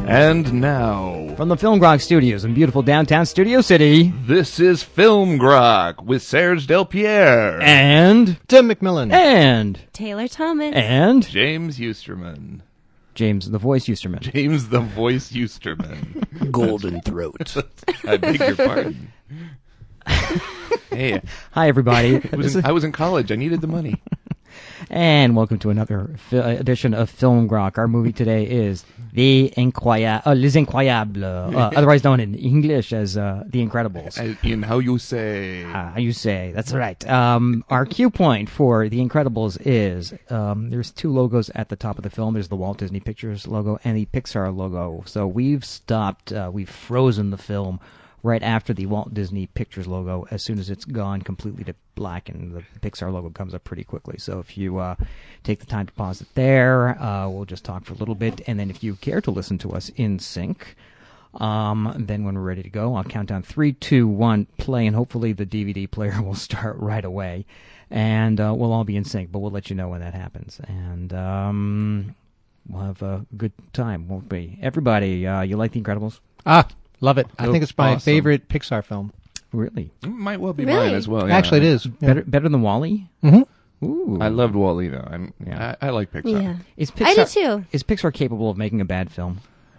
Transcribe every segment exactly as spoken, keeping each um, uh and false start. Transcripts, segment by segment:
And now, from the Film Grok Studios in beautiful downtown Studio City, this is Film Grok with Serge Delpierre and Tim McMillan and Taylor Thomas and James Eusterman. James the Voice Eusterman. James the Voice Eusterman. Golden Throat. I beg your pardon. Hey, hi everybody. I was, in, I was in college. I needed the money. And welcome to another fi- edition of Film Grok. Our movie today is The Incroyable, uh, Les Incroyables, uh, otherwise known in English as uh, The Incredibles. As in how you say. Uh, how you say, that's right. Um, our cue point for The Incredibles is um, there's two logos at the top of the film. There's the Walt Disney Pictures logo and the Pixar logo. So we've stopped, uh, we've frozen the film right after the Walt Disney Pictures logo. As soon as it's gone completely to black, and the Pixar logo comes up pretty quickly. So if you uh, take the time to pause it there, uh, we'll just talk for a little bit. And then if you care to listen to us in sync, um, then when we're ready to go, I'll count down three, two, one, play, and hopefully the D V D player will start right away. And uh, we'll all be in sync, but we'll let you know when that happens. And um, we'll have a good time, won't we? Everybody, uh, you like The Incredibles? Ah, love it. I Oh, think it's my awesome. favorite Pixar film. Really? It might well be Really? mine as well. Yeah. Actually, it is. Yeah. Better better than WALL-E? Mm-hmm. Ooh. I loved Wall-E though. I'm, Yeah. I, I like Pixar. Yeah. Is Pixar, I do too. Is Pixar capable of making a bad film?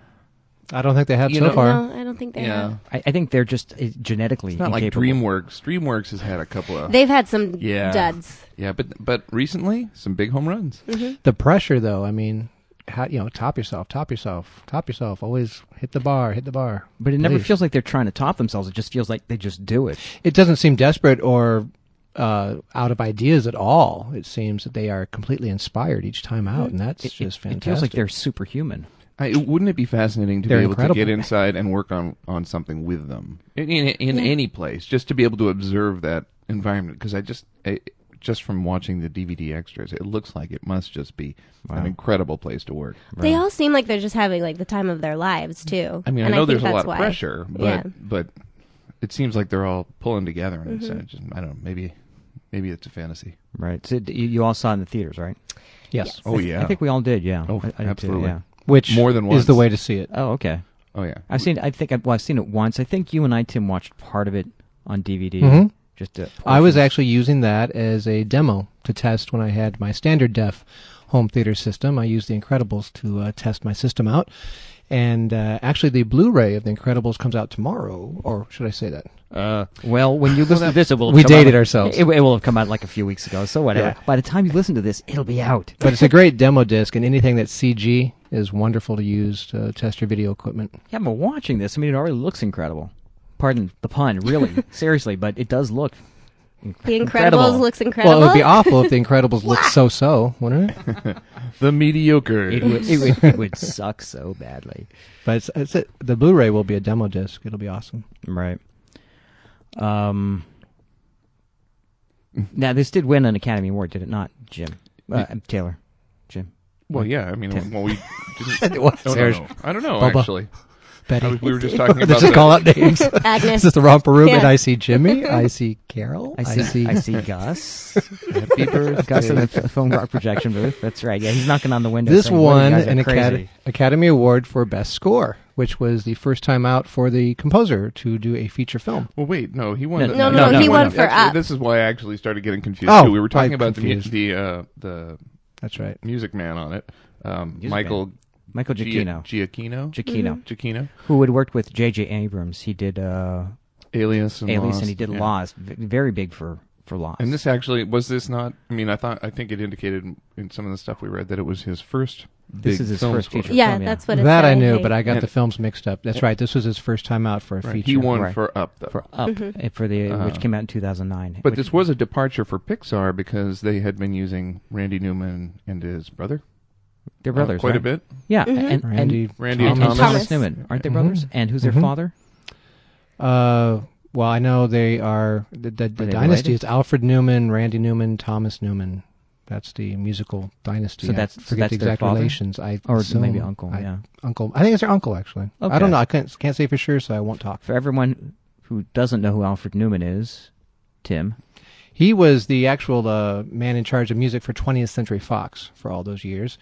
I don't think they have You so know- far. No, I don't think they Yeah. have. I, I think they're just uh, genetically It's not like incapable. DreamWorks. DreamWorks has had a couple of They've had some Yeah. duds. yeah, but but recently some big home runs. The pressure, though, I mean, how, you know, top yourself, top yourself, top yourself. Always hit the bar, hit the bar. But it never Please. feels like they're trying to top themselves. It just feels like they just do it. It doesn't seem desperate or uh, out of ideas at all. It seems that they are completely inspired each time out, and that's It, just it, fantastic. it feels like they're superhuman. I, wouldn't it be fascinating to They're be able incredible. to get inside and work on, on something with them in in, in Yeah. any place, just to be able to observe that environment? Because I just I, just from watching the D V D extras, it looks like it must just be Wow. an incredible place to work. They all seem like they're just having like the time of their lives too. I mean, And I know think there's a that's lot of why. pressure, but Yeah. but it seems like they're all pulling together, and Mm-hmm. it's uh, just I don't know, maybe maybe it's a fantasy. Right. So d- you, you all saw it in the theaters, right? yes. Oh I, yeah, I think we all did, yeah. Oh, I, I did too, absolutely. yeah. Which more than is the once. way to see it. Oh, okay. oh yeah. I've seen. I think I've, well, I've seen it once. I think you and I, Tim, watched part of it on D V D. Mhm. Just uh, I was portions. actually using that as a demo to test when I had my standard def home theater system. I used The Incredibles to uh, test my system out. And uh, actually, the Blu-ray of The Incredibles comes out tomorrow, or should I say that? Uh, well, when you listen to this, it will. Have We come out dated like- ourselves. It, it will have come out like a few weeks ago. So whatever. Yeah. By the time you listen to this, it'll be out. But it's a great demo disc, and anything that's C G is wonderful to use to test your video equipment. Yeah, but watching this, I mean, it already looks incredible. Pardon the pun, really, seriously, but it does look inc- The Incredibles incredible. looks incredible. Well, it would be awful if The Incredibles looked so-so, wouldn't it? The mediocre. It would, it would, it would suck so badly. But it's, it's it. The Blu-ray will be a demo disc. It'll be awesome. Right. Um. Now, this did win an Academy Award, did it not, Jim? Uh, Taylor. Jim. Well, yeah. I mean, Tim. well, we didn't. What, No, no, Serge? no. I don't know. Bubba. Actually, Betty. I was- we were just talking about This is the- call out names. Agnes. This is the romper room, and Yeah. I see Jimmy. I see Carol. I see, I see Gus. Happy birthday. Gus in the f- phone rock projection booth. That's right. Yeah, he's knocking on the window. This saying, "Well, won you guys are an crazy." Acad- Academy Award for Best Score, which was the first time out for the composer to do a feature film. Well, wait, no, he won. No, the, no, no, no, he no, won no. for Actually, Up. This is why I actually started getting confused Oh, too. We were talking I'm about the mu- confused. the uh, the That's right. Music Man on it, um, Music Michael Michael Gia- Giacchino. Giacchino. Giacchino, Giacchino. who had worked with J J. Abrams. He did uh, Alias and Alias, Lost. and he did yeah. Lost. V- very big for for Lost. And this actually was this not? I mean, I thought I think it indicated in- in some of the stuff we read that it was his first. This big is his film first score. feature. yeah, film, yeah. that's what it That said, I knew, think. but I got And- the films mixed up. That's right. This was his first time out for a Right. feature. He won Right. for Up though. for Up uh, for the Uh, which came out in two thousand nine. But which- this was a departure for Pixar because they had been using Randy Newman and his brother they're uh, brothers, quite right? a bit. Yeah, Mhm. and, and, Randy, and, Randy and and Thomas. Thomas. Newman, aren't they Mhm. brothers? And who's their Mhm. father? Uh, well, I know they are the, the, the they dynasty related? is Alfred Newman, Randy Newman, Thomas Newman. That's the musical dynasty. So I that's- so forget that's the their exact father? relations. I Or assume. maybe uncle, I- yeah. uncle. I think it's their uncle actually. Okay. I don't know. I can't can't say for sure, so I won't talk. For everyone who doesn't know who Alfred Newman is, Tim. He was the actual uh, man in charge of music for twentieth Century Fox for all those years.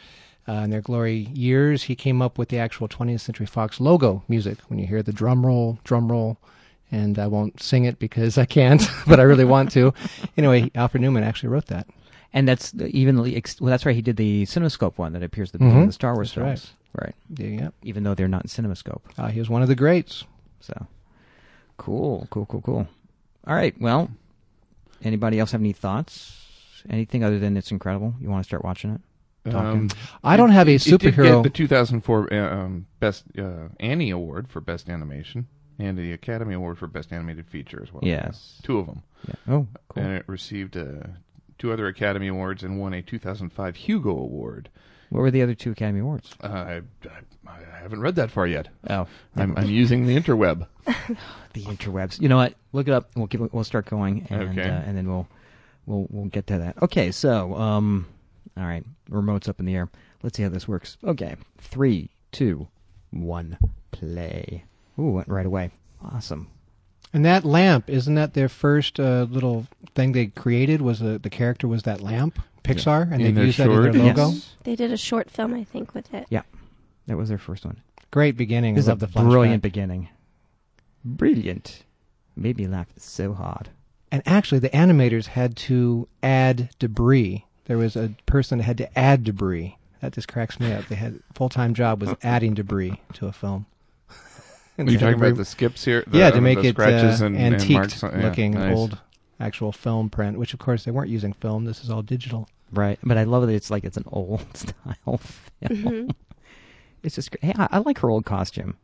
uh, in their glory years. He came up with the actual twentieth Century Fox logo music. When you hear the drum roll, drum roll, and I won't sing it because I can't, but I really want to. Anyway, Alfred Newman actually wrote that. And that's the- even the ex- well, that's right. He did the CinemaScope one that appears at the Mhm. beginning of the Star Wars That's films, right? Yeah, yeah. Even though they're not in CinemaScope. Uh, he was one of the greats. So cool, cool, cool, cool. All right. Well, anybody else have any thoughts? Anything other than it's incredible? You want to start watching it? Talking. Um, I don't have a it, it did superhero. get the two thousand four uh, um, Best uh, Annie Award for Best Animation and the Academy Award for Best Animated Feature as well. Yes. Two of them. Yeah. Oh, cool. And it received uh, two other Academy Awards and won a two thousand five Hugo Award. What were the other two Academy Awards? Uh, I, I, I haven't read that far yet. Oh, I'm, I'm using the interweb. the interwebs. You know what? Look it up. We'll keep, we'll start going, and Okay. uh, and then we'll we'll we'll get to that. Okay. So, um, all right. Remote's up in the air. Let's see how this works. Okay. Three, two, one, play. Ooh, went right away. Awesome. And that lamp, isn't that their first uh, little thing they created? Was a, the character was that lamp, Pixar, and In they've their used that in their short? logo. Yes. They did a short film, I think, with it. That was their first one. Great beginning. This is I a love the flashback. brilliant beginning. Brilliant. Made me laugh so hard. And actually, the animators had to add debris. There was a person that had to add debris. That just cracks me up. They had full time job was adding debris to a film. Are you talking about the skips here? The, yeah, to uh, make the it scratches uh, and, and antiqued marks on- yeah, looking nice. old actual film print, which of course they weren't using film. This is all digital. Right. But I love that it's like it's an old style film. Mhm. It's just great. Hey, I, I like her old costume.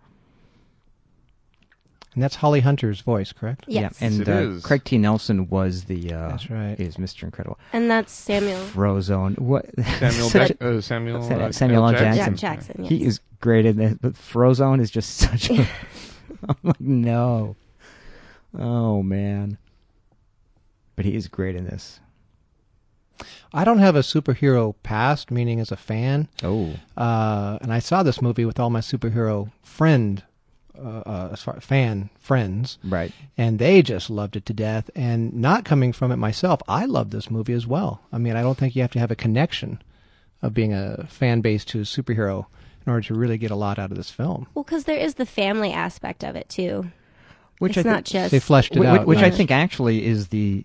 And that's Holly Hunter's voice, correct? Yes. Yeah, and It uh, is. Craig T. Nelson was the uh, That's right. is Mister Incredible. And that's Samuel. Frozone. What? Samuel, such Jack- uh, Samuel, Sa- uh, Samuel L. Jackson. Jackson. Jack Jackson, a, yes. He is great in this, but Frozone is just such a. I'm like, no. Oh man. But he is great in this. I don't have a superhero past, meaning as a fan. Oh. Uh, and I saw this movie with all my superhero friend, uh, uh, as far, fan friends, Right. and they just loved it to death. And not coming from it myself, I love this movie as well. I mean, I don't think you have to have a connection of being a fan base to a superhero in order to really get a lot out of this film. Well, because there is the family aspect of it, too. Which it's I not think, just... They fleshed it Wh- out. Which I nice. think actually is the,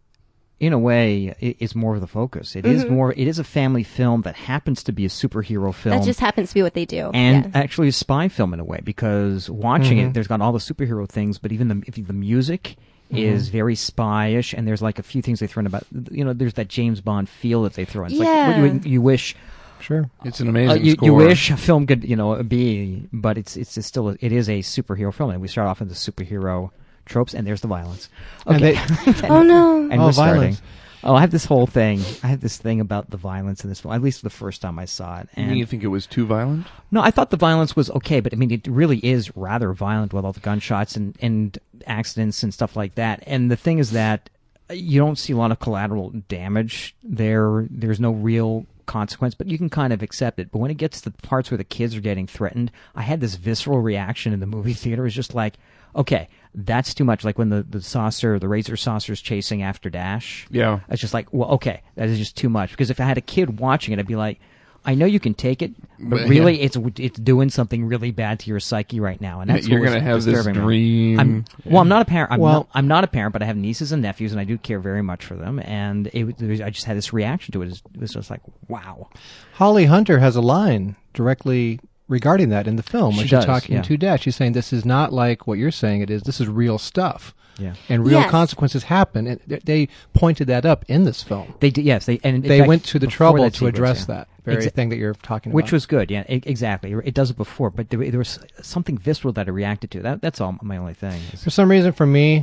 in a way, i- is more of the focus. It is Mhm. more. It is a family film that happens to be a superhero film. That just happens to be what they do. and yeah. actually a spy film in a way, because watching Mhm. it, there's got all the superhero things, but even the if the music is very spy-ish, and there's like a few things they throw in about, you know, there's that James Bond feel that they throw in. It's Yeah. like what you, you wish Sure. It's an uh, amazing you, score. you wish a film could, you know, be, but it's it's just still a, it is a superhero film, and we start off with the superhero tropes, and there's the violence. And Okay, they- Oh, no. and Oh, we're starting. violence. Oh, I have this whole thing. I have this thing about the violence in this film. At least the first time I saw it. You And mean you think it was too violent? no, I thought the violence was okay, but I mean, it really is rather violent with all the gunshots and, and accidents and stuff like that. And the thing is that you don't see a lot of collateral damage there. There's no real consequence, but you can kind of accept it. But when it gets to the parts where the kids are getting threatened, I had this visceral reaction in the movie theater. It was just like, okay, that's too much. Like when the, the saucer, the razor saucer is chasing after Dash. Yeah. It's just like, well, okay, that is just too much. Because if I had a kid watching it, I'd be like, I know you can take it, but But, really, yeah. it's it's doing something really bad to your psyche right now, and that's You're what going to was have this disturbing me. dream. I'm, well, I'm not a parent. I'm, Well- not, I'm not a parent, but I have nieces and nephews, and I do care very much for them. And it, there was- I just had this reaction to it. It was, it was just like, wow. Holly Hunter has a line directly regarding that in the film when She she's does, talking yeah. to Dash. She's saying this is not like what you're saying it is. This is real stuff. Yeah, And real Yes. consequences happen. And th- they pointed that up in this film. they did. Yes, they and in They fact, went to the before trouble that to sequence, address yeah. that very Exa- thing that you're talking Which about. was good, yeah, e- exactly. It does it before, but there, there was something visceral that I reacted to. That that's all my only thing. is- For some reason, for me,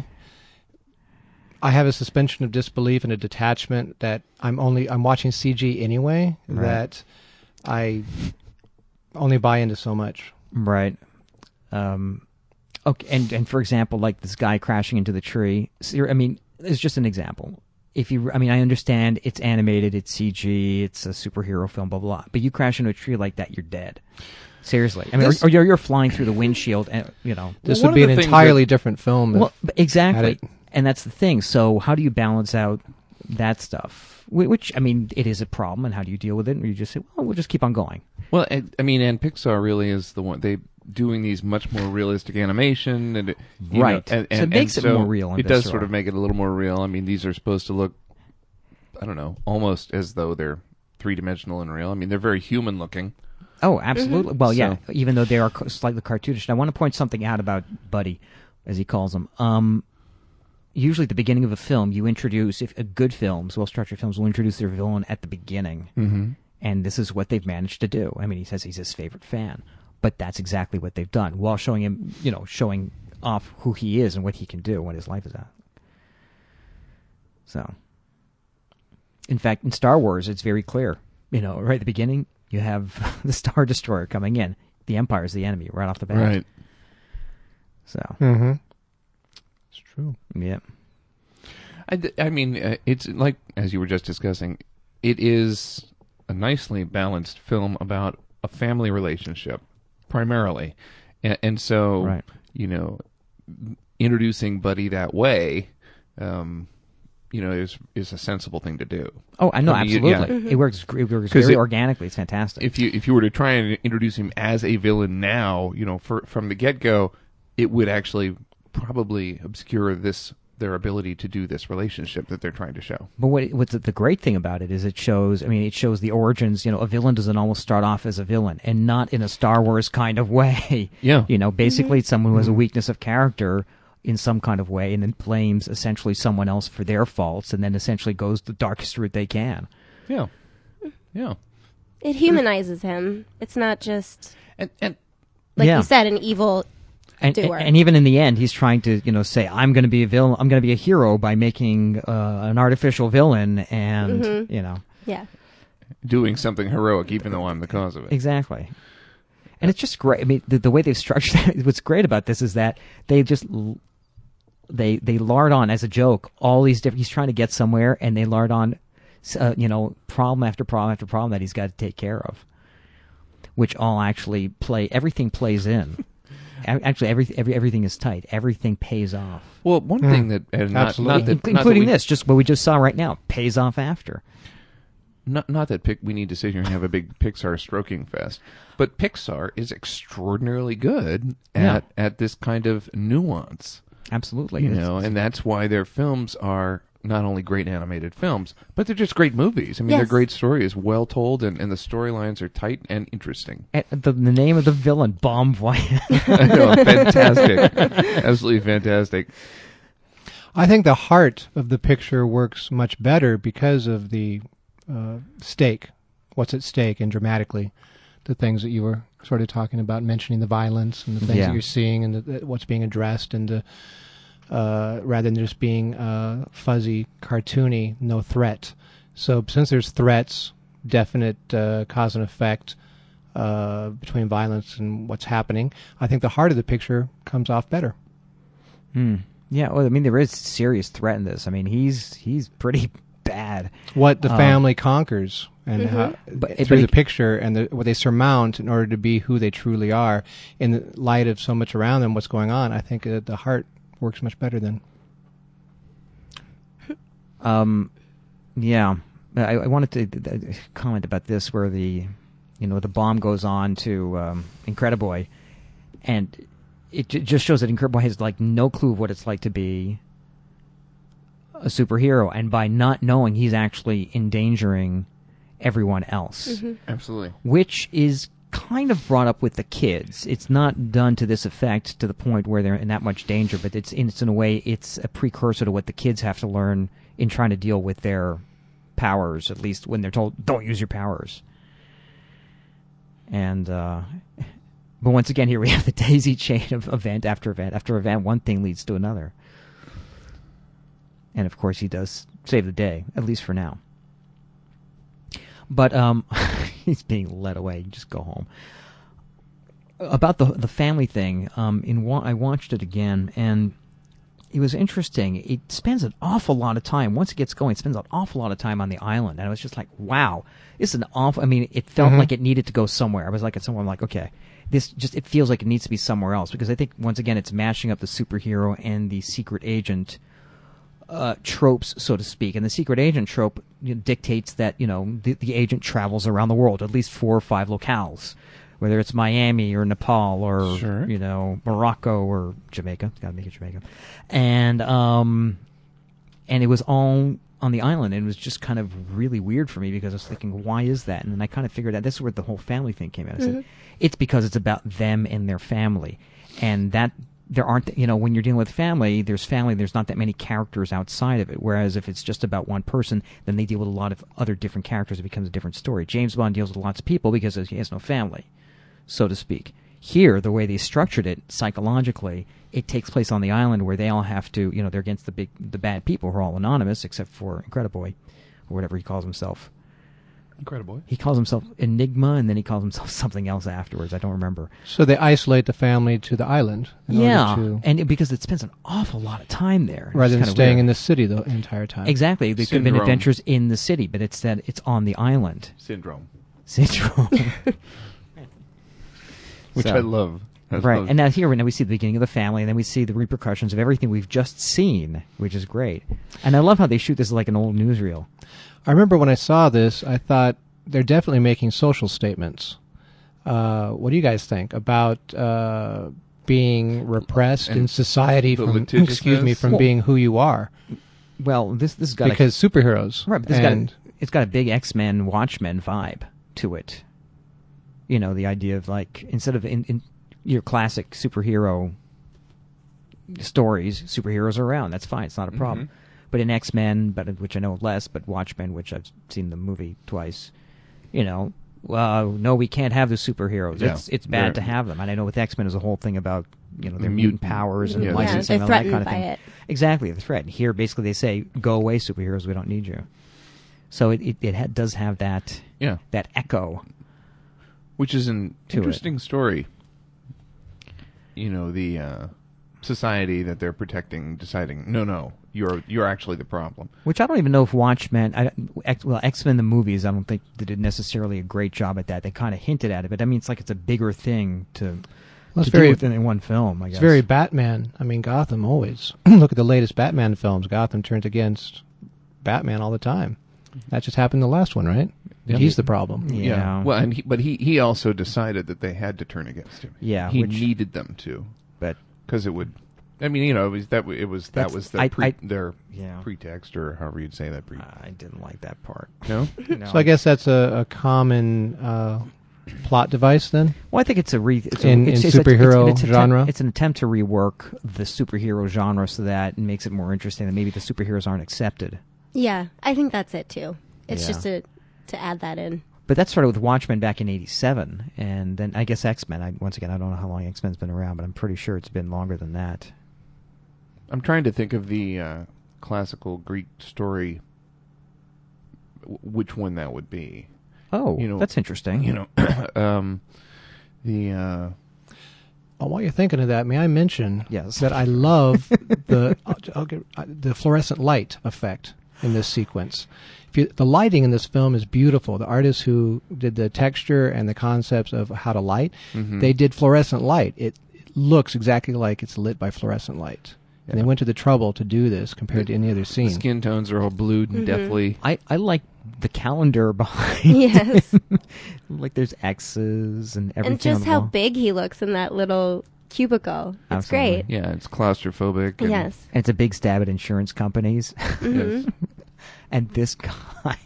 I have a suspension of disbelief and a detachment that I'm only I'm watching C G anyway. Right. That I only buy into so much. Right. Um, okay, and and for example, like this guy crashing into the tree. ser- I mean, it's just an example. If you, I mean, I understand it's animated, it's C G, it's a superhero film, blah blah blah. But you crash into a tree like that, you're dead. Seriously. I mean, This- or, or you're, you're flying through the windshield, and you know. This One would be of an the things entirely different film. if- Well, but exactly, had it- and that's the thing. So how do you balance out that stuff? Wh- Which, I mean, it is a problem, and how do you deal with it? And you just say, well, we'll just keep on going. Well, and, I mean, and Pixar really is the one they doing these much more realistic animation, and it- you Right. know, and, So it and- makes and it more real and It does visceral. sort of make it a little more real. I mean, these are supposed to look, I don't know, almost as though they're three dimensional and real. I mean, they're very human looking. Oh, absolutely. Well, yeah, So- even though they are co- slightly cartoonish. And I want to point something out about Buddy, as he calls him. Um, usually at the beginning of a film, you introduce, if uh, good films, well-structured films, will introduce their villain at the beginning. Mm-hmm. And this is what they've managed to do. I mean, he says he's his favorite fan. But that's exactly what they've done, while showing him, you know, showing off who he is and what he can do, what his life is at. So, in fact, in Star Wars, it's very clear. You know, right at the beginning, you have the Star Destroyer coming in. The Empire is the enemy right off the bat. Right. So, Mm-hmm. It's true. yeah. I, th- I mean, uh, it's like, as you were just discussing, it is a nicely balanced film about a family relationship, primarily. And, and so, Right. you know, introducing Buddy that way, um, you know, is is a sensible thing to do. Oh, I know, I mean, you- absolutely. yeah. It works. It works 'Cause very it- organically. It's fantastic. If you if you were to try and introduce him as a villain now, you know, for, from the get go, it would actually probably obscure this their ability to do this relationship that they're trying to show. But what what's the great thing about it is it shows. I mean, it shows the origins. You know, a villain doesn't always start off as a villain, and not in a Star Wars kind of way. Yeah. You know, basically, it's someone who has a weakness of character in some kind of way, and then blames essentially someone else for their faults, and then essentially goes the darkest route they can. Yeah, yeah, It humanizes him. It's not just, and and like Yeah. you said, an evil And, doer. and even in the end, he's trying to, you know, say, "I'm going to be a villain. I'm going to be a hero by making uh, an artificial villain," and Mhm. you know, yeah. doing something heroic, even though I'm the cause of it. exactly. And it's just great. I mean, the, the way they've structured it, what's great about this is that they just l- they they lard on as a joke all these different. He's trying to get somewhere, and they lard on, uh, you know, problem after problem after problem that he's got to take care of, which all actually play. Everything plays in. A- Actually, every, every everything is tight. Everything pays off. Well, one Mm. thing that, and not, Absolutely. not that, In- not that including we, this, just what we just saw right now, pays off after. Not, not that pic, we need to sit here and have a big Pixar stroking fest, but Pixar is extraordinarily good at Yeah. at this kind of nuance. Absolutely. You It's- know, and that's why their films are not only great animated films, but they're just great movies. I mean, they're Yes. great stories, well told, and, and the storylines are tight and interesting. and the, the name of the villain, Bomb Voyant. I know, fantastic, absolutely fantastic. I think the heart of the picture works much better because of the uh, stake, what's at stake, and dramatically, the things that you were sort of talking about, mentioning the violence and the things Yeah. that you're seeing and the, the, what's being addressed, and the, uh, rather than just being uh, fuzzy, cartoony, no threat. So since there's threats, definite uh, cause and effect uh, between violence and what's happening, I think the heart of the picture comes off better. Hmm. Yeah, well, I mean, there is serious threat in this. I mean, he's he's pretty bad. What the Um, family conquers and Mhm. how, But it- through but the it- picture and the, what they surmount in order to be who they truly are in the light of so much around them, what's going on, I think uh, the heart works much better then. Um, yeah, I, I wanted to uh, comment about this, where the, you know, the bomb goes on to um, Incrediboy, and it j- just shows that Incrediboy has like no clue of what it's like to be a superhero, and by not knowing, he's actually endangering everyone else. Mm-hmm. Absolutely. Which is kind of brought up with the kids. It's not done to this effect to the point where they're in that much danger, but it's in, it's in a way it's a precursor to what the kids have to learn in trying to deal with their powers, at least when they're told, don't use your powers. And, uh, but once again, here we have the daisy chain of event after event after event. One thing leads to another. And of course, he does save the day, at least for now. But um, he's being led away. Just go home. About the the family thing, um, in wa- I watched it again, and it was interesting. It spends an awful lot of time. Once it gets going, it spends an awful lot of time on the island, and I was just like, "Wow, this is an awful." I mean, it felt Mhm. like it needed to go somewhere. I was like, at somewhere, I'm like, okay, this just it feels like it needs to be somewhere else, because I think once again, it's mashing up the superhero and the secret agent uh, tropes, so to speak. And the secret agent trope you know, dictates that you know the, the agent travels around the world, at least four or five locales, whether it's Miami or Nepal or Sure. you know Morocco or Jamaica. Got to make it Jamaica, and um, and it was all on the island. And it was just kind of really weird for me because I was thinking, why is that? And then I kind of figured out this is where the whole family thing came out. I said, it's because it's about them and their family, and that. There aren't, you know, when you're dealing with family, there's family, there's not that many characters outside of it. Whereas if it's just about one person, then they deal with a lot of other different characters. It becomes a different story. James Bond deals with lots of people because he has no family, so to speak. Here, the way they structured it psychologically, it takes place on the island where they all have to, you know, they're against the big, the bad people who are all anonymous, except for Incrediboy, or whatever he calls himself. Incredible. He calls himself Enigma, and then he calls himself something else afterwards. I don't remember. So they isolate the family to the island. In Yeah, order to, and it, because it spends an awful lot of time there. rather It's than kinda staying weird. in the city the entire time. Exactly. There could have been Syndrome. adventures in the city, but it's that it's on the island. Syndrome, Syndrome. which So- I love. I Right. love- And now here, now we see the beginning of the family, and then we see the repercussions of everything we've just seen, which is great. And I love how they shoot this like an old newsreel. I remember when I saw this, I thought they're definitely making social statements. Uh, what do you guys think about uh, being repressed And in society the from, excuse me, litigiousness? from Well, being who you are? Well, this this has got Because superheroes. a, right, but this and got a, it's got a big X-Men Watchmen vibe to it. You know, the idea of like instead of in, in your classic superhero stories, superheroes are around. That's fine. It's not a problem. Mhm. But in X-Men, but which I know less, but Watchmen, which I've seen the movie twice, you know, well, no, we can't have the superheroes. Yeah. It's it's bad They're- to have them. And I know with X-Men is a whole thing about, you know, their Mutant. mutant powers and Yeah, Yeah, licensing they're and all that threatened kind of by thing. it. Exactly, the threat. And here, basically, they say, "Go away, superheroes. We don't need you." So it it, it ha- does have that yeah, that echo. which is an To it. interesting story. You know, the uh, society that they're protecting deciding, no, no, you're you're actually the problem. Which I don't even know if Watchmen, I, X, well, X-Men the movies, I don't think they did necessarily a great job at that. They kind of hinted at it, but I mean, it's like it's a bigger thing to, Well, to it's do very, within in one film, I guess. it's very Batman. I mean, Gotham always. Look at the latest Batman films. Gotham turns against Batman all the time. That just happened in the last one, right? Yeah. He's the problem. Yeah. Well, and he, but he he also decided that they had to turn against him. Yeah, he which- needed them to, But because it would. I mean, you know, it was that it was that That's- was the I- pre, I- their yeah. pretext, or however you'd say that. Pre- I didn't like that part. no, No. So I guess that's a, a common uh, plot device then? Well, I think it's a re it's a, In- it's, in it's a- it's- superhero it's an genre? Attempt, it's an attempt to rework the superhero genre so that it makes it more interesting. That maybe the superheroes aren't accepted. Yeah, I think that's it too. It's Yeah. just to to add that in. But that started with Watchmen back in eighty-seven, and then I guess X-Men. I, once again, I don't know how long X-Men's been around, but I'm pretty sure it's been longer than that. I'm trying to think of the uh, classical Greek story. W- which one that would be? Oh, You know- that's interesting. You know, um, the uh, Oh, while you're thinking of that, may I mention Yes. that I love the I'll, I'll get, uh, the fluorescent light effect in this sequence. If you, the lighting in this film is beautiful. The artists who did the texture and the concepts of how to light, Mhm. they did fluorescent light. It, it looks exactly like it's lit by fluorescent light. And they Yeah. went to the trouble to do this compared to any other the scene. skin tones are all blued and Mhm. deathly. I, I like the calendar behind. Yes. Like there's X's and everything. And just on the how wall. big he looks in that little cubicle. It's Absolutely. great. Yeah, it's claustrophobic. And Yes. And it's a big stab at insurance companies. Mhm. And this guy.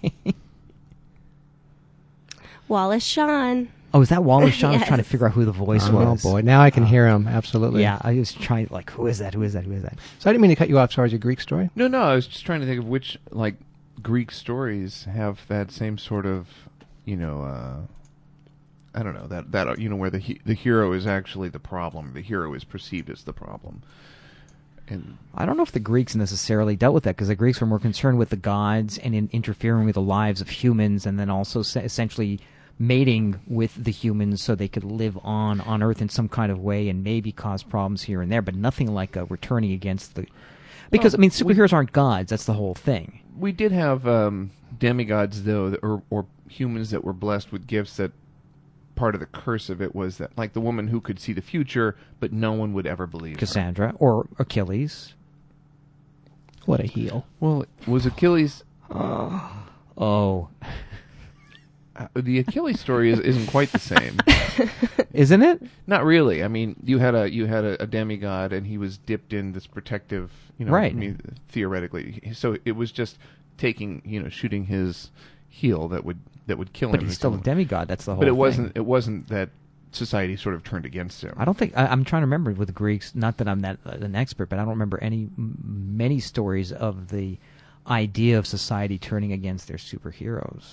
Wallace Shawn. Oh, is that Wallace Shawn? I was Yes. trying to figure out who the voice Oh was. boy, now I can hear him absolutely. Yeah, I was trying, like, who is that? Who is that? Who is that? So I didn't mean to cut you off. Sorry, your Greek story. No, no, I was just trying to think of which like Greek stories have that same sort of, you know, uh, I don't know, that that you know where the he- the hero is actually the problem, the hero is perceived as the problem. And I don't know if the Greeks necessarily dealt with that, because the Greeks were more concerned with the gods and in interfering with the lives of humans, and then also se- essentially mating with the humans so they could live on on Earth in some kind of way and maybe cause problems here and there, but nothing like uh, returning against the... Because, Well, I mean, we- superheroes aren't gods. That's the whole thing. we did have um, demigods though, that, or or humans that were blessed with gifts that part of the curse of it was that, like the woman who could see the future, but no one would ever believe her. Cassandra or Achilles. What a heel. Well, was Achilles? Oh, Uh, the Achilles story is, isn't quite the same. isn't it? Not really. I mean, you had a you had a, a demigod, and he was dipped in this protective, you know, Right. I mean, theoretically. So it was just taking, you know, shooting his heel that would that would kill But him. he's and still kill a him. demigod. That's the whole. But it thing. wasn't. It wasn't that society sort of turned against him. I don't think I, I'm trying to remember with the Greeks. Not that I'm that uh, an expert, but I don't remember any m- many stories of the idea of society turning against their superheroes.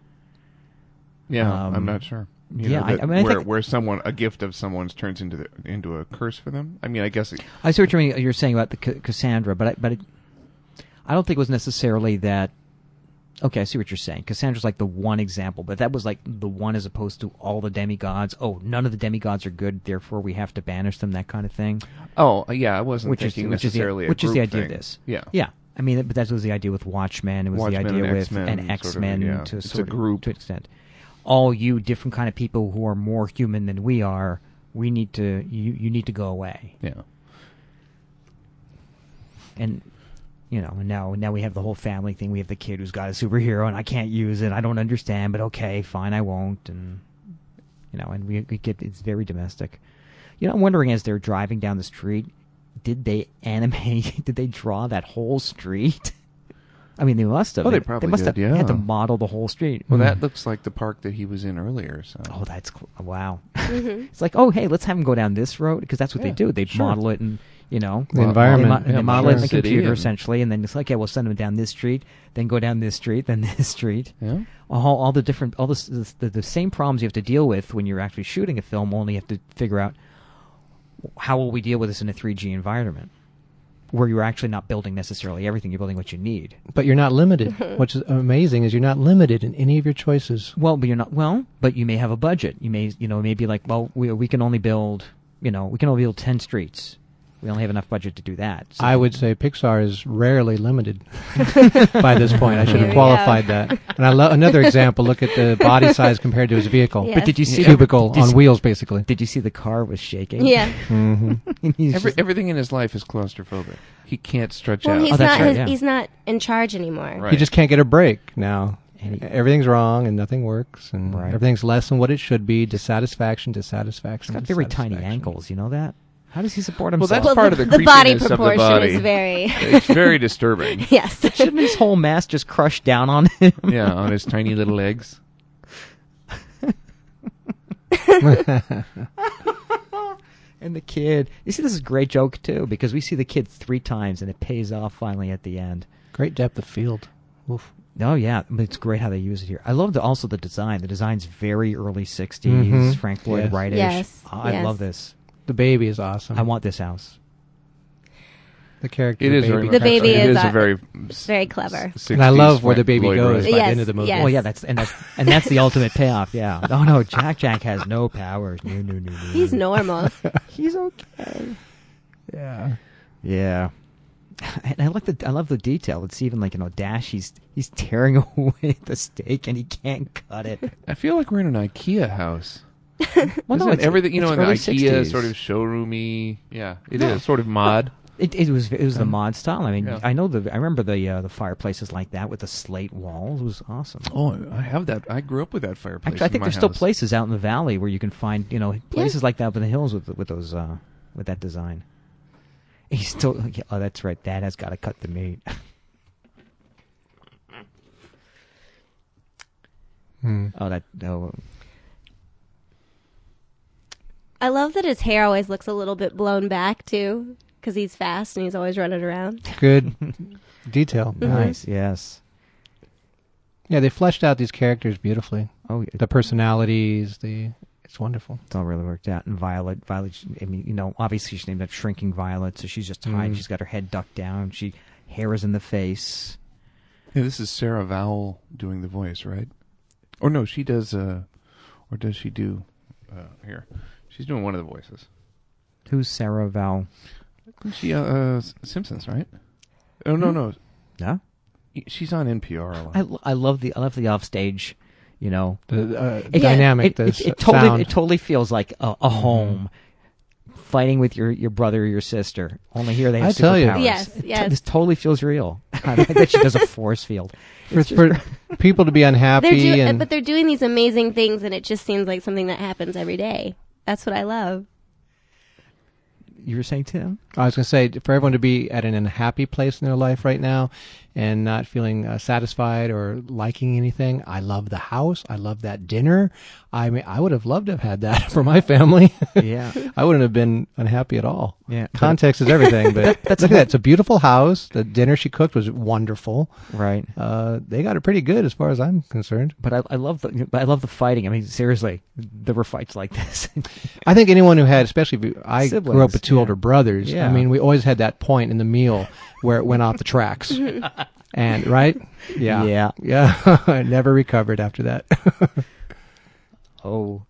Yeah, Um, I'm not sure. You yeah, know, I- that I mean, I where think- where someone a gift of someone's turns into the, into a curse for them. I mean, I guess. It, I see what you mean, you're saying about the C- Cassandra, but I, but it, I don't think it was necessarily that. Okay, I see what you're saying. Cassandra's like the one example, but that was like the one as opposed to all the demigods. Oh, none of the demigods are good, therefore we have to banish them. That kind of thing. oh, yeah, I wasn't Which is thinking which is the necessarily. a which is the group idea thing. of this. Yeah. Yeah. I mean, but that was the idea with Watchmen. It was Watchmen the idea and with X-Men, and sort of, X Men yeah. to a It's a sort of group. to an extent. All you different kind of people who are more human than we are, we need to you you need to go away. Yeah. And you know, and now now we have the whole family thing. We have the kid who's got a superhero, and I can't use it. I don't understand, but okay, fine, I won't. And you know, and we, we get it's very domestic. You know, I'm wondering as they're driving down the street, did they animate? Did they draw that whole street? I mean, they must have. Oh, they probably they must did, have had to yeah. model the whole street. Well, that looks like the park that he was in earlier. So. Oh, that's cl- wow. It's like, oh, hey, let's have them go down this road because that's what they Yeah, do. They sure. model it and you know The well, environment. They, mo- Yeah, they model it in the modern city computer and- essentially, and then it's like, okay, we'll send them down this street, then go down this street, then this street. Yeah. All, all the different, all this, this, the, the same problems you have to deal with when you're actually shooting a film. Only you have to figure out how will we deal with this in a three D environment, where you're actually not building necessarily everything. You're building what you need. But you're not limited. What's amazing is you're not limited in any of your choices. Well, but you're not. Well, but you may have a budget. You may, you know, maybe like, well, we we can only build, you know, we can only build ten streets. We only have enough budget to do that. So I would say Pixar is rarely limited by this point. I should Here have we qualified that. And I love another example. Look at the body size compared to his vehicle. Yeah. But did you see Cubicle did you on see- wheels, basically. Did you see the car was shaking? Yeah. hmm And he's Every, just- everything in his life is claustrophobic. He can't stretch Well, out. he's Oh, that's not. right, his, yeah. He's not in charge anymore. Right. He just can't get a break now. And he- Everything's wrong and nothing works, and Right. everything's less than what it should be. Dissatisfaction, dissatisfaction. he's got very tiny dissatisfaction. ankles. You know that? How does he support Well, himself? that's part of the the body creepiness of the proportion body. is very. It's very disturbing. Yes. Shouldn't his whole mass just crush down on him? Yeah, on his tiny little legs. And the kid. You see, this is a great joke too because we see the kid three times and it pays off finally at the end. Great depth of field. Oof. Oh yeah, but it's great how they use it here. I love the, also the design. The design's very early sixties, Mhm. Frank Lloyd Yes. Wright-ish. Yes, I yes. love this. The baby is awesome. I want this house. the character. It the is baby. very. The baby it is is a- a very. very clever. And I love where the baby Lloyd goes Wright. by Yes, the end of the movie. yes. Oh yeah, that's and that's and that's the ultimate payoff. Yeah. Oh no, Jack Jack has no powers. No, no, no, no. He's normal. He's okay. Yeah. Yeah. And I like the I love the detail. It's even like, you know, Dash. He's he's tearing away the steak and he can't cut it. I feel like we're in an IKEA house. Well, Isn't everything you know in the early IKEA sixties. sort of showroomy? Yeah, it is Yeah. sort of mod. It, it was it was the Um, mod style. I mean, yeah. I know the I remember the uh, the fireplaces like that with the slate walls. It was awesome. Oh, I have that. I grew up with that fireplace. Actually, I in think my there's still house. places out in the valley where you can find, you know, places like that up in the hills with with those uh, with that design. He's still. Yeah, oh, that's right. Dad has got to cut the meat. Hmm. Oh, that. Oh, I love that his hair always looks a little bit blown back too, because he's fast and he's always running around. Good detail. nice. Yes. Yeah, they fleshed out these characters beautifully. Oh, yeah. The personalities, the it's wonderful. It's all really worked out. And Violet, Violet. she- I mean, you know, obviously she's named after Shrinking Violet, so she's just hiding. Mm. She's got her head ducked down. She hair is in the face. Yeah, this is Sarah Vowell doing the voice, right? Or no, she does. Uh, or does she do? Uh, here, she's doing one of the voices. Who's Sarah Val? Isn't she uh, uh, Simpsons, right? Oh no, no, No. she's on N P R a lot. I, lo- I love the I love the offstage. You know, The uh, It- dynamic, It, the it, s- it totally sound. it totally feels like a, a home fighting with your, your brother or your sister. Only here they have I tell you. superpowers. Yes, It- yes. This totally feels real. I like that she does a force field. For, for people to be unhappy They're do- and but they're doing these amazing things, and it just seems like something that happens every day. That's what I love. You were saying, Tim? I was going to say, for everyone to be at an unhappy place in their life right now and not feeling uh, satisfied or liking anything, I love the house. I love that dinner. I mean, I would have loved to have had that for my family. Yeah. I wouldn't have been unhappy at all. Yeah. Context is everything, but That's look a- at that. It's a beautiful house. The dinner she cooked was wonderful. Right. Uh, they got it pretty good as far as I'm concerned. But I, I love the but I love the fighting. I mean, seriously, there were fights like this. I think anyone who had, especially if you, I grew Siblings, up with two yeah. older brothers. Yeah. I mean, we always had that point in the meal where it went off the tracks. And right? Yeah. Yeah. Yeah. I never recovered after that. Oh,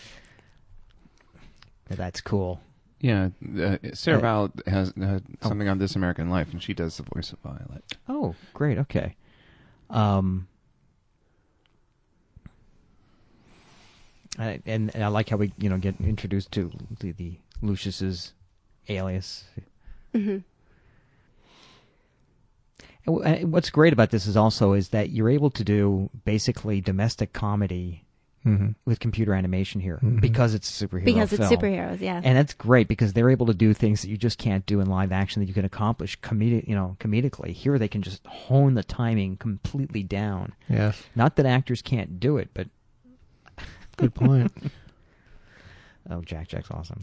yeah, that's cool. Yeah, uh, Sarah Uh, Val has had something on This American Life, and she does the voice of Violet. Oh, great. Okay. Um, I, and, and I like how we, you know, get introduced to the, the Lucius's alias. hmm And w- and what's great about this is also is that you're able to do basically domestic comedy Mm-hmm. with computer animation here Mhm. because it's a superhero Because it's film. superheroes, yeah. And that's great because they're able to do things that you just can't do in live action that you can accomplish comedi- you know, comedically. Here they can just hone the timing completely down. Yes. Not that actors can't do it, but Good point. oh, Jack Jack's awesome.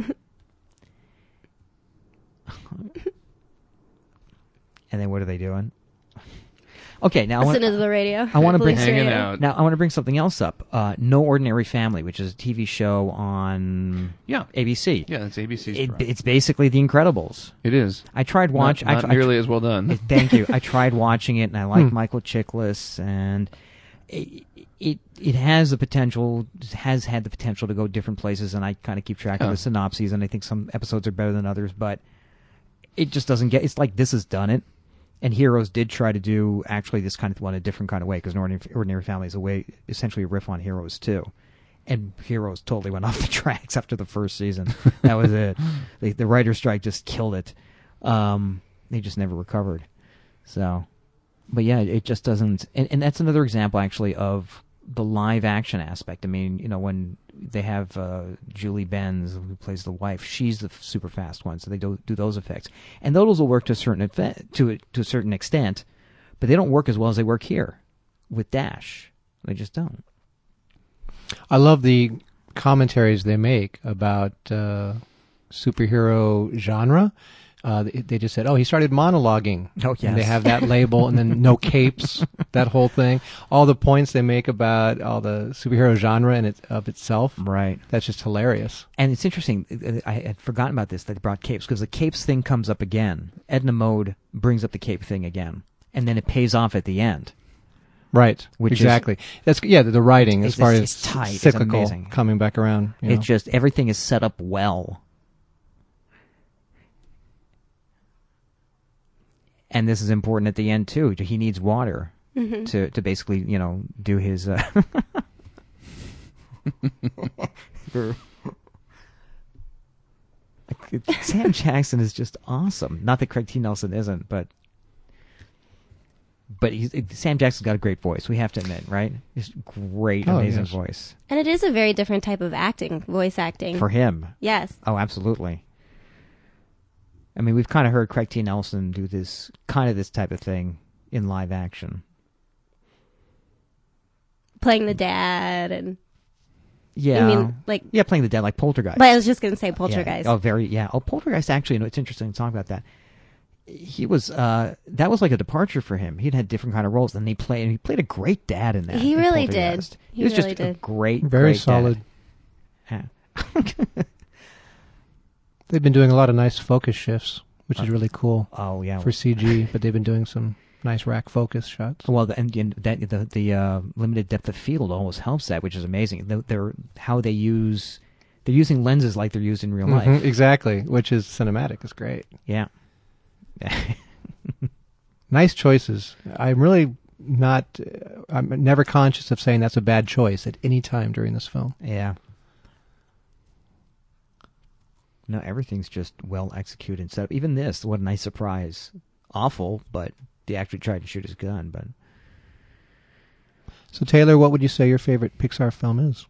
And then what are they doing? Okay, now I Listen want, to the radio. I wanna bring- Police Hanging radio. out. now I want to bring something else up. Uh, No Ordinary Family, which is a T V show on Yeah, A B C. yeah, that's A B C's. It, product. it's basically The Incredibles. It is. I tried watch. Not, not I, tr- I nearly as well done. Uh, Thank you. I tried watching it, and I like Hmm. Michael Chiklis, and it, it it has the potential, has had the potential to go different places, and I kind of keep track of Yeah. the synopses, and I think some episodes are better than others, but it just doesn't get. It's like This Has Done It, and Heroes did try to do actually this kind of one a different kind of way because Ordinary, Ordinary Family is a way essentially a riff on Heroes too. And Heroes totally went off the tracks after the first season. That was it. The, the writer's strike just killed it. Um, they just never recovered. So, but yeah, it just doesn't. And, and that's another example, actually, of the live action aspect. I mean, you know, when they have uh, Julie Benz, who plays the wife, she's the f- super fast one, so they do, do those effects. And those will work to a certain effect, to a, to a certain extent, but they don't work as well as they work here with Dash. They just don't. I love the commentaries they make about uh, superhero genre. Uh, they, they just said, "Oh, he started monologuing." Oh, And they yes. have that label, and then no capes. That whole thing. All the points they make about all the superhero genre and it of itself. Right. That's just hilarious. And it's interesting. I had forgotten about this. That they brought capes because the capes thing comes up again. Edna Mode brings up the cape thing again, and then it pays off at the end. Right. Which is- exactly. That's yeah. The, the writing, as It's- far it's as tight. It's cyclical, amazing. coming back around. You know. It's just everything is set up well. And this is important at the end too. He needs water Mm-hmm. to to basically, you know, do his. Uh, Sam Jackson is just awesome. Not that Craig T. Nelson isn't, but but he's, Sam Jackson's got a great voice. We have to admit, right? He's great, Oh, amazing yes. voice And it is a very different type of acting, voice acting. for him. Yes. Oh, absolutely. I mean, we've kind of heard Craig T. Nelson do this kind of this type of thing in live action. Playing the dad and Yeah, I mean like yeah, playing the dead like Poltergeist. but I was just gonna say Poltergeist. Yeah. Oh, very yeah. Oh, Poltergeist. Actually, you know, it's interesting to talk about that. He was uh, that was like a departure for him. He'd had different kind of roles, and he played. And he played a great dad in that. He in really Poltergeist. did. He, He was really just a did. great, Very great solid. dad. Yeah. They've been doing a lot of nice focus shifts, which is really cool Oh yeah. for C G. But they've been doing some nice rack focus shots. Well, the, and, and that the the uh, limited depth of field always helps that, which is amazing. They're, they're how they use they're using lenses like they're used in real life. Mhm, exactly, which is cinematic. It's great. Yeah. Nice choices. I'm really not. Uh, I'm never conscious of saying that's a bad choice at any time during this film. Yeah. No, everything's just well executed and set up. Even this, what a nice surprise. Awful, but he actually tried to shoot his gun. But So, Taylor, what would you say your favorite Pixar film is?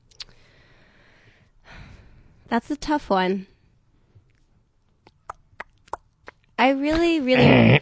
That's a tough one. I really, really...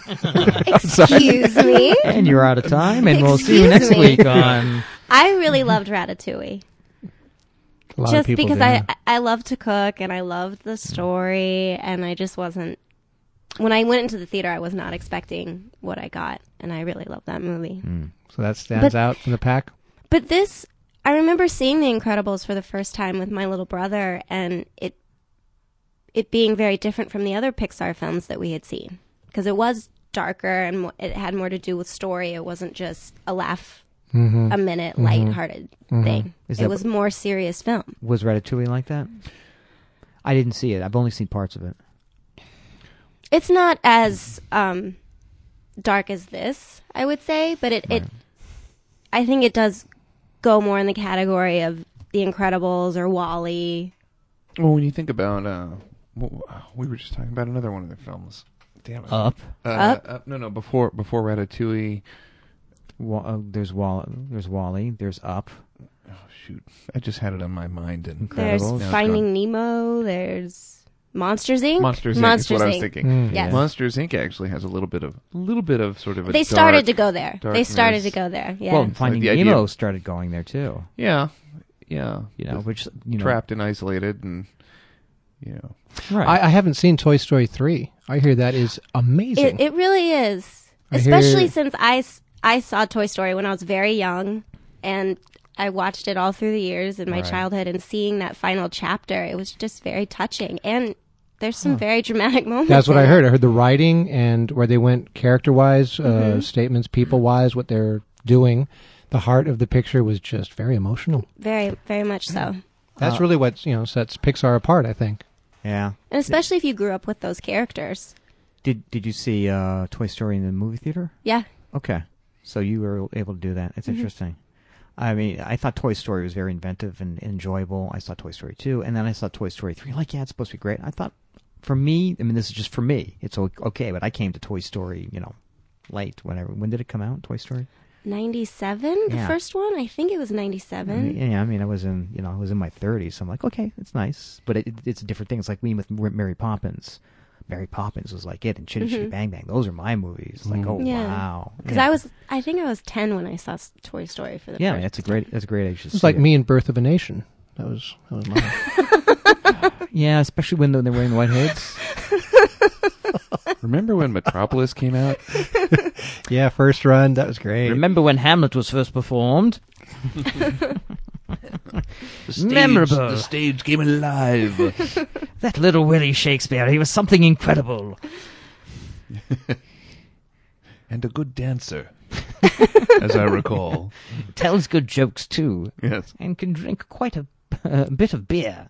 Excuse me? And you're out of time, and we'll see you Excuse next me. week on... I really loved Ratatouille. A lot of Just people because do, I, yeah. I love to cook, and I loved the story, and I just wasn't... When I went into the theater, I was not expecting what I got, and I really loved that movie. So that stands But- out from the pack? But this, I remember seeing The Incredibles for the first time with my little brother, and it it being very different from the other Pixar films that we had seen, because it was darker and mo- it had more to do with story. It wasn't just a laugh, Mm-hmm. a minute, lighthearted thing. Is it that was more serious film. Was Ratatouille like that? I didn't see it. I've only seen parts of it. It's not as um, dark as this, I would say, but it, it, I think it does go more in the category of The Incredibles or WALL-E. Well, when you think about, uh, w- we were just talking about another one of their films. Damn it. Up. Uh, Up? uh, no, no, before before Ratatouille. Wa- uh, there's Wall. There's Wall-E. There's Up. Oh shoot, I just had it on my mind. And There's Incredibles. Now it's Finding Nemo. There's Monsters Incorporated. Monsters Incorporated. Monsters That's what I was Incorporated. thinking. Mm. Yes. Monsters Incorporated actually has a little bit of, a little bit of sort of a They started dark- to go there. They darkness. started to go there. Yeah. Well, Finding the idea Nemo of- started going there too. Yeah, yeah. You know, which you know, Trapped and isolated, and you know. Right. I, I haven't seen Toy Story three. I hear that is amazing. It, it really is. I Especially hear- since I, s- I saw Toy Story when I was very young, and I watched it all through the years in my Right. childhood, and seeing that final chapter, it was just very touching. And there's some very dramatic moments. That's what in I it. heard. I heard the writing and where they went character-wise, uh, Mm-hmm. statements, people-wise, what they're doing. The heart of the picture was just very emotional. Very, very much so. That's Uh, really what you know sets Pixar apart, I think. yeah. And especially if you grew up with those characters. Did Did you see uh, Toy Story in the movie theater? Yeah. Okay, so you were able to do that. It's interesting. I mean, I thought Toy Story was very inventive and enjoyable. I saw Toy Story two, and then I saw Toy Story three. Like, yeah, it's supposed to be great. I thought, for me, I mean, this is just for me. It's o- okay, but I came to Toy Story, you know, late. Whenever. When did it come out? Toy Story. ninety-seven, the Yeah. first one? I think it was I ninety-seven. mean, yeah, I mean, I was in, you know, I was in my thirties. So I'm like, okay, it's nice, but it, it's a different thing. It's like me with Mary Poppins. Mary Poppins was like it, and Chitty Chitty Mhm. Bang Bang. Those are my movies. It's like, oh Yeah. wow, Because yeah. I was, I think I was ten when I saw s- Toy Story for the yeah, first that's a great, that's a great age to It's see like it. me in Birth of a Nation. That was that was mine. Yeah, especially when they're wearing the white hoods. Remember when Metropolis came out? Yeah, first run. That was great. Remember when Hamlet was first performed? The stage, Memorable. The stage came alive. That little Willie Shakespeare, he was something incredible. And a good dancer, as I recall. Tells good jokes too, Yes. and can drink quite a, a bit of beer.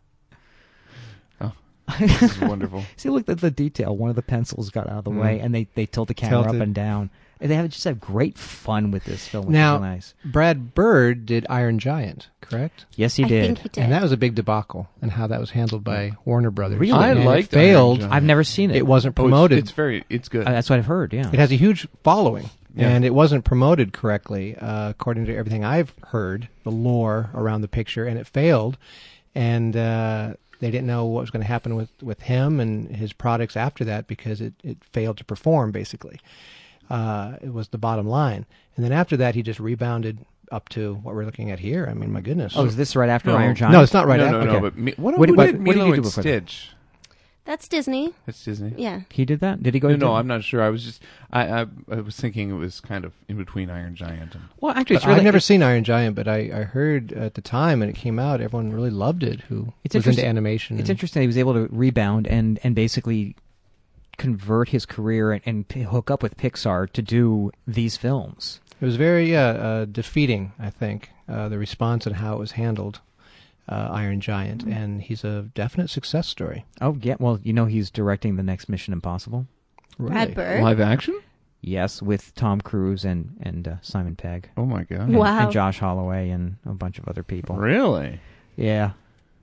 This is wonderful. See, look at the detail. One of the pencils got out of the Mm. way, and they, they tilt the camera Tilted. up and down. And they have just have great fun with this film, which Now- is nice. Brad Bird did Iron Giant, correct? Yes, he I did. think he did. And that was a big debacle, and how that was handled by Warner Brothers. Really? I And it liked Iron failed. Giant. I've never seen it. It wasn't Oh, it's- promoted. it's, very, it's good. Uh, that's what I've heard. Yeah. It has a huge following, Yeah. and it wasn't promoted correctly, uh, according to everything I've heard, the lore around the picture, and it failed. And uh, they didn't know what was going to happen with, with him and his products after that because it, it failed to perform, basically. Uh, it was the bottom line. And then after that, he just rebounded up to what we're looking at here. I mean, my goodness. Oh, is this right after No. Iron Giant? No, it's not right no, after. no, no. Okay. But me, what, What- who what- did what did Milo he do and before that? Stitch? That's Disney. That's Disney. Yeah. He did that? Did he go? No, into- no, I'm not sure. I was just, I, I, I was thinking it was kind of in between Iron Giant and. Well, actually, it's But really. I've never it's- seen Iron Giant, but I, I heard at the time when it came out, everyone really loved it who It's was into interesting- animation. It's and- interesting. He was able to rebound and, and basically convert his career and, and p- hook up with Pixar to do these films. It was very uh, uh, defeating, I think, uh, the response and how it was handled, uh, Iron Giant, and he's a definite success story. Oh, yeah. Well, you know he's directing the next Mission Impossible. Brad Bird. Live action? Yes, with Tom Cruise and and uh, Simon Pegg. Oh my god. And- Wow. And Josh Holloway and a bunch of other people. Really? Yeah.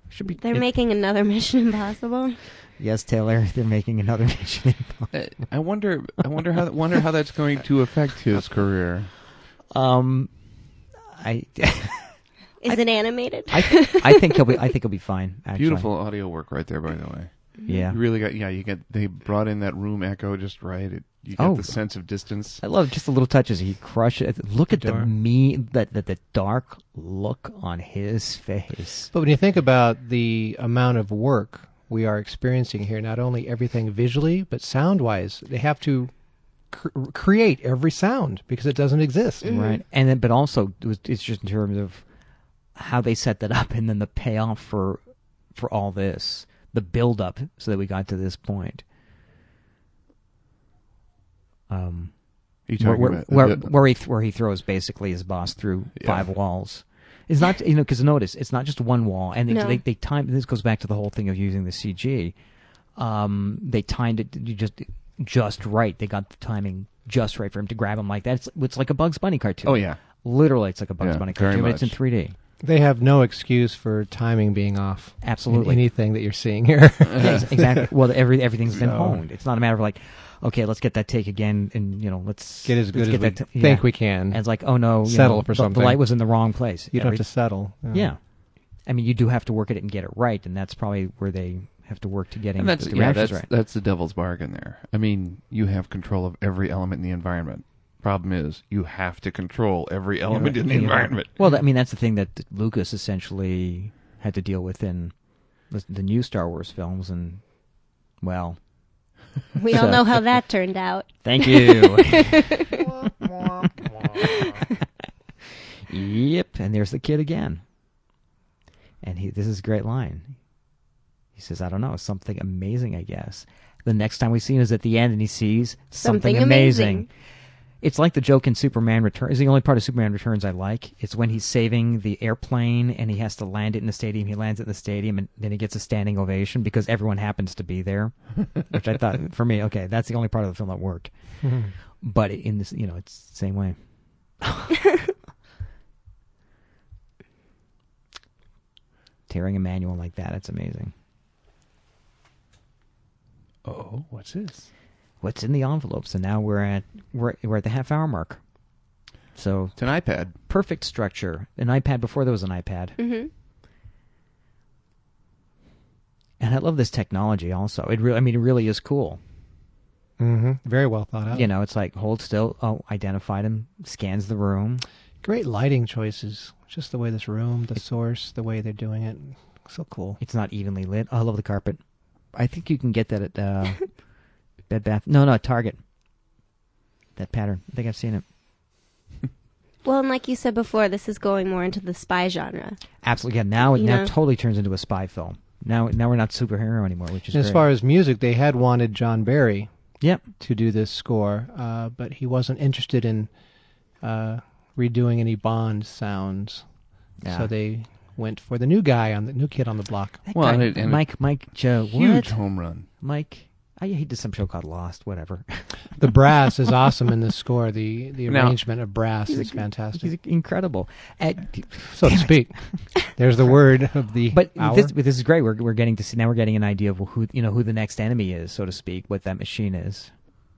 Should be. They're it- making another Mission Impossible. Yes, Taylor. They're making another Mission Impossible. Uh, I wonder. I wonder how. Wonder how that's going to affect his career. Um, I. Is it animated? I, th- I think he'll be. I think he'll be fine. Actually. Beautiful audio work right there, by the way. Yeah. You really got. Yeah, you get. They brought in that room echo just right. It, you get Oh. the sense of distance. I love just the little touches. He crushes. Look at the Door. me. That the, the dark look on his face. But when you think about the amount of work we are experiencing here, not only everything visually, but sound-wise, they have to cr- create every sound because it doesn't exist. Right, and then but also it was, it's just in terms of how they set that up, and then the payoff for for all this, the build up, so that we got to this point. Um, You where talking where, about where, the- where he th- where he throws basically his boss through Yeah. five walls. It's not, you know, because notice it's not just one wall, and No. they they time. This goes back to the whole thing of using the C G. Um, they timed it you just just right. They got the timing just right for him to grab him like that. It's, it's like a Bugs Bunny cartoon. Oh yeah. Literally, it's like a Bugs Yeah, Bunny very cartoon, but it's in much. three D. They have no excuse for timing being off. in Absolutely. anything that you're seeing here. Yeah, ex- exactly. Well, every everything's been So- honed. It's not a matter of like, okay, let's get that take again, and you know, let's Get as let's good as get we that t- think yeah. we can. And it's like, oh no, you Settle know, for the, something. The light was in the wrong place. You don't Every- have to settle. Yeah. I mean, you do have to work at it and get it right, and that's probably where they have to work to getting And that's the yeah, reactions that's right. that's the devil's bargain there. I mean, you have control of every element in the environment. Problem is, you have to control every element in the Yeah. environment. Well, I mean, that's the thing that Lucas essentially had to deal with in the, the new Star Wars films, and well, We all know how that turned out. thank you. Yep, and there's the kid again. And he, this is a great line. He says, I don't know, something amazing, I guess. The next time we see him is at the end, and he sees something, Something amazing. amazing. It's like the joke in Superman Returns. It's the only part of Superman Returns I like. It's when he's saving the airplane, and he has to land it in the stadium. He lands it in the stadium, and then he gets a standing ovation because everyone happens to be there. Which I thought, for me, okay, that's the only part of the film that worked. But in this, you know, it's the same way. Tearing a manual like that, it's amazing. Oh, what's this? What's in the envelope? So now we're at we're we're at the half hour mark. So It's an iPad. perfect structure. An iPad before there was an iPad. hmm And I love this technology also. It really, I mean, it really is cool. hmm Very well thought out. You know, it's like hold still. Oh, identified him. Scans the room. Great lighting choices. Just the way this room, the source, the way they're doing it. So cool. It's not evenly lit. Oh, I love the carpet. I think you can get that at uh, Bed Bath. No, no, at Target. That pattern. I think I've seen it. Well, and like you said before, this is going more into the spy genre. Absolutely. Yeah. Now it You now know? totally turns into a spy film. Now, now we're not superhero anymore, which is As great. far as music, they had wanted John Barry Yep. to do this score, uh, but he wasn't interested in uh, redoing any Bond sounds. Yeah. So they went for the new guy on the new kid on the block. That Well, guy, and it- and it- Mike, Mike, Joe, Huge what? home run. Mike. I, he did some show called Lost. Whatever. The brass is awesome in this score. The the Now- arrangement of brass is He's fantastic, incredible. At, so to damn it. speak. There's the word of the But hour. this, but this is great. We're we're getting to see now. We're getting an idea of who you know who the next enemy is, so to speak. What that machine is.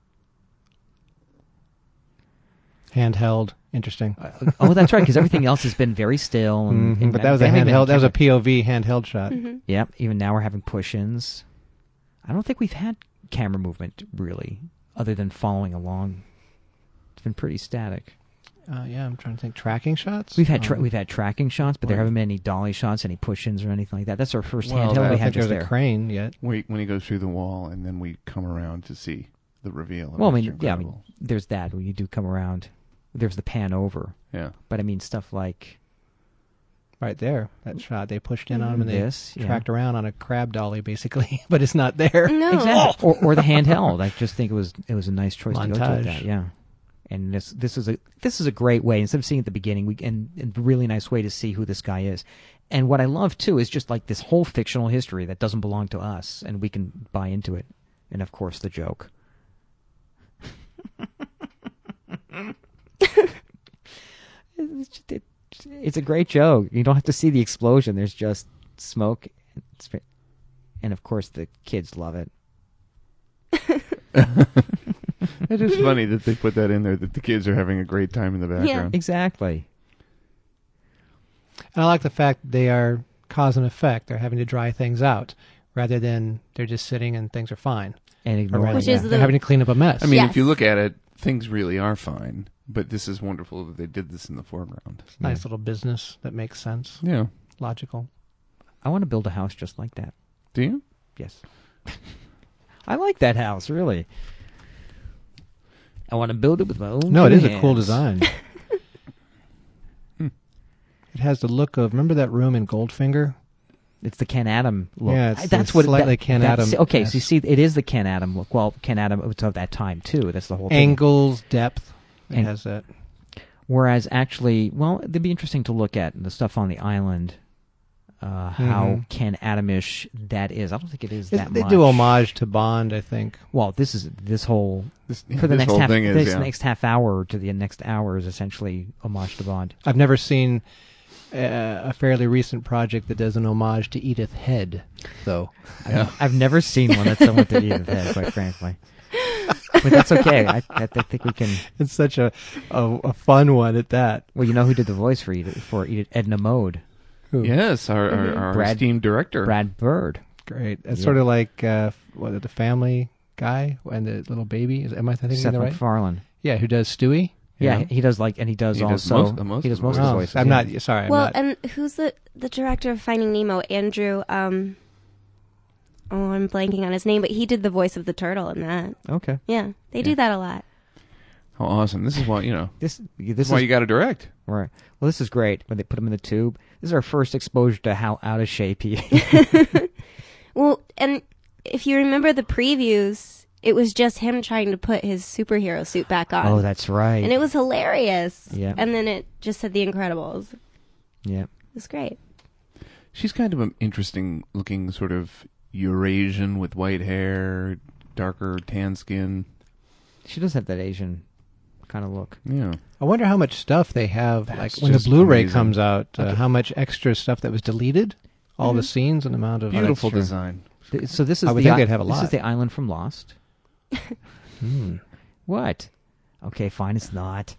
Handheld, interesting. Uh, oh, that's right. Because everything else has been very still. And, Mhm, and but that was they a haven't even handheld. That was a camera- P O V handheld shot. hmm Yep. Even now we're having push-ins. I don't think we've had camera movement really, other than following along. It's been pretty static. Uh, yeah, I'm trying to think. Tracking shots. We've had tra- Um, we've had tracking shots, but there Right. haven't been any dolly shots, any push-ins, or anything like that. That's our first Well, handheld that- I we don't had think just there's there. a crane yet. Wait, when he goes through the wall, and then we come around to see the reveal. of Well, I Mister mean, yeah, I mean, Incredible. there's that when you do come around. There's the pan over, yeah. but I mean stuff like Right there, that shot. They pushed in on him and they this, yeah. tracked around on a crab dolly, basically, but it's not there. No. Exactly. Or, or the handheld. I just think it was it was a nice choice to go to with Montage. that. Yeah. And this this is a this is a great way instead of seeing at the beginning, we and, and a really nice way to see who this guy is. And what I love too is just like this whole fictional history that doesn't belong to us, and we can buy into it. And of course, the joke. it's, just, it, it's a great joke. You don't have to see the explosion. There's just smoke. It's, ve- and of course, the kids love it. It is funny that they put that in there, that the kids are having a great time in the background. Exactly. And I like the fact they are cause and effect. They're having to dry things out rather than they're just sitting and things are fine. And Or ignoring rather, Which is they're the- having to clean up a mess. I mean, Yes. if you look at it, things really are fine. But this is wonderful that they did this in the foreground. Nice little business that makes sense, Yeah. logical. I want to build a house just like that. Do you? Yes. I like that house, really. I want to build it with my own No, it two is a cool hands. design. It has the look of, remember that room in Goldfinger? It's the Ken Adam look. Yeah, it's I- that's the what slightly that, Ken that's- Adam- Okay, yes. so you see, it is the Ken Adam look. Well, Ken Adam was of that time too. That's the whole thing. Angles, depth. It And- has that. Whereas actually, well, it'd be interesting to look at the stuff on the island. Uh, how Mhm. Ken Adamish that is. I don't think it is It- that they much. do homage to Bond, I think. Well, this is this whole This, for the this next whole half thing is, this yeah. next half hour to the next hour is essentially homage to Bond. I've never seen uh, a fairly recent project that does an homage to Edith Head, though. Yeah. I've never seen one that's done with the Edith Head, quite frankly. But that's okay. I, I, I think we can. It's such a, a a fun one at that. Well, you know who did the voice for Edith, for Edith, Edna Mode? Who? Yes, our, our, our Brad- esteemed director. Brad Bird. Great. It's Yeah. sort of like uh, what the Family Guy and the little baby. Is, am I thinking Seth of the right? MacFarlane. Yeah, who does Stewie? Yeah, Yeah. he does like, and he does He does also. most- uh, most he of does the most of the Oh, voices. I'm yeah. not. Sorry, I'm well, not. and who's the the director of Finding Nemo? Andrew. Um, oh, I'm blanking on his name, but he did the voice of the turtle in that. Okay. Yeah, they Yeah. do that a lot. How awesome. This is why, you know, This this this is why is you got to direct. right. Well, this is great when they put him in the tube. This is our first exposure to how out of shape he is. Well, and if you remember the previews, it was just him trying to put his superhero suit back on. Oh, that's right. and it was hilarious. Yeah. And then it just said The Incredibles. It yeah. was great. She's kind of an interesting looking sort of Eurasian with white hair, darker tan skin. She does have that Asian kind of look. Yeah. I wonder how much stuff they have. That's like when the just Blu-ray amazing. comes out, uh, Okay. how much extra stuff that was deleted, all the scenes and amount of Beautiful true. design. Th- So this is I would the think i- they'd have a This lot. is the island from Lost. Hmm. What? Okay, fine. It's not.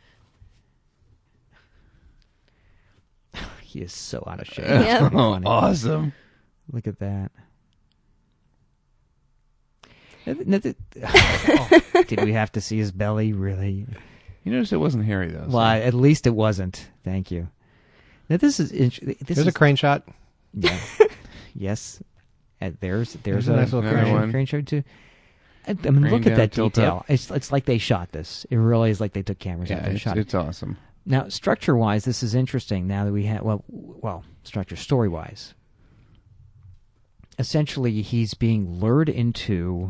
He is so out of shape. Yeah. It's pretty Oh, funny. awesome. Look at that. Uh, no, th- oh, did we have to see his belly? Really? You notice it wasn't hairy, though. so- Well, at least it wasn't. Thank you. Now this is int- this There's is a crane shot. yeah. Yes. And there's there's There's a a nice little Another crane, one. crane shot too. I, I mean, Crane look at down, that tilt detail. up. It's it's like they shot this. It really is like they took cameras out Yeah, and it's, shot it. it's awesome. Now, structure-wise, this is interesting. Now that we have, well, well, structure story-wise, essentially, he's being lured into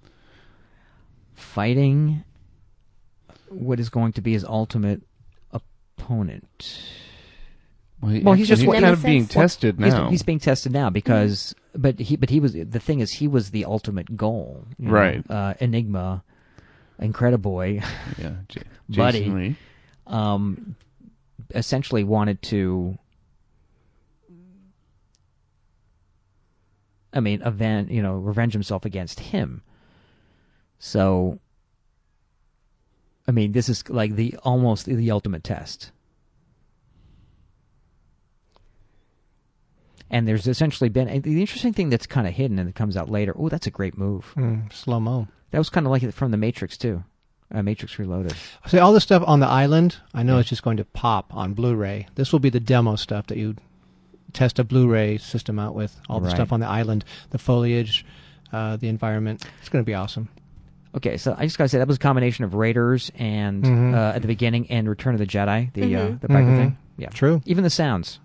fighting what is going to be his ultimate opponent. Well, he, Well, he's just he's what- kind of Nemesis? being Well, tested He's, now. he's being tested now because, but he, but he was the thing is he was the ultimate goal, you know? Right. Uh, Enigma, Incrediboy. yeah, J- Buddy. Jason Lee. um, essentially wanted to, I mean, aven- you know, revenge himself against him. So, I mean, this is like the almost the ultimate test. And there's essentially been and the interesting thing that's kind of hidden and it comes out later. Oh, that's a great move. Mm, slow mo. That was kind of like it from the Matrix too. Uh, Matrix Reloaded. See, all this stuff on the island, I know it's just going to pop on Blu-ray. This will be the demo stuff that you test a Blu-ray system out with. All the Right. stuff on the island, the foliage, uh, the environment. It's going to be awesome. Okay, so I just gotta say that was a combination of Raiders and Mhm. uh, at the beginning and Return of the Jedi, the uh, Mhm. the biker Mhm. thing. Yeah, True. even the sounds.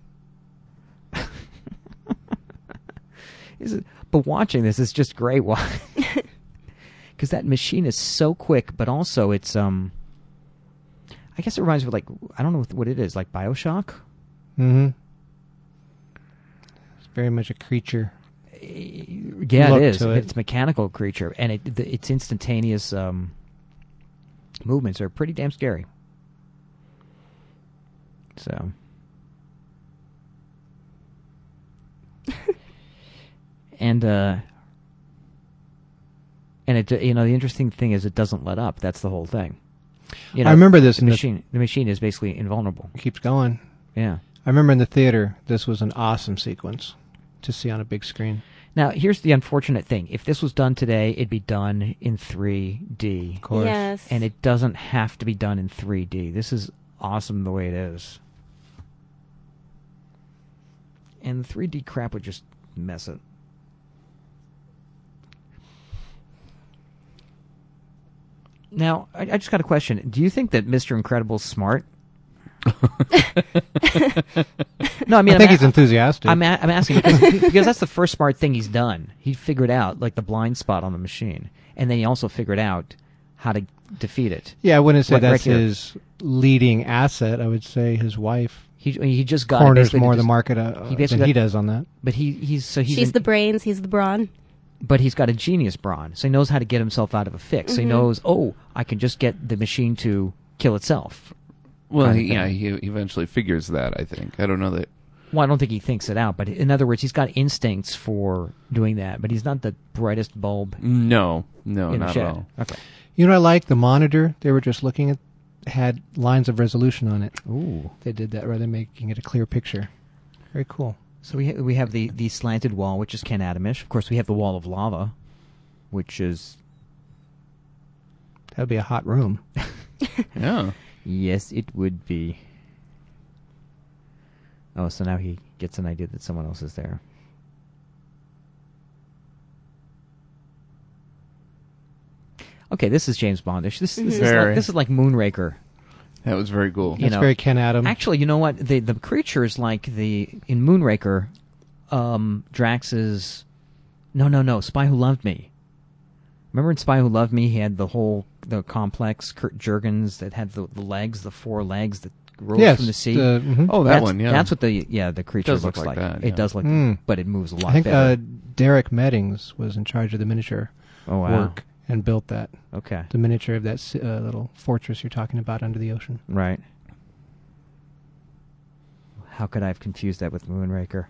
Is it, but watching this is just great. Why? Because that machine is so quick, but also it's um. I guess it reminds me of like I don't know what it is like BioShock. Mm-hmm. It's very much a creature. Yeah, Look it is. to it. It's a mechanical creature, and it the, its instantaneous um, movements are pretty damn scary. So, and uh, and it you know the interesting thing is it doesn't let up. That's the whole thing. You know, I remember this The in the- machine. The machine is basically invulnerable. It keeps going. Yeah. I remember in the theater, this was an awesome sequence to see on a big screen. Now, here's the unfortunate thing. If this was done today, it'd be done in three D. Of course. Yes. And it doesn't have to be done in three D. This is awesome the way it is. And the three D crap would just mess it. Now, I, I just got a question. Do you think that Mister Incredible's smart? No, I mean, I I'm think a- he's enthusiastic. I'm, a- I'm asking because, because that's the first smart thing he's done. He figured out like the blind spot on the machine, and then he also figured out how to defeat it. yeah, I wouldn't say Right- right that's here. his leading asset. I would say his wife He he just got it corners basically to more of the just- market uh, he basically than he got- does on that. But he he's so he's She's in- the brains, he's the brawn. but he's got a genius brawn, so he knows how to get himself out of a fix. So he Mhm. knows, oh, I can just get the machine to kill itself. Well, kind of he, yeah, thing. he eventually figures that. I think. I don't know that. Well, I don't think he thinks it out, but in other words, he's got instincts for doing that. But he's not the brightest bulb No, no, in the not shed. at all. Okay. You know what I like? The monitor they were just looking at had lines of resolution on it. Ooh. They did that rather than making it a clear picture. Very cool. So we ha- we have the, the slanted wall, which is Ken Adamish. Of course, we have the wall of lava, which is That would be a hot room. Yeah. yes, it would be. Oh, so now he gets an idea that someone else is there. Okay, this is James Bondish. This, this, is, like, Very. this is like Moonraker. That was very cool. You That's know, very Ken Adam. Actually, you know what? The the creatures like the in Moonraker, um, Drax's. No, no, no. Spy Who Loved Me. Remember in Spy Who Loved Me, he had the whole the complex Kurt Jurgens that had the, the legs, the four legs that rose yes, from the sea. the- mhm. Oh, that that's, one. Yeah. That's what the yeah the creature does looks look like. like that, It yeah. does look, Mm. but it moves a lot I think better. uh, Derek Meddings was in charge of the miniature oh wow. work and built that. Okay. The miniature of that s- uh, little fortress you're talking about under the ocean. Right. How could I have confused that with Moonraker?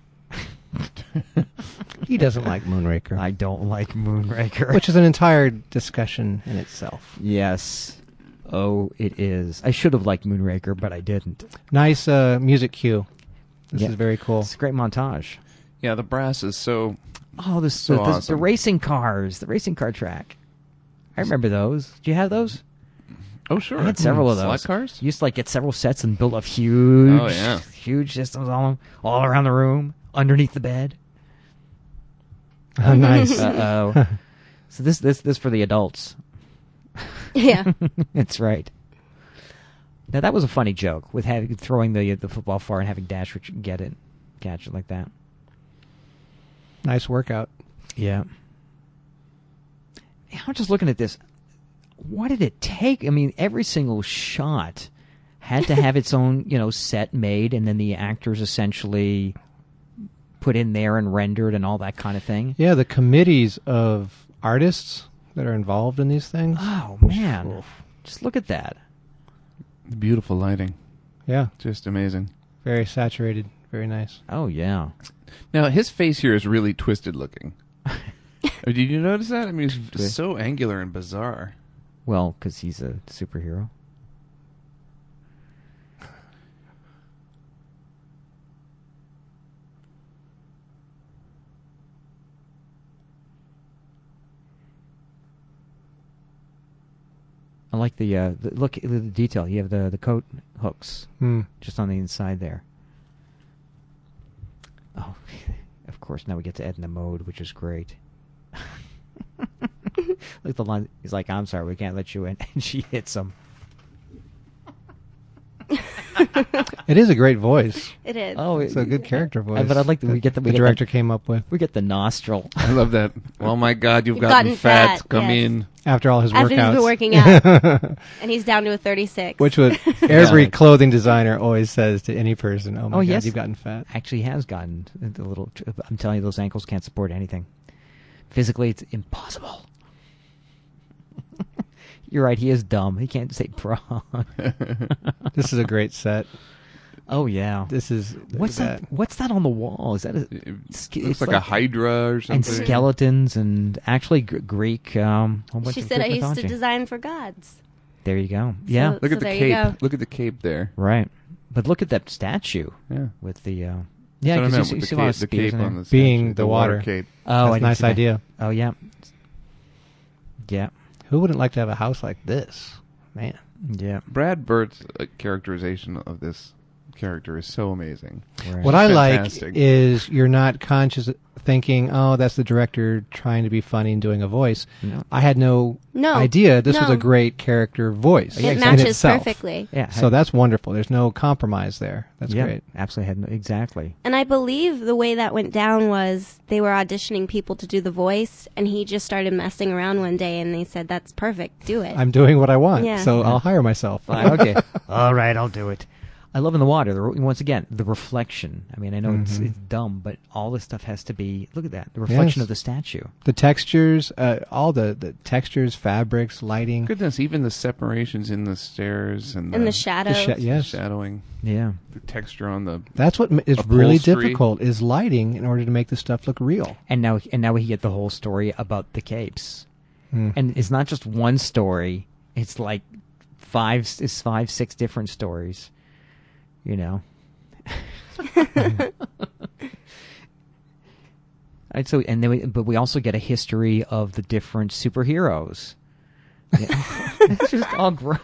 He doesn't like Moonraker, I don't like Moonraker. which is an entire discussion in itself. Yes. Oh, it is. I should have liked Moonraker, but I didn't. Nice uh, music cue. This Yeah. is very cool. It's a great montage. Yeah, the brass is so. Oh, this, So the, the, the awesome. racing cars, the racing car track. I remember those. Do you have those? Oh, sure. I had several of Slot those. cars. You used to like get several sets and build up huge, Oh, yeah. huge systems all all around the room, underneath the bed. Oh, nice. Uh oh. So this this this for the adults. Yeah. That's right. Now that was a funny joke with having throwing the the football far and having Dash ret- get it, catch it like that. Nice workout. Yeah. I'm just looking at this. What did it take? I mean, every single shot had to have its own, you know, set made, and then the actors essentially put in there and rendered and all that kind of thing. Yeah, the committees of artists that are involved in these things. Oh man, just look at that. Beautiful lighting. Yeah, Just amazing. very saturated. Very nice. Oh yeah. Now his face here is really twisted looking. Oh, did you notice that? I mean, it's Twist. so angular and bizarre. Well, because he's a superhero. I like the, uh, the look at the detail. You have the the coat hooks Hmm. just on the inside there. Oh, of course. Now we get to Edna Mode, which is great. Like the line, he's like, "I'm sorry, we can't let you in," and she hits him. It is a great voice. It is. Oh, It's a good character voice. But I'd like to we that get the we the get director The, came up with we get the nostril. I love that. Oh my God, you've, You've gotten, gotten fat. fat, Come yes. in. after all his After workouts. he's been working out, and he's down to a thirty-six. Which would every Yeah. clothing designer always says to any person. Oh my Oh, God, yes. you've gotten fat. Actually, has gotten a little. I'm telling you, those ankles can't support anything. Physically, it's impossible. You're right. He is dumb. He can't say bra. This is a great set. Oh yeah. This is What's that? What's that on the wall? Is that a? It Ske- looks it's like, a hydra or something. and skeletons and actually gr- Greek. Um, whole bunch She of said I Greek used to mythology. design for gods. There you go. Yeah. So- Look at the there you cape. go. Look at the cape there. Right. But look at that statue Yeah. with the. Uh, That's yeah, what I because meant you, see- with you the see a lot of cape, the spears cape in there. on the Being statue, the water. cape. Oh, That's I a didn't nice see that. idea. Oh yeah. Yeah. Who wouldn't like to have a house like this? Man. Yeah. Brad Birt's uh, characterization of this character is so amazing. Right. What I Fantastic. like is you're not conscious thinking, oh, that's the director trying to be funny and doing a voice. No. I had no, No. idea this was No. a great character voice Yeah, It in matches itself. perfectly. Yeah. So that's wonderful. There's no compromise there. That's yeah, great. Absolutely. Had no, exactly. And I believe the way that went down was they were auditioning people to do the voice, and he just started messing around one day, and they said, "That's perfect. Do it." I'm doing what I want, Yeah. so I'll hire myself. Fine, okay. All right, I'll do it. I love in the water. The, re- once again, the reflection. I mean, I know it's, Mhm. it's dumb, but all this stuff has to be. Look at that. The reflection Yes. of the statue. The textures, uh, all the, the textures, fabrics, lighting. Goodness, even the separations in the stairs and the, and the The shadows. sha- yes. shadowing, Yeah. the texture on the. That's what m- is really Upholstery. difficult is lighting in order to make the stuff look real. And now, and now we get the whole story about the capes. Mm. And it's not just one story. It's like five, it's five, six different stories. You know. Right, so and then we, but we also get a history of the different superheroes. Yeah. It's just all gross.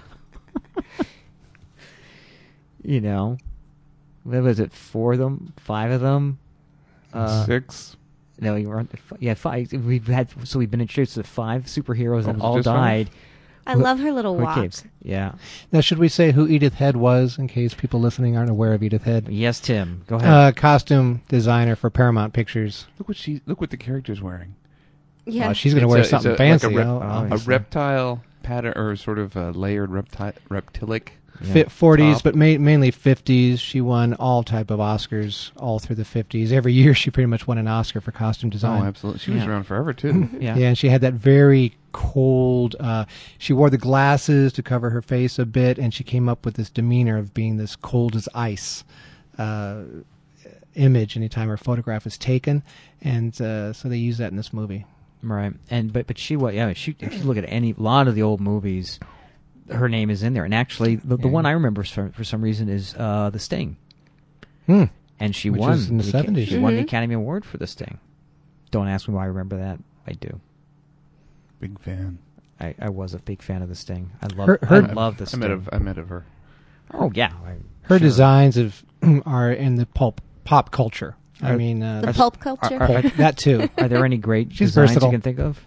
You know, what was it? Four of them, five of them. Uh, Six. No, we were yeah five. We've had so we've been introduced to five superheroes Oh, that was it all just five? died. I love her little with walk. capes. Yeah. Now, should we say who Edith Head was in case people listening aren't aware of Edith Head? Yes, Tim. Go ahead. Uh, costume designer for Paramount Pictures. Look what she. Look what the character's wearing. Yeah. Well, she's going to It's wear a- it's something a- fancy. Like a, rep- oh, Oh, a obviously. reptile pattern, or sort of a layered repti- reptilic. Yeah. Fit forties, Top. but ma- mainly fifties. She won all type of Oscars all through the fifties. Every year, she pretty much won an Oscar for costume design. Oh, absolutely. She was Yeah. around forever too. Yeah. Yeah, and she had that very cold. Uh, she wore the glasses to cover her face a bit, and she came up with this demeanor of being this cold as ice uh, image anytime her photograph is taken, and uh, so they use that in this movie. Right, and but but she was yeah. She, if you look at any lot of the old movies, her name is in there. And actually, the, the Yeah. one I remember for, for some reason is uh, The Sting, Hmm. and she Which won was in the Aca- seventies. She won the Mhm. Academy Award for The Sting. Don't ask me why I remember that. I do. Big fan. I, I was a big fan of The Sting. I love Her- her- I love The I Sting. met of. I met of her. Oh yeah, I, Her sure. designs of are in the pulp pop culture. I Are- mean, uh, the pulp culture. are- pulp, that too. Are there any great She's designs versatile. you can think of?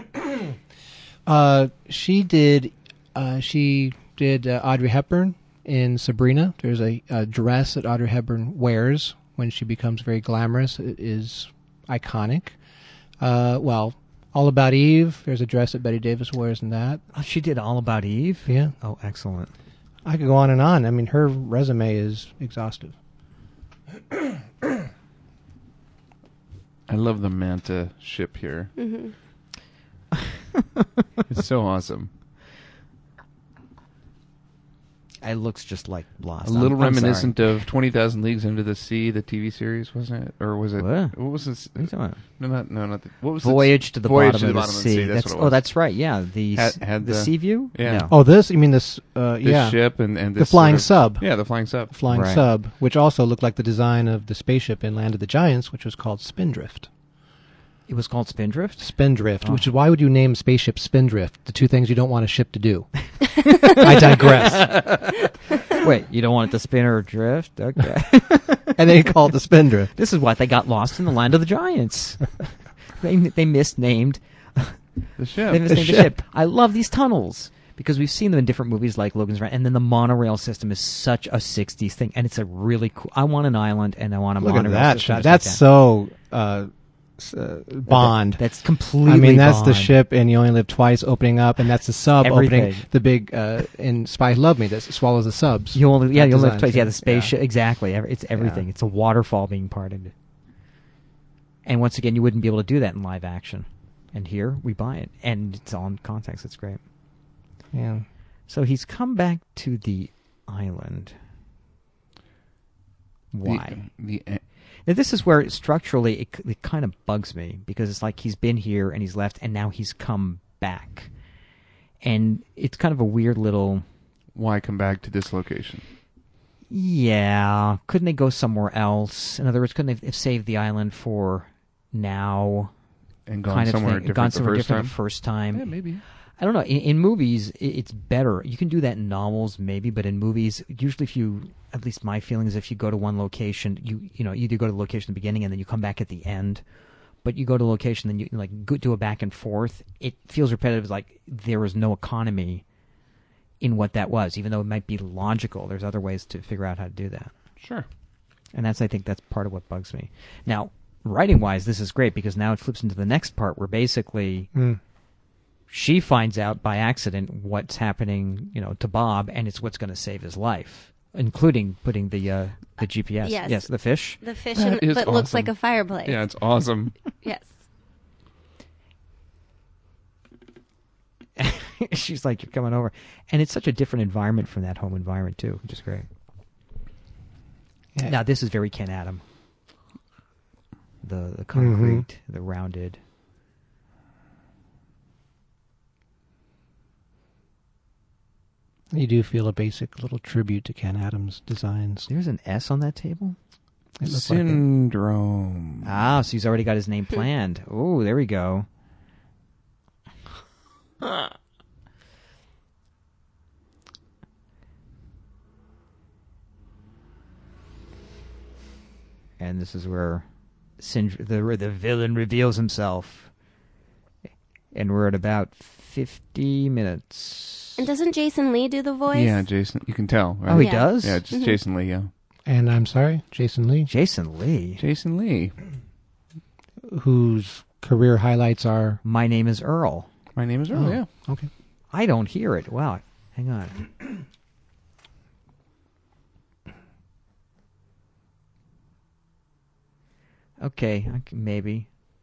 Uh, she did. Uh, she did uh, Audrey Hepburn in Sabrina. There's a, a dress that Audrey Hepburn wears when she becomes very glamorous. It is iconic. Uh, well, All About Eve. There's a dress that Betty Davis wears in that. Oh, she did All About Eve. Yeah, Oh, excellent. I could go on and on. I mean, her resume is exhaustive. I love the Manta ship here. hmm It's so awesome. It looks just like Lost. A little I'm- I'm sorry. reminiscent of Twenty Thousand Leagues Under the Sea, the T V series, wasn't it? Or was it? What? What was this? What are you talking about? No, not no, not the. What was the- Voyage to the Voyage bottom to the of the bottom sea. That's, That's what it oh, was. that's right. Yeah, the Had- s- had the, the- sea view. Yeah. No. Oh, this? You mean this? Uh, This yeah, ship and and the this flying sort of- sub. Yeah, the flying sub. Flying Right. sub, which also looked like the design of the spaceship in Land of the Giants, which was called Spindrift. It was called Spindrift. Spindrift, Oh. which is why would you name spaceship Spindrift? The two things you don't want a ship to do. I digress. Wait, you don't want it to spin or drift? Okay. And they call it the Spindrift. This is why they got lost in the land of the giants. they they misnamed. The ship. They misnamed the, ship. ship. I love these tunnels because we've seen them in different movies like Logan's Run, and then the monorail system is such a sixties thing, and it's a really cool. I want an island, and I want a Look at monorail that system. shot. just like That's that. so uh, s- uh, Bond. That's completely. I mean, that's the Bond. ship, and You Only Live Twice opening up, and that's the sub Everything. opening the big uh, in Spies Love Me that swallows the subs. You only, yeah, That you only design have twice. Yeah, too. the spaceship, exactly. Every- It's everything. Yeah. It's a waterfall being part of it. And once again, you wouldn't be able to do that in live action. And here we buy it, and it's all in context. It's great. Yeah. So he's come back to the island. Why? The, the Now, this is where structurally it, it kind of bugs me because it's like he's been here and he's left and now he's come back. And it's kind of a weird little... Why come back to this location? Yeah. Couldn't they go somewhere else? In other words, couldn't they have saved the island for now? And gone kind of somewhere thing, different gone the somewhere first different time? the first time. Yeah, maybe. I don't know. In, in movies, i- it's better. You can do that in novels, maybe, but in movies, usually if you, at least my feeling is if you go to one location, you you know, you either go to the location at the beginning and then you come back at the end, but you go to a location, then you like go, do a back and forth. It feels repetitive. It's like there was no economy in what that was, even though it might be logical. There's other ways to figure out how to do that. Sure. And that's, I think, that's part of what bugs me. Now, writing-wise, this is great because now it flips into the next part where basically Mm. she finds out by accident what's happening, you know, to Bob, and it's what's going to save his life, including putting the uh, the G P S. Yes. Yes, the fish. The fish That in, is that looks awesome. like a fireplace. Yeah, it's awesome. Yes. She's like, you're coming over. And it's such a different environment from that home environment, too, which is great. Yeah. Now, this is very Ken Adam. The, the concrete, the rounded... You do feel a basic little tribute to Ken Adams' designs. There's an S on that table? It looks like it. Syndrome. Ah, so he's already got his name planned. Oh, there we go. And this is where Syndr- the the villain reveals himself. And we're at about fifty minutes. And doesn't Jason Lee do the voice? Yeah, Jason. You can tell, right? Oh, he Yeah. does? Yeah, just Mhm. Jason Lee, yeah. And I'm sorry, Jason Lee, Jason Lee. Jason Lee. whose career highlights are... My name is Earl. My name is Earl, Oh, yeah. Okay. I don't hear it. Wow. Hang on. Okay, I c- maybe.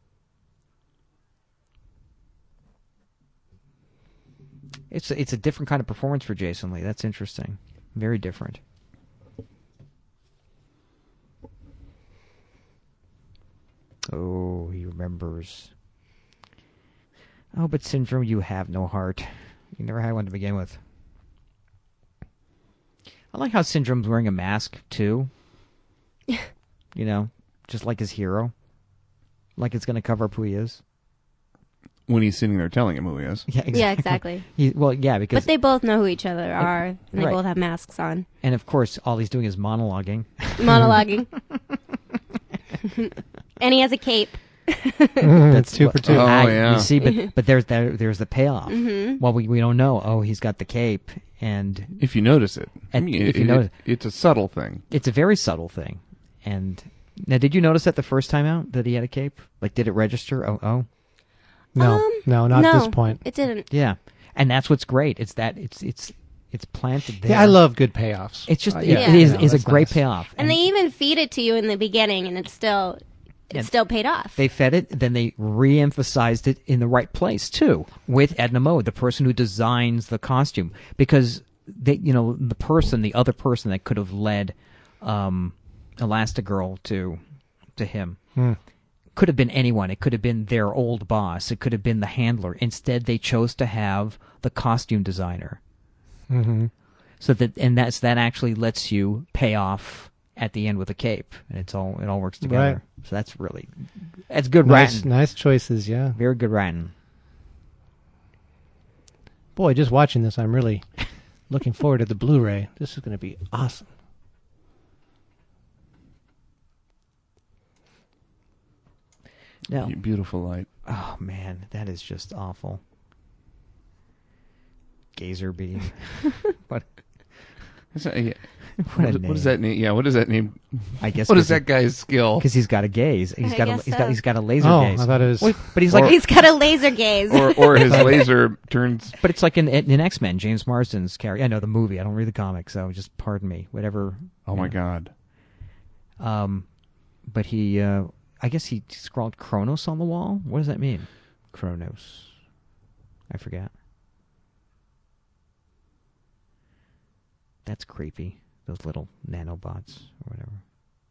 It's a, it's a different kind of performance for Jason Lee. That's interesting. Very different. Oh, he remembers. Oh, but Syndrome, you have no heart. You never had one to begin with. I like how Syndrome's wearing a mask, too. You know, just like his hero. Like it's going to cover up who he is. When he's sitting there telling him who he is. Yeah, exactly. Yeah, exactly. He, well, yeah, because... But they both know who each other are, and they Right. both have masks on. And, of course, all he's doing is monologuing. Monologuing. And he has a cape. That's two what- for two. Oh, Ah, yeah. You see, but, but there's there, there's the payoff. Mhm. Well, we, we don't know. Oh, he's got the cape, and If you notice it. I And mean, if it- you it- notice- it's a subtle thing. it's a very subtle thing. And now, did you notice that the first time out that he had a cape? Like, did it register? Oh, oh, No, Um, no, not no, at this point. It didn't. yeah. And that's what's great. It's that it's it's it's planted there. Yeah, I love good payoffs. It's just Uh, it, yeah. it is no, is a that's great nice. payoff. And they even feed it to you in the beginning, and it's still, it's Yeah. still paid off. They fed it, then they re-emphasized it in the right place too, with Edna Mode, the person who designs the costume, because they, you know, the person, the other person that could have led um, Elastigirl to to him Hmm. could have been anyone. It could have been their old boss. It could have been the handler. Instead, they chose to have the costume designer. Mm-hmm. So that and that's that actually lets you pay off at the end with a cape, and it's all it all works together. Right. So that's really that's good Nice, writing. nice choices, yeah. Very good writing. Boy, just watching this, I'm really looking forward to the Blu-ray. This is going to be awesome. No. You beautiful light. Oh man, that is just awful. Gazer beam. what? Is that- yeah. What a What, what does name. that name? Yeah, what does that name? I guess. What is that guy's skill? Because he's got a gaze. He's I got. A, guess he's so. got. He's got a laser Oh, gaze. I thought it was... Wait, but he's Or- like. He's got a laser gaze. Or or his laser turns. But it's like in in X Men, James Marsden's character. I know the movie. I don't read the comics, so just pardon me. Whatever. Oh you my know. God. Um, but he. Uh, I guess he scrawled Kronos on the wall. What does that mean? Kronos. I forget. That's creepy. Those little nanobots or whatever.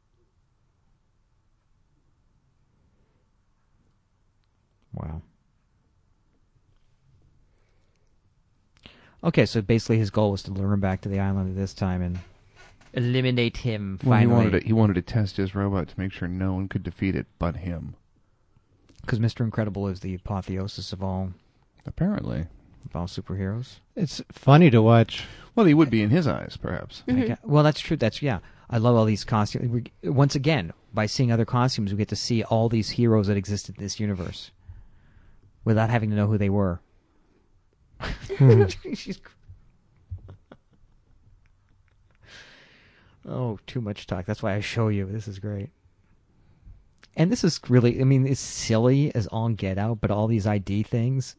Okay, so basically his goal was to lure him back to the island at this time and eliminate him Well, he finally. wanted to, he wanted to test his robot to make sure no one could defeat it but him. Because Mister Incredible is the apotheosis of all, Apparently. of all superheroes. It's funny to watch. Well, he would be in his eyes, perhaps. I gue- well, that's true. That's yeah. I love all these costumes. We, once again, by seeing other costumes, we get to see all these heroes that exist in this universe without having to know who they were. She's... Oh, too much talk. That's why I show you. This is great. And this is really, I mean, it's silly as all get out, but all these I D things.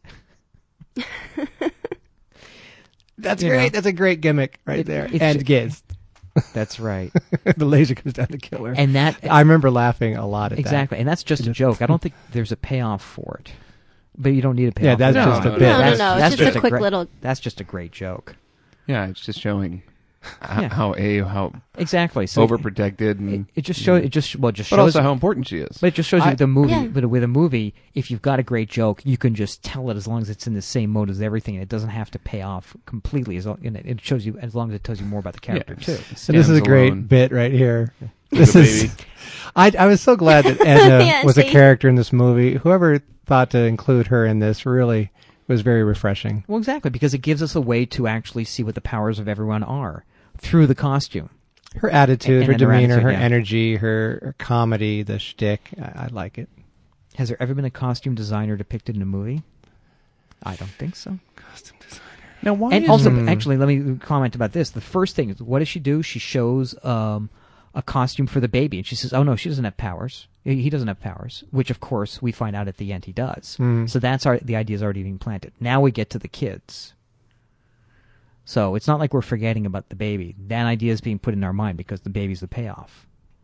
That's You great. know. That's a great gimmick right It- there. it's And ju- Giz. That's right. The laser comes down to kill her. And that I remember laughing a lot at exactly, and that's just It a just- joke. I don't think there's a payoff for it, but you don't need a payoff. Yeah, for that's that. just a No, bit. no, No, no, That's- no. It's that's just a quick great, little. That's just a great joke. Yeah, it's just showing h- Yeah. how a how Exactly. So overprotected It, and it just shows. It just well, it just but shows. also how important she is. but it just shows I- you the movie. Yeah. But with a movie, if you've got a great joke, you can just tell it as long as it's in the same mode as everything, and it doesn't have to pay off completely. As long, and it shows you as long as it tells you more about the character Yeah, too. it So this is a stands great alone. bit right here. The This is. baby. I I was so glad that Edna Yeah, was a see? character in this movie. Whoever thought to include her in this really was very refreshing. Well, exactly, because it gives us a way to actually see what the powers of everyone are through the costume. Her attitude, And- her and their demeanor, attitude, her yeah. energy, her, her comedy, the shtick. I, I like it. Has there ever been a costume designer depicted in a movie? I don't think so. Now, why And is also, Hmm. actually, let me comment about this. The first thing is, what does she do? She shows um, a costume for the baby, and she says, "Oh no, she doesn't have powers. He he doesn't have powers." Which, of course, we find out at the end he does. Hmm. So that's our the idea is already being planted. Now we get to the kids. So it's not like we're forgetting about the baby. That idea is being put in our mind because the baby's the payoff.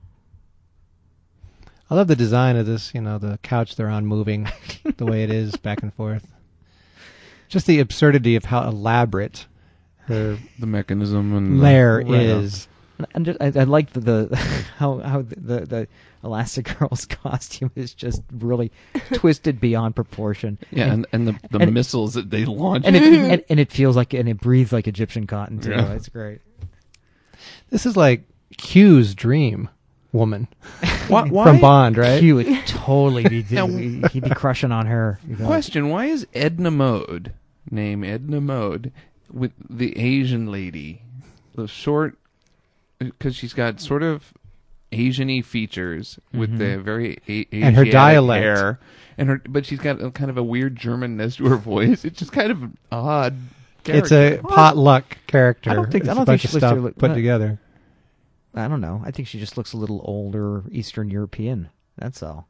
I love the design of this, you know, the couch they're on moving the way it is back and forth. Just the absurdity of how elaborate her the mechanism and the- lair Right. is. And just, I, I like the, the how how the, the the Elastigirl's costume is just really twisted beyond proportion. yeah, and and, and the, the and- missiles that they launch. and it, and, and it feels like and it breathes like Egyptian cotton too. Yeah. It's great. This is like Q's dream woman why, why, from Bond, right? Q would totally be Now- he'd be crushing on her. You know? Question: why is Edna Mode, name Edna Mode, with the Asian lady, the short, because she's got sort of Asian-y features with the very a- Mm-hmm. And her Asiatic dialect. hair, and her, but she's got a kind of a weird Germanness to her voice. It's just kind of an odd. It's a character. potluck character. I don't think- It's I don't a bunch think of she looks stuff to look- put no. together. I don't know. I think she just looks a little older, Eastern European. That's all.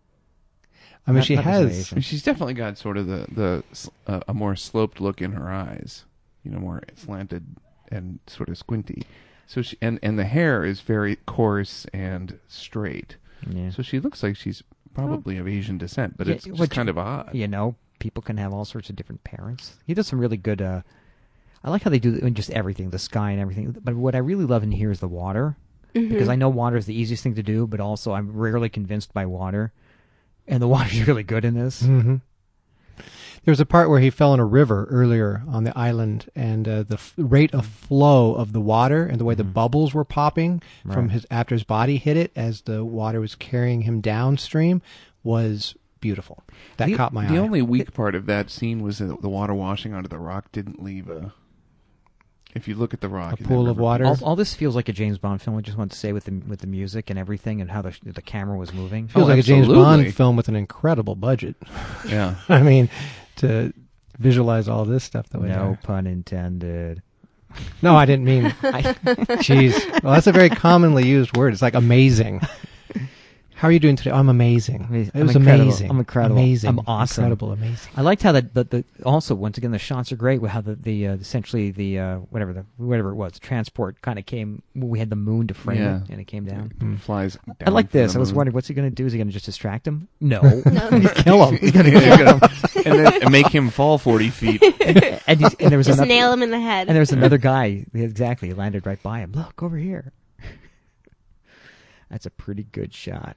I mean, Not- she not has. Asian. She's definitely got sort of the the s- uh, a more sloped look in her eyes, you know, more slanted and sort of squinty. So she and and the hair is very coarse and straight. Yeah. So she looks like she's probably of Asian descent, but Yeah, it's just what kind you- of odd. You know, people can have all sorts of different parents. He does some really good. Uh, I like how they do I mean, just everything, the sky and everything. But what I really love in here is the water, because I know water is the easiest thing to do, but also I'm rarely convinced by water, and the water's really good in this. hmm There was a part where he fell in a river earlier on the island, and uh, the f- rate of flow of the water and the way the bubbles were popping from Right. his after his body hit it as the water was carrying him downstream was beautiful. That the, caught my the eye. only weak part of that scene was that the water washing onto the rock didn't leave a. If you look at the rock, A it pool never of water? All, all this feels like a James Bond film. I just want to say with the with the music and everything and how the the camera was moving. Feels Oh, like a James absolutely. Bond film with an incredible budget. Yeah. I mean, to visualize all this stuff the way No they're- pun intended. No, I didn't mean. I, jeez. Well, that's a very commonly used word. It's like amazing. How are you doing today? I'm amazing. I'm It was incredible. amazing. I'm incredible. Amazing. I'm awesome. Incredible. Amazing. I liked how the, the, the also once again the shots are great with how the the uh, essentially the uh, whatever the whatever it was the transport kind of came. We had the moon to frame Yeah. it, and it came down. Mm. Flies. I down like from this. the I was moon. wondering what's he going to do? Is he going to just distract him? No, Kill him. He's going to You're gonna- and then and make him fall forty feet. and, he's, and there was Just another, nail him in the head. and there was another guy. Exactly, he landed right by him. Look over here. That's a pretty good shot.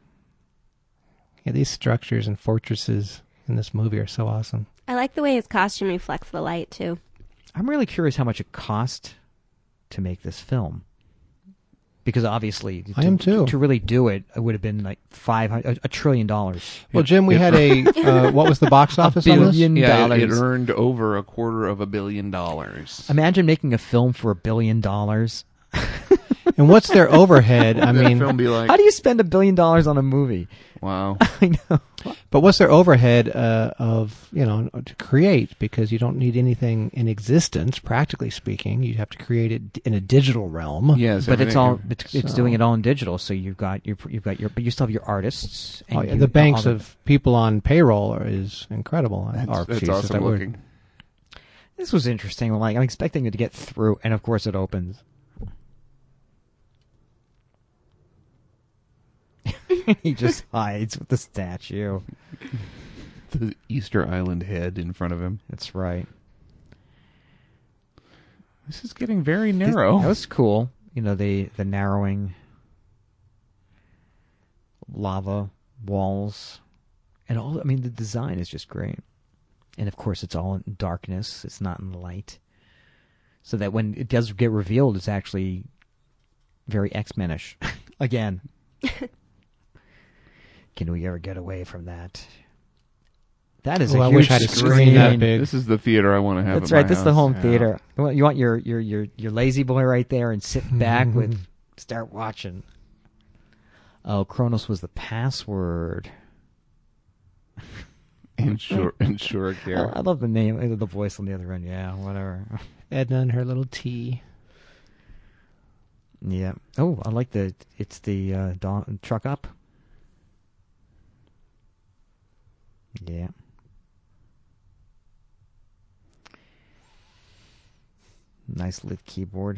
Yeah, these structures and fortresses in this movie are so awesome. I like the way his costume reflects the light too. I'm really curious how much it cost to make this film. Because obviously, to, I am too. To, to really do it, it would have been like five hundred, a, a trillion dollars. Well, Jim, we had a uh, what was the box office on this? billion Yeah, it, it dollars. earned over a quarter of a billion dollars. Imagine making a film for a billion dollars. And what's their overhead? I That mean, film be like, How do you spend a billion dollars on a movie? wow. I know. but what's their overhead uh, of you know to create? Because you don't need anything in existence, practically speaking. You have to create it in a digital realm. Yes, But it's everything- all it's, it's So- doing it all in digital. So you've got your you've got your but you still have your artists. And Oh, yeah, you- the banks all the- of people on payroll are, is incredible. That's, Oh, that's Jesus, awesome that word. looking. This was interesting. Like I'm expecting it to get through, and of course it opens. He just hides with the statue. The Easter Island head in front of him. That's right. This is getting very This- narrow. that was cool. You know, the the narrowing lava walls, and all. I mean, the design is just great. And of course, it's all in darkness. It's not in the light, so that when it does get revealed, it's actually very X-Men-ish. Again, can we ever get away from that? That is Oh, a I huge wish I had a screen. screen that big. This is the theater I want to have. That's at right. my This is the house. home Yeah. theater. You want- You want your your your your lazy boy right there and sit back with start watching. Oh, Kronos was the password. Insure, insure I, care. I love the name, uh, the voice on the other end. Yeah, whatever. Edna and her little tea. Yeah. Oh, I like the. It's the uh, dawn, truck up. Yeah. Nice lit keyboard.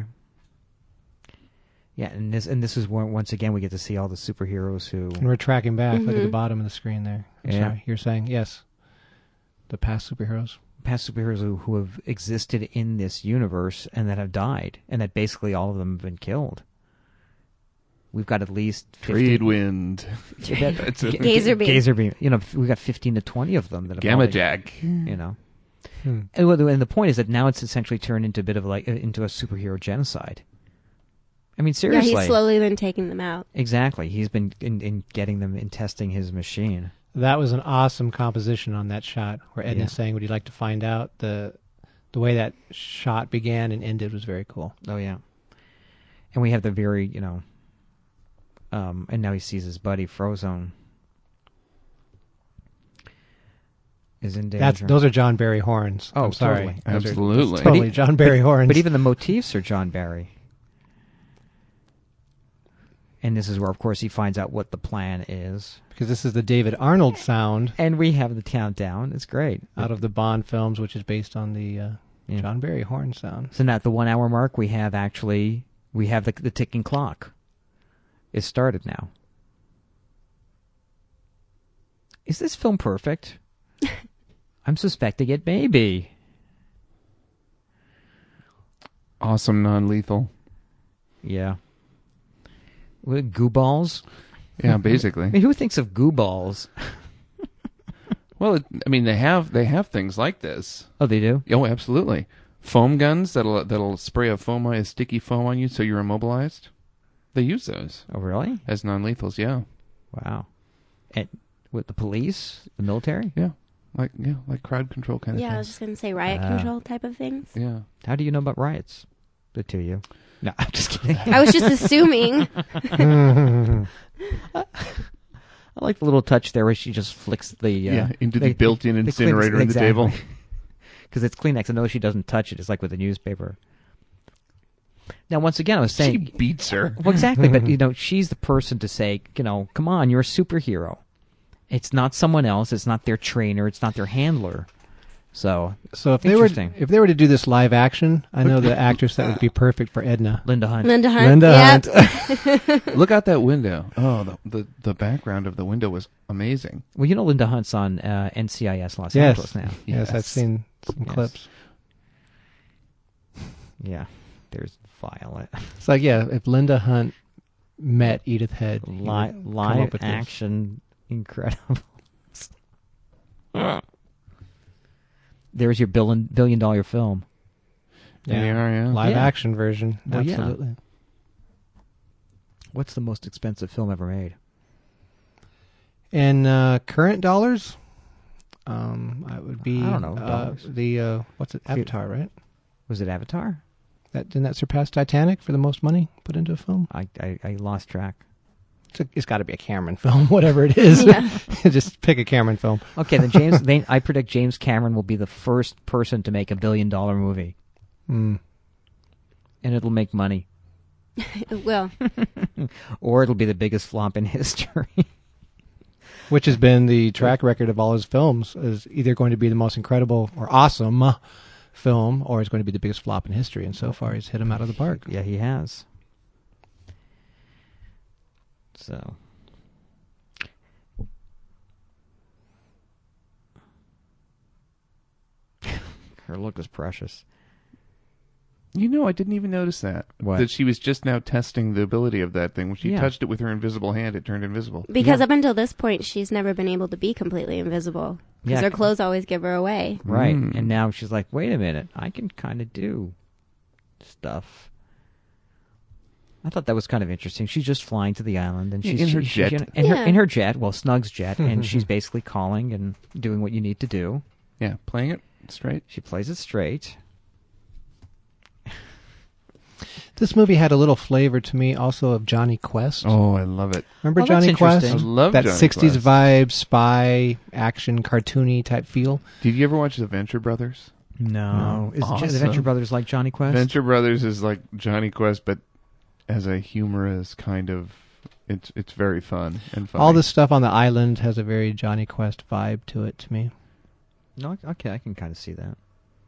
Yeah, and this and this is one, once again we get to see all the superheroes who. And we're tracking back. Look at the Mhm. bottom of the screen there. I'm Yeah. sorry. You're saying yes. The past superheroes. Past superheroes who, who have existed in this universe and that have died, and that basically all of them have been killed. We've got at least Trade wind. That's a- Gazer beam. Gazer beam. You know, we've got fifteen to twenty of them that have Gamma all been- Jack. You know, Hmm. and, well, and the point is that now it's essentially turned into a bit of like uh, into a superhero genocide. I mean, Yeah, seriously. he's slowly been taking them out. Exactly. He's been in, in getting them in testing his machine. That was an awesome composition on that shot where Edna's Yeah. saying, would you like to find out? The the way that shot began and ended was very cool. Oh yeah. And we have the very, you know, um, and now he sees his buddy Frozone is in danger. That's Those are John Barry horns. Oh, I'm sorry. totally. Those are Absolutely. totally But e- John Barry horns. But even the motifs are John Barry. And this is where, of course, he finds out what the plan is. because this is the David Arnold sound And we have the countdown. It's great. out of the Bond films, which is based on the uh, Yeah. John Barry horn sound. So now at the one hour mark, we have actually, we have the, the ticking clock. It started now. Is this film perfect? I'm suspecting it may be. Awesome non-lethal. Yeah. What, goo balls? Yeah, I basically. mean, who thinks of goo balls? Well, it, I mean, they have they have things like this. Oh, they do? Oh, absolutely. Foam guns that'll that'll spray a foam a sticky foam on you so you're immobilized. They use those Oh, really? as non-lethals. Yeah, Wow. And with the police, the military? yeah, like yeah, like crowd control kind of Yeah, I thing. was just going to say riot Ah. control type of things. Yeah. How do you know about riots? The two of you. No, I'm just kidding. I was just assuming. I like the little touch there where she just flicks the... Uh, Yeah, into the built-in the incinerator Kleenex- in the table. Because it's Kleenex. I know she doesn't touch it. It's like with the newspaper. Now, once again, I was She saying... beats her. Well, exactly, but, you know, she's the person to say, you know, come on, you're a superhero. It's not someone else. It's not their trainer. It's not their handler. So, So if they were Interesting. if they were to do this live action, I know the actress that would be perfect for Edna. Linda Hunt. Linda Hunt. Linda Yep. Hunt. Look out that window. Oh, the, the the background of the window was amazing. Well, you know Linda Hunt's on uh, N C I S Los Yes. Angeles now. Yes, I've Yes. seen some Yes. clips. Yeah. There's Violet. It's like, yeah, if Linda Hunt met Edith Head, you Li- would come live up with this. action incredible. There's your billion billion dollar film. Yeah. They are, yeah. Live Yeah. action version. Well, yeah. Absolutely. What's the most expensive film ever made? In uh, current dollars, um, it would be I don't know, uh, dollars. the uh, what's it? Avatar, right? Was it Avatar? That didn't that surpass Titanic for the most money put into a film? I I, I lost track. It's, a, it's got to be a Cameron film, whatever it is. Yeah. Just pick a Cameron film. Okay, then James. they, I predict James Cameron will be the first person to make a billion dollar movie, Mm. and it'll make money, It will. or it'll be the biggest flop in history. Which has been the track record of all his films, is either going to be the most incredible or awesome uh, film, or it's going to be the biggest flop in history. And so far, he's hit him out of the park. Yeah, he has. So. Her look is precious. You know, I didn't even notice that. What? That she was just now testing the ability of that thing. When she Yeah. touched it with her invisible hand, it turned invisible. Because Yeah. up until this point, she's never been able to be completely invisible. Because Yeah. her clothes always give her away. Right. Mm. And now she's like, wait a minute, I can kind of do stuff. I thought that was kind of interesting. She's just flying to the island, and Yeah, she's in her she- she's jet. in, in her Yeah. in her jet, well, Snug's jet, and she's basically calling and doing what you need to do. Yeah, playing it straight. She plays it straight. This movie had a little flavor to me also of Johnny Quest. Oh, I love it. Remember Oh, that's Johnny Quest? interesting. I love that Johnny sixties Quest. vibe, spy, action, cartoony type feel. Did you ever watch The Venture Brothers? No, is Awesome. the Venture Brothers like Johnny Quest? Venture Brothers is like Johnny Quest, but as a humorous kind of. It's it's very fun and funny. All the stuff on the island has a very Johnny Quest vibe to it to me. No, okay, I can kind of see that.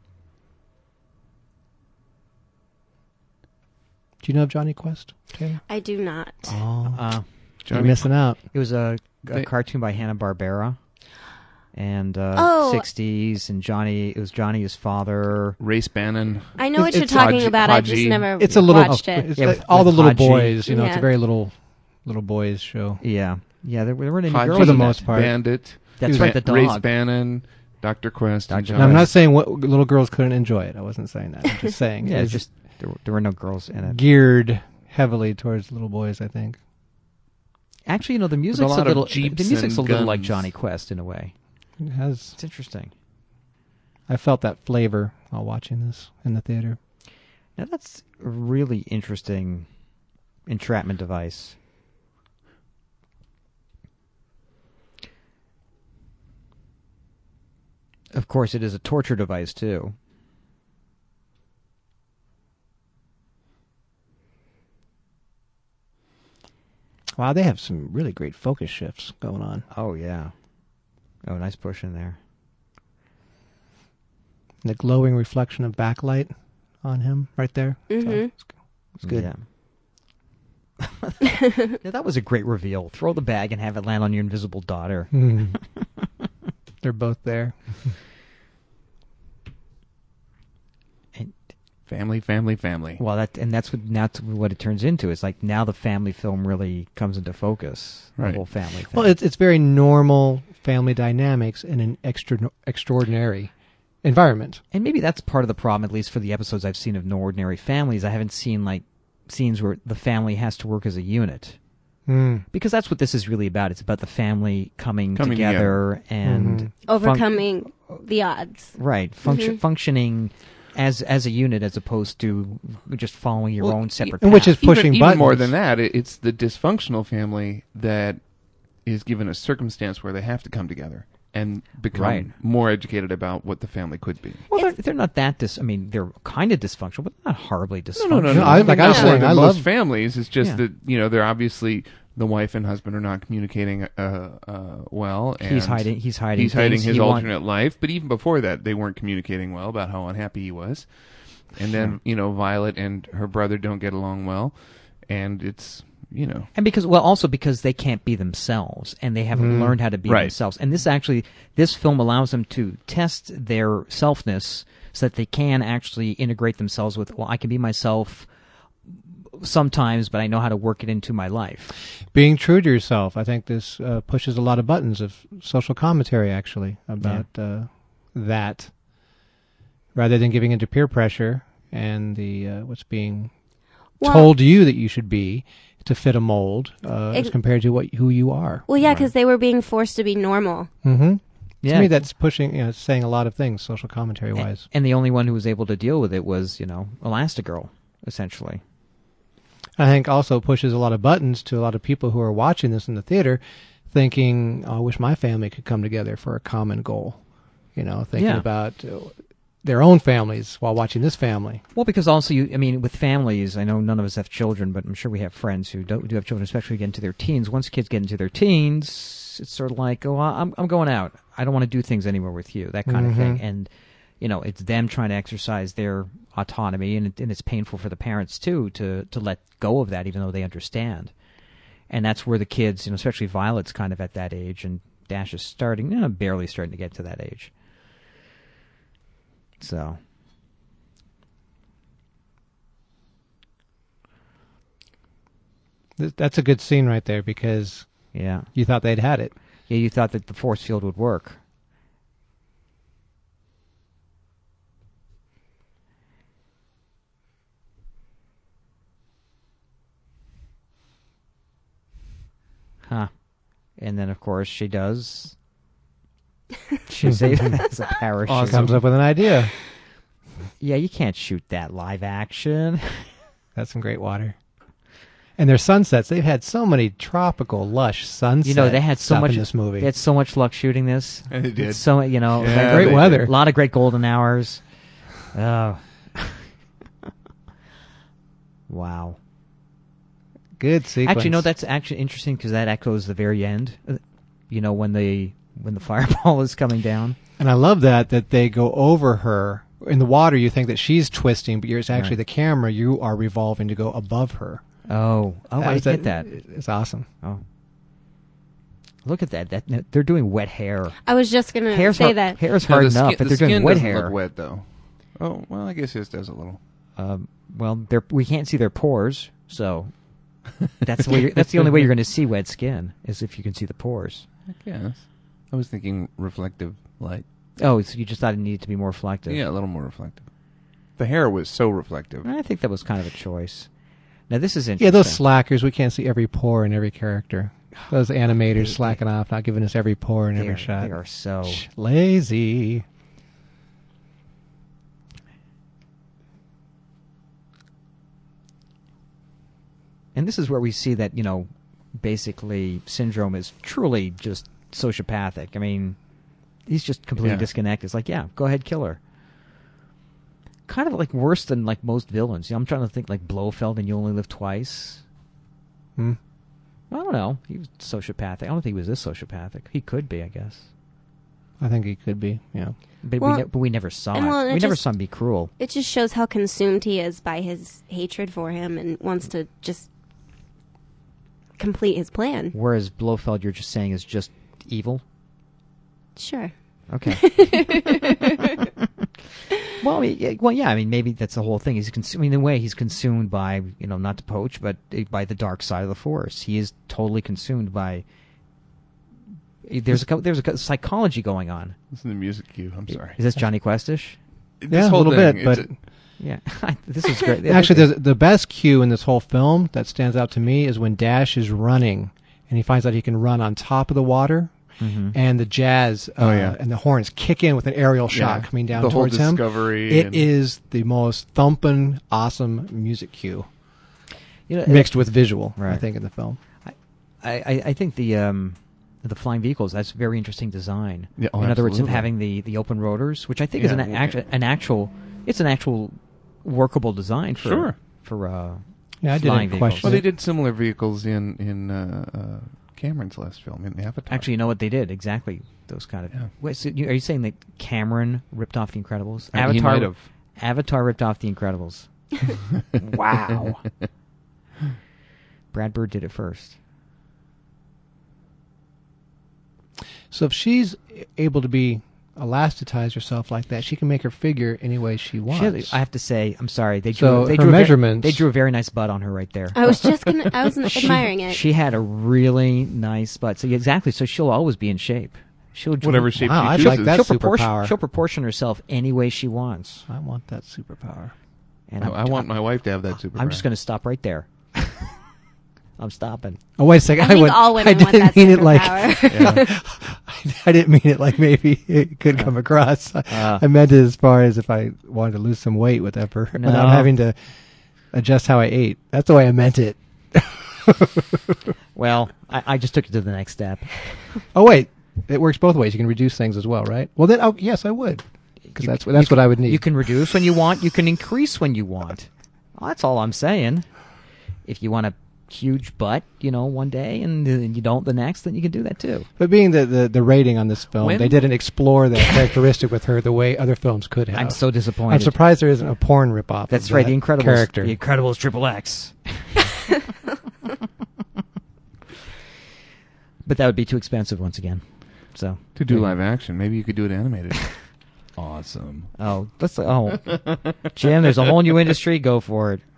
Do you know of Johnny Quest, Taylor? I do not. Oh, Uh, you're Johnny missing out. it was a, a They- cartoon by Hanna-Barbera. And uh, Oh. sixties, and Johnny, it was Johnny, his father. Race Bannon. I know what It's- you're it's talking Haji- about. I just Haji. never It's a little. watched it. It's Yeah, like with- all with the little Haji. boys. You know, it's a Yeah. very little little boys show. Yeah, yeah, there, there weren't any Haji, girls For the in that. most part. Bandit. That's He right, was the Race dog. Bannon, Doctor Quest, and Doctor Johnny. And I'm not Quest. saying what little girls couldn't enjoy it. I wasn't saying that. I'm just saying Yeah, it it's was just there, were- there were no girls in it. geared heavily towards little boys. I think. Actually, you know, the music's lot a of little. The jeeps music's a and little like guns. Johnny Quest in a way. It has. It's interesting. I felt that flavor while watching this in the theater. Now that's a really interesting entrapment device. Of course, it is a torture device too. Wow, they have some really great focus shifts going on. Oh yeah. Oh, nice push in there. The glowing reflection of backlight on him right there. Mhm. So it's, it's good. Yeah. Yeah, that was a great reveal. Throw the bag and have it land on your invisible daughter. Hmm. They're both there. And, Family, family, family. well, that and that's what now what it turns into. It's like now the family film really comes into focus. The Right. whole family thing. Well, it's it's very normal family dynamics in an extra extraordinary environment. And maybe that's part of the problem, at least for the episodes I've seen of No Ordinary Families. I haven't seen like scenes where the family has to work as a unit. Mm. Because that's what this is really about. It's about the family coming, Coming together and Mhm. Overcoming the odds. right, function, Mhm. functioning as as a unit as opposed to just following your Well, own separate and which path. is pushing even, even buttons. more than that, it, it's the dysfunctional family that is given a circumstance where they have to come together and become Right. more educated about what the family could be. Well, they're, they're not that dis. I mean, they're kind of dysfunctional, but not horribly dysfunctional. No, no, no. No, I- like I was Not saying, more I than love- most families. It's just Yeah. that you know they're obviously the wife and husband are not communicating uh, uh, well. And He's hiding. He's hiding. He's hiding things his he want- alternate life. But even before that, they weren't communicating well about how unhappy he was. And then you know Violet and her brother don't get along well, and it's you know And because, well, also because they can't be themselves, and they haven't Mm. learned how to be Right. themselves. And this actually, this film allows them to test their selfness, so that they can actually integrate themselves with. Well, I can be myself sometimes, but I know how to work it into my life. Being true to yourself, I think this uh, pushes a lot of buttons of social commentary, actually, about uh, that. Rather than giving into peer pressure, and the uh, what's being Well- told you that you should be to fit a mold uh, Ex- as compared to what who you are. Well, yeah, because they were being forced to be normal. Mm-hmm. Yeah. To me, that's pushing, you know, saying a lot of things, social commentary wise. And the only one who was able to deal with it was, you know, Elastigirl, essentially. I think also pushes a lot of buttons to a lot of people who are watching this in the theater, thinking, oh, "I wish my family could come together for a common goal." You know, thinking Yeah. about uh, their own families while watching this family. Well, because also, you, I mean, with families, I know none of us have children, but I'm sure we have friends who don't, do have children, especially get into their teens. Once kids get into their teens, it's sort of like, oh, I'm I'm going out. I don't want to do things anymore with you, that kind Mhm. of thing. And, you know, it's them trying to exercise their autonomy, and, it, and it's painful for the parents, too, to, to let go of that, even though they understand. And that's where the kids, you know, especially Violet's kind of at that age, and Dash is starting, you know, barely starting to get to that age. So... Th- That's a good scene right there because Yeah. you thought they'd had it. Yeah, you thought that the force field would work. Huh. And then, of course, she does. She saves it as a parachute. Awesome. Comes up with an idea. Yeah, you can't shoot that live action. That's some great water. And their sunsets, they've had so many tropical, lush sunsets. You know, they had so stuff much in this movie. They had so much luck shooting this. And they did. So you know, Yeah, like, great they weather. A lot of great golden hours. Oh. Wow. Good sequence. Actually, no, that's actually interesting because that echoes the very end. Uh, You know, when the when the fireball is coming down. And I love that that they go over her in the water. You think that she's twisting, but it's actually Right. the camera. You are revolving to go above her. Oh, oh, I was- get that. It's awesome. Oh, look at that! That they're doing wet hair. I was just gonna Hair's say hard, that. hair's No, hard the enough, skin, but the they're doing skin wet doesn't hair. look wet though. Oh well, I guess it does a little. Um, well, they're, we can't see their pores, so that's the way you're, that's the only way you're going to see wet skin is if you can see the pores. I guess. I was thinking reflective light. Oh, so you just thought it needed to be more reflective. Yeah, a little more reflective. The hair was so reflective. I think that was kind of a choice. Now this is interesting. Yeah, those slackers. We can't see every pore in every character. Those animators slacking off, not giving us every pore in they every are, shot. They are so. Lazy. And this is where we see that, you know, basically Syndrome is truly just sociopathic. I mean, he's just completely Yeah. disconnected. It's like, yeah, go ahead, kill her. Kind of like worse than like most villains. You know, I'm trying to think like Blofeld and You Only Live Twice. Hmm. I don't know. He was sociopathic. I don't think he was this sociopathic. He could be, I guess. I think he could be. Yeah. But, Well, we, ne- but we never saw and it. well, and we it never just- saw him be cruel. It just shows how consumed he is by his hatred for him and wants to just complete his plan. Whereas Blofeld, you're just saying, is just evil. Sure. Okay. well, I mean, yeah, well, yeah. I mean, maybe that's the whole thing. He's consumed. I mean, in a way, he's consumed by, you know, not to poach, but uh, by the dark side of the Force. He is totally consumed by. There's a co- there's a co- psychology going on. Listen to the music cue. I'm sorry. Is this Johnny Questish? This Yeah, a whole little thing, bit, it's but- Yeah, this is great. Actually, the the best cue in this whole film that stands out to me is when Dash is running and he finds out he can run on top of the water, Mhm. and the jazz uh, Oh, yeah. and the horns kick in with an aerial shot Yeah. coming down the whole towards him. discovery. It and- is the most thumping, awesome music cue you know, mixed with visual. I Right. think in the film. I, I, I think the um, the flying vehicles, that's very interesting design. Yeah, oh, in other words, of absolutely. having the, the open rotors, which I think is Yeah, an, yeah, act- yeah. an actual, it's an actual workable design for Sure. for uh, Yeah, I flying didn't vehicles. question Well, they it. did similar vehicles in in uh, uh, Cameron's last film in Avatar. Actually, you know what they did? Exactly those kind of. Yeah. Wait, so you, are you saying that Cameron ripped off The Incredibles? Uh, he Avatar might have. Avatar ripped off The Incredibles. Wow. Brad Bird did it first. So if she's able to be elasticize herself like that, she can make her figure any way she She wants. had- I have to say, I'm sorry. They drew. So they her drew a ve- measurements- they drew a very nice butt on her right there. I was just gonna. I was She- admiring it. She had a really nice butt. So yeah, exactly. So she'll always be in shape. She'll Whatever shape Wow, she I'd chooses. like that she'll superpower. proportion. She'll proportion herself any way she wants. I want that superpower. And I, I'm, I want my wife to have that superpower. I'm just going to stop right there. I'm stopping. Oh, wait a second. I think would, all women I want didn't that mean it like superpower. Yeah. I didn't mean it like maybe it could come across. Uh. I meant it as far as if I wanted to lose some weight without, per- No. without having to adjust how I ate. That's the way I meant it. Well, I, I just took it to the next step. Oh, wait. It works both ways. You can reduce things as well, right? Well, then, oh, yes, I would. Because You- that's, what- that's you what I would need. You can reduce when you want. You can increase when you want. Well, that's all I'm saying. If you want a huge butt, you know, one day and uh, you don't the next, then you can do that too. But being the, the, the rating on this film, When- they didn't explore that characteristic with her the way other films could have. I'm so disappointed. I'm surprised there isn't a porn ripoff. That's of right. that The Incredibles. character. The Incredibles Triple X. But that would be too expensive once again. So To do maybe- live action, maybe you could do it animated. Awesome. Oh, let's. Oh, Jim, there's a whole new industry. Go for it.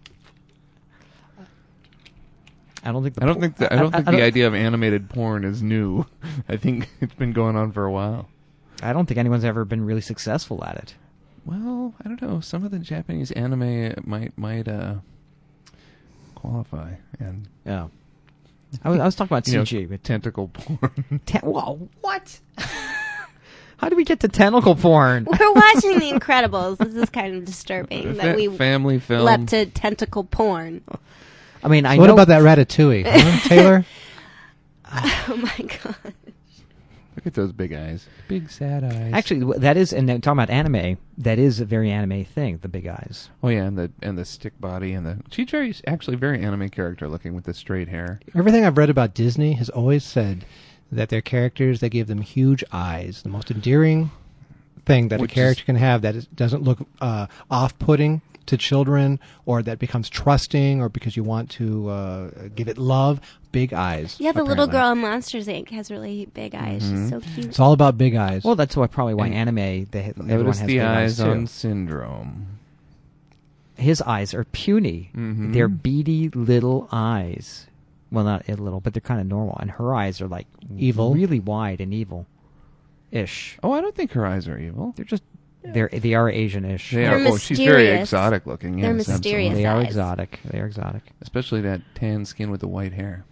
I don't think. The I don't think the, I don't think the don't- idea of animated porn is new. I think it's been going on for a while. I don't think anyone's ever been really successful at it. Well, I don't know. Some of the Japanese anime might might uh, qualify, and Yeah. I was, I was talking about you know, C G. But tentacle porn. ten- whoa, what? How do we get to tentacle porn? We're watching The Incredibles. This is kind of disturbing that Fa- we family film. leapt to tentacle porn. I mean, I So what know. about that Ratatouille, huh, Taylor? Oh my god. Look at those big eyes. Big sad eyes. Actually, wh- that is, and then talking about anime, that is a very anime thing. The big eyes. Oh yeah, and the and the stick body and the she's very actually very anime character looking with the straight hair. Everything I've read about Disney has always said that their characters, they give them huge eyes. The most endearing thing that Which a character is- can have that is, doesn't look uh, off-putting to children, or that becomes trusting, or because you want to uh, give it love. Big eyes. Yeah, the little Apparently. girl in Monsters Incorporated has really big eyes. She's so cute. It's all about big eyes. Well, that's why probably why And anime. They, everyone Notice has the big eyes eyes too. on Syndrome. His eyes are puny. Mhm. They're beady little eyes. Well, not a little, but they're kind of normal. And her eyes are like Evil. really wide and evil-ish. Oh, I don't think her eyes are evil. They're just they're they are Asian-ish. They They're are. Oh, she's very mysterious. exotic looking. Yes, They're mysterious. absolutely. They are eyes. exotic. They are exotic. Especially that tan skin with the white hair.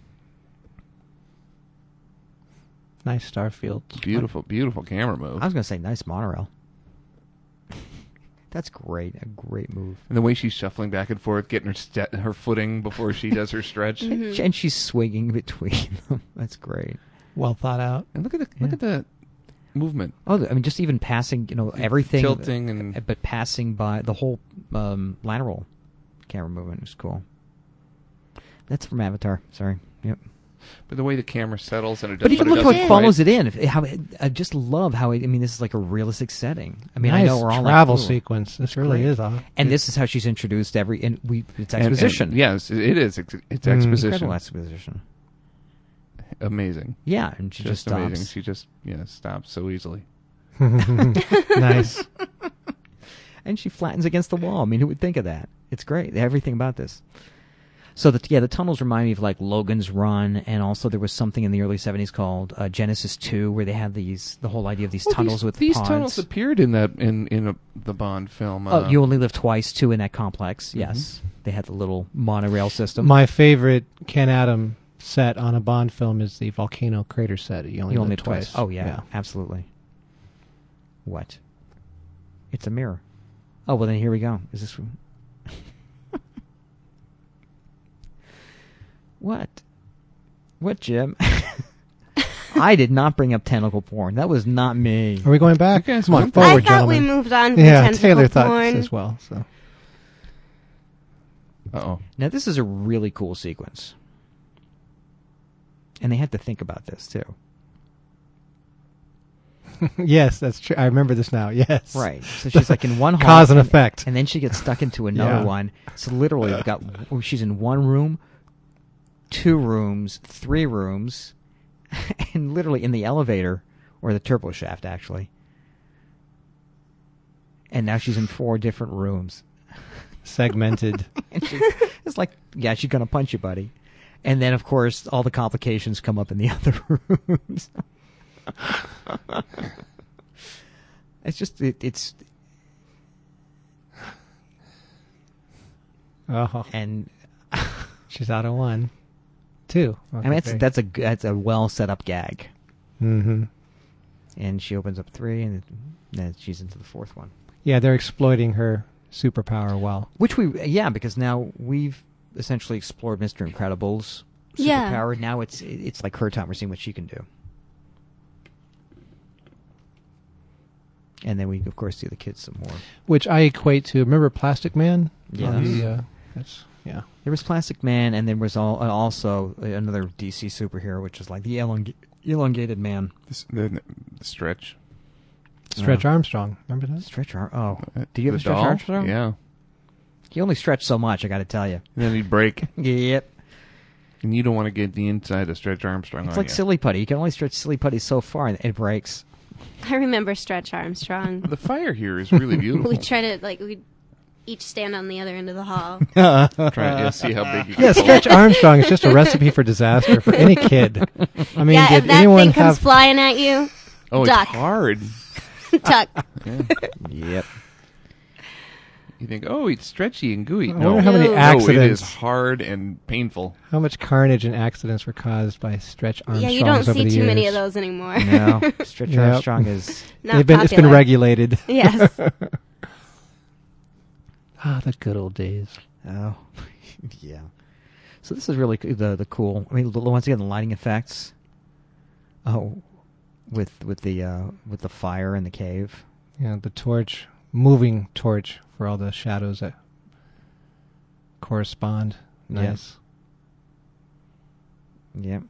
Nice Starfield. Beautiful, beautiful camera move. I was going to say nice monorail. That's great. A great move. And the way she's shuffling back and forth, getting her st- her footing before she does her stretch. Mm-hmm. And she's swinging between them. That's great. Well thought out. And look at the look Yeah. at the movement. Oh, I mean, just even passing, you know, everything. Tilting and- uh, But passing by the whole um, lateral camera movement is cool. That's from Avatar. Sorry. Yep. But the way the camera settles and it does But even what look how does it is. follows it in. If, how it, I just love how it, I mean, this is like a realistic setting. I mean, nice I know we're all travel like, ooh. sequence. This really Great. is. Huh? And this is how she's introduced every. And we it's And- and- exposition. yes, it is. It's, it's Mm. exposition. Incredible exposition. Amazing. Yeah, and she just, Just amazing. stops. She just yeah stops so easily. Nice. And she flattens against the wall. I mean, who would think of that? It's great. Everything about this. So the yeah, the tunnels remind me of like Logan's Run, and also there was something in the early seventies called uh, Genesis two, where they had these the whole idea of these Well, tunnels these, with these pods. tunnels appeared in that in in a, the Bond film. Oh, uh, you only live twice too in that complex. Yes, they had the little monorail system. My favorite Ken Adam set on a Bond film is the volcano crater set. You only, you only live live twice. twice. Oh yeah, absolutely. What? It's a mirror. Oh well, then here we go. Is this? What? What, Jim? I did not bring up tentacle porn. That was not me. Are we going back? You guys Come on, went- forward, I thought we gentlemen. moved on from Yeah, tentacle Taylor thought porn. this as well. So Uh-oh. Now this is a really cool sequence, and they had to think about this too. yes, that's true. I remember this now. Yes, Right. So she's like in one hall, Cause and and- effect. and then she gets stuck into another Yeah. one. So literally, they've got she's in one room, two rooms, three rooms, and literally in the elevator or the turbo shaft, actually. And now she's in four different rooms. Segmented. And she's, it's like, yeah, she's gonna punch you, buddy. And then, of course, all the complications come up in the other rooms. It's just it, it's Oh, and she's out of one. Two. I mean that's that's a g- that's a well set up gag. Mm-hmm. And she opens up three, and then she's into the fourth one. Yeah, they're exploiting her superpower well. Which we yeah, because now we've essentially explored Mister Incredible's Yeah. superpower. Now it's it's like her time. We're seeing what she can do. And then we, of course, see the kids some more. Which I equate to, remember Plastic Man? Yeah. On the, uh, that's, yeah. There was Plastic Man, and there was all, uh, also another D C superhero, which is like the elong- elongated man. This, the, the Stretch. Stretch Yeah. Armstrong. Remember that? Stretch Arm. Oh, Uh, did you the ever Stretch doll? Armstrong? Yeah. He only stretched so much, I got to tell you. And then he'd break, Yep. and you don't want to get the inside of Stretch Armstrong It's on like you. silly putty. You can only stretch silly putty so far, and it breaks. I remember Stretch Armstrong. The fire here is really beautiful. We try to like we each stand on the other end of the hall. Trying to see how big you can Yeah, pull. Stretch Armstrong is just a recipe for disaster for any kid. I mean, yeah, did if that anyone thing comes have... flying at you, Oh, duck. it's hard. tuck. Yeah. Yep. You think, oh, it's stretchy and gooey. I No, wonder how many No. no, it is accidents, hard and painful. how much carnage and accidents were caused by Stretch Yeah, Armstrongs you don't over see the too many years. of those anymore. No, Stretch Yep. Armstrong is... Not They've been, it's been popular. regulated. Yes. Ah, the good old days. Oh, yeah. So this is really c- the the cool. I mean, l- once again, the lighting effects. Oh, with with the uh, with the fire in the cave. Yeah, the torch, moving torch for all the shadows that correspond. Nice. Yep.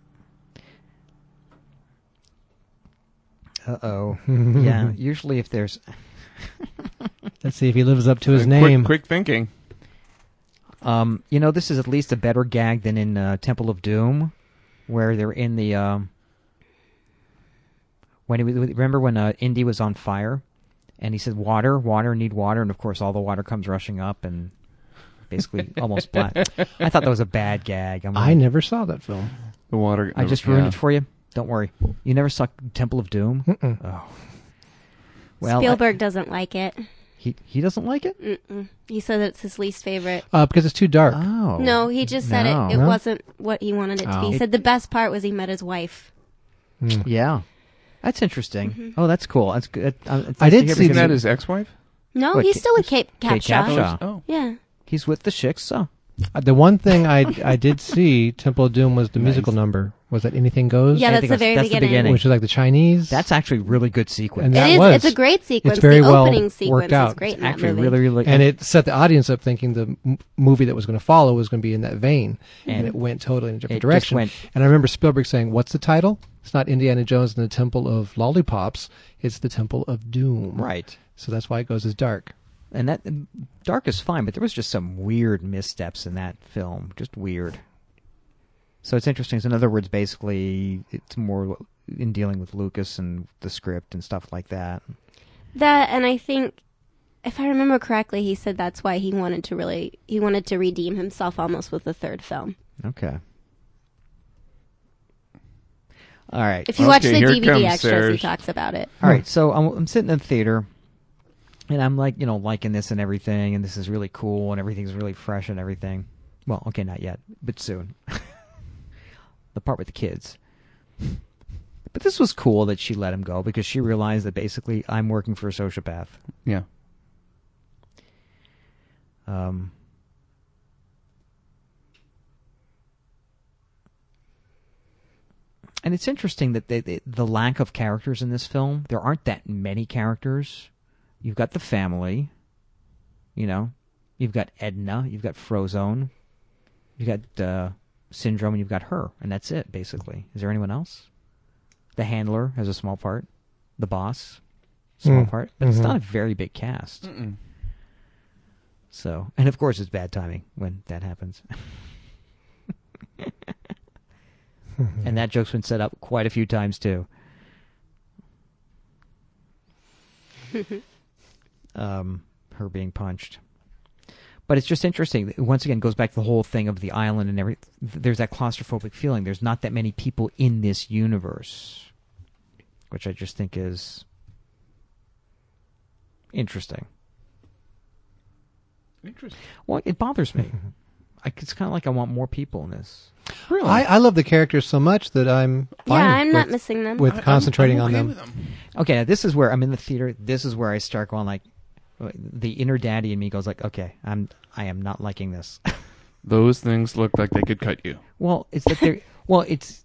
Uh oh. Yeah. Usually, if there's Let's see if he lives up to his Uh, name. Quick, quick thinking. Um, you know, this is at least a better gag than in uh, Temple of Doom, where they're in the. Um, when he, remember when uh, Indy was on fire, and he said, "Water, water, need water," and of course, all the water comes rushing up and basically almost black. I thought that was a bad gag. I'm I like, never saw that film. The water. I just ruined yeah. it for you. Don't worry. You never saw Temple of Doom? Mm-mm. Oh. Well, I- Spielberg doesn't like it. he he doesn't like it. Mm-mm. He said it's his least favorite. Uh, because it's too dark. Oh No, he just said No. it. It No? wasn't what he wanted it to Oh. be. He It- said the best part was he met his wife. Mm. Yeah, that's interesting. Mhm. Oh, that's cool. That's good. Uh, it's I nice to did hear see Isn't because that he- his ex-wife? No, What, he's Kate- still with Kate Kate Capshaw. Capshaw. Oh, Yeah. He's with the Shiksa. Uh, the one thing I I did see Temple of Doom was the Nice. musical number. Was that Anything Goes? Yeah, I that's think the that's- very that's the beginning. beginning. Which is like the Chinese. That's actually really good sequence. And It that is. was- It's a great sequence. it's very the well opening sequence worked out. is great in actually that movie. really, really, and it set the audience up thinking the m- movie that was going to follow was going to be in that vein, and, And it went totally in a different it just direction. went- And I remember Spielberg saying, "What's the title? It's not Indiana Jones and the Temple of Lollipops. It's the Temple of Doom." right. So that's why it goes as dark. And that dark is fine, but there was just some weird missteps in that film. Just weird. So it's interesting. So in other words, basically, it's more in dealing with Lucas and the script and stuff like that. That, and I think, if I remember correctly, he said that's why he wanted to really, he wanted to redeem himself almost with the third film. Okay. All right. If you watch Okay, the here D V D comes extras, he Serge. talks about it. All right, so I'm, I'm sitting in the theater, and I'm like, you know, liking this and everything, and this is really cool, and everything's really fresh and everything. Well, okay, not yet, but soon. The part with the kids. But this was cool that she let him go because she realized that basically I'm working for a sociopath. yeah. Um, and it's interesting that they, they, the lack of characters in this film, there aren't that many characters. You've got the family, you know, you've got Edna, you've got Frozone, you've got uh, Syndrome, and you've got her, and that's it, basically. Is there anyone else? The handler has a small part. The boss, small Mm. part. But it's Mhm. not a very big cast. Mm-mm. So, and of course, it's bad timing when that happens. And that joke's been set up quite a few times too. um, her being punched. But it's just interesting. Once again, it goes back to the whole thing of the island and every. There's that claustrophobic feeling. There's not that many people in this universe, which I just think is interesting. Interesting. Well, it bothers me. I, it's kind of like I want more people in this. Really? I, I love the characters so much that I'm fine Yeah, I'm with, not missing them. with I- I'm- concentrating I'm on okay them. with them. Okay, this is where I'm in the theater. This is where I start going like, the inner daddy in me goes like, okay, I'm I am not liking this. Those things look like they could cut you. Well, it's that they're well, it's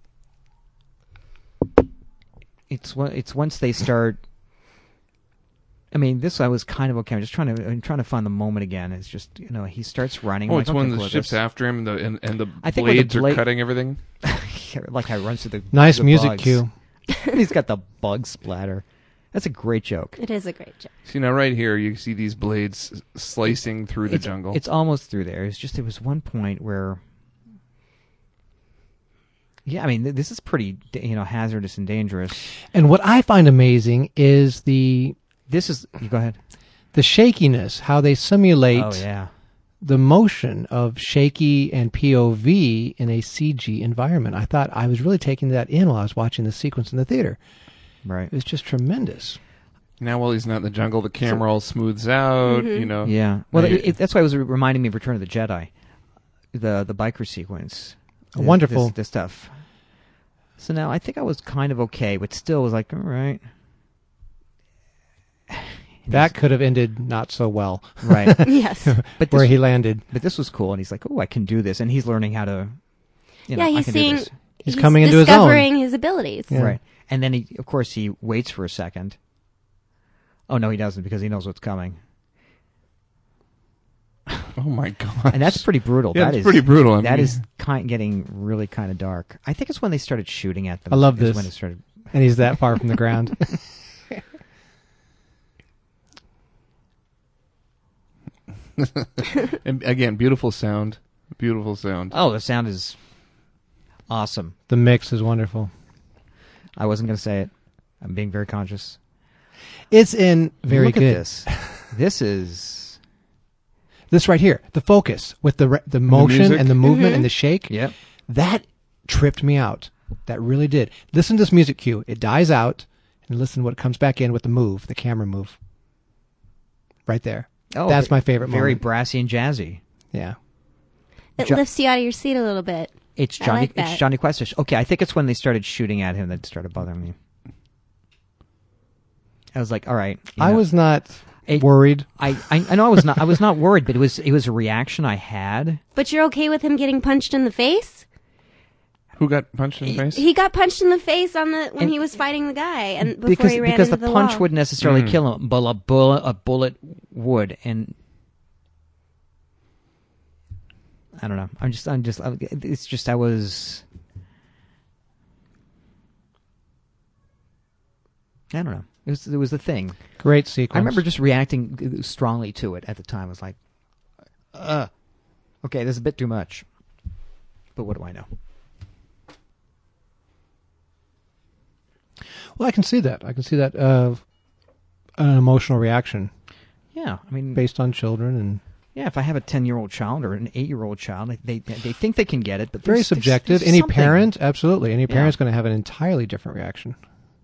it's what it's once they start. I mean, this I was kind of okay. I'm just trying to I'm trying to find the moment again. It's just you know he starts running. Oh, I'm it's like, when okay, the cool, ship's this- after him and the and, and the I think when the blades bla- are cutting everything. like how he runs through the Nice the music bugs. cue. He's got the bug splatter. That's a great joke. It is a great joke. See, now right here, you see these blades slicing through the it's, jungle. It's almost through there. It's just there was one point where, yeah, I mean th- this is pretty da- you know hazardous and dangerous. And what I find amazing is the This is you go ahead. the shakiness, how they simulate Oh yeah, the motion of shaky and P O V in a C G environment. I thought I was really taking that in while I was watching the sequence in the theater. right. It was just tremendous. Now, while he's not in the jungle, the camera all smooths out. Mhm. You know. Yeah. Well, Right. it, it, that's why it was reminding me of Return of the Jedi, the the biker sequence. The- Wonderful. This, this stuff. So now I think I was kind of okay, but still was like, all right. That could have ended not so well, Right. Yes. But where this, he landed. but this was cool, and he's like, oh, I can do this, and he's learning how to. You know, Yeah, I he's can seeing- do this. He's coming into his own. discovering his abilities. Yeah. Right. And then he, of course, he waits for a second. Oh no, he doesn't because he knows what's coming, Oh my god. and that's pretty brutal. Yeah, that it's is pretty brutal. I That mean- is kind getting really kind of dark. I think it's when they started shooting at them. I love is this. When it started. And he's that far from the ground. And again, beautiful sound. Beautiful sound. Oh, the sound is awesome. The mix is wonderful. I wasn't going to say it. I'm being very conscious. It's in very Look good. at this. This is. This right here, the focus with the re- the motion music? and the movement Mhm. and the shake. Yep. That tripped me out. That really did. Listen to this music cue. It dies out, and listen what comes back in with the move, the camera move. Right there. Oh, That's ve- my favorite Very moment. brassy and jazzy. Yeah. It Jo- lifts you out of your seat a little bit. It's I Johnny. like it's that. Johnny Questish. Okay, I think it's when they started shooting at him that started bothering me. I was like, all right. you I know, was not It- worried. I, I I know I was not. I was not worried, but it was it was a reaction I had. But you're okay with him getting punched in the face? Who got punched in the face? He got punched in the face on the when And- he was fighting the guy and before because he ran because into the the, punch wall. wouldn't necessarily Mm. kill him, but a bullet a bullet would, and I don't know. I'm just I'm just I'm- it's just I was I don't know. It was it was the thing. Great sequence. I remember just reacting strongly to it at the time. I was like, uh, okay, this is a bit too much. But what do I know? Well, I can see that. I can see that uh, an emotional reaction Yeah, I mean, based on children and yeah. If I have a ten-year-old child or an eight-year-old child, they they, they think they can get it, but very there's- there's- subjective. there's Any something. parent, absolutely. Any Yeah. parent's going to have an entirely different reaction.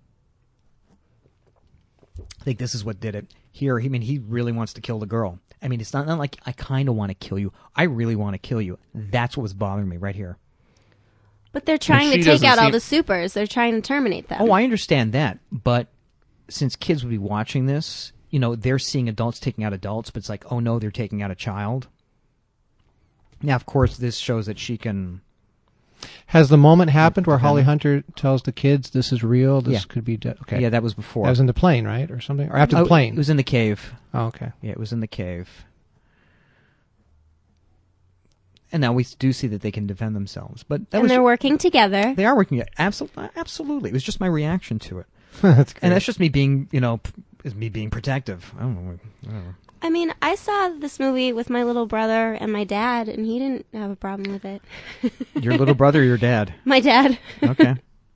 I think this is what did it. Here, I mean, he really wants to kill the girl. I mean, it's not, not like I kind of want to kill you. I really want to kill you. That's what was bothering me right here. But they're trying she to take doesn't out all seem- the supers. They're trying to terminate them. Oh, I understand that, but since kids would be watching this, you know, they're seeing adults taking out adults, but it's like, oh no, they're taking out a child. Now, of course, this shows that she can. Has the moment happened where Depending. Holly Hunter tells the kids this is real? This Yeah. could be dead. Okay. Yeah, that was before. That was in the plane, right? Or something? Or after the Oh, plane? It was in the cave. Oh, okay. Yeah, it was in the cave. And now we do see that they can defend themselves, but that and was they're working together. they are working. Absolutely, absolutely. It was just my reaction to it, That's great. and that's just me being, you know, p- is me being protective. I don't know. I don't know. I mean, I saw this movie with my little brother and my dad, and he didn't have a problem with it. Your little brother or your dad? My dad. Okay.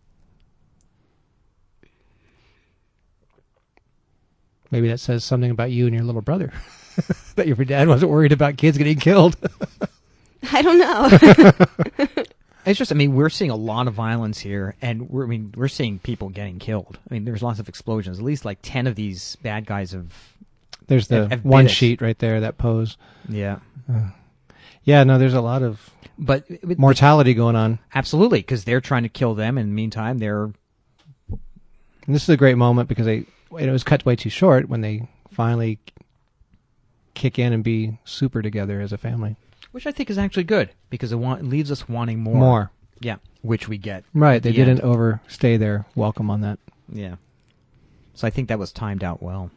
Maybe that says something about you and your little brother. That your dad wasn't worried about kids getting killed. I don't know. It's just, I mean, we're seeing a lot of violence here, and we're, I mean, we're seeing people getting killed. I mean, there's lots of explosions. At least like ten of these bad guys have There's the I've- I've one bit it. sheet right there, that pose. Yeah. Yeah, no, there's a lot of But with- mortality going on. absolutely, because they're trying to kill them, and in the meantime, they're And this is a great moment because they, it was cut way too short when they finally kick in and be super together as a family. which I think is actually good because it want, leaves us wanting more. More. Yeah, which we get. Right, at they the didn't end. overstay their welcome on that. Yeah. So I think that was timed out well.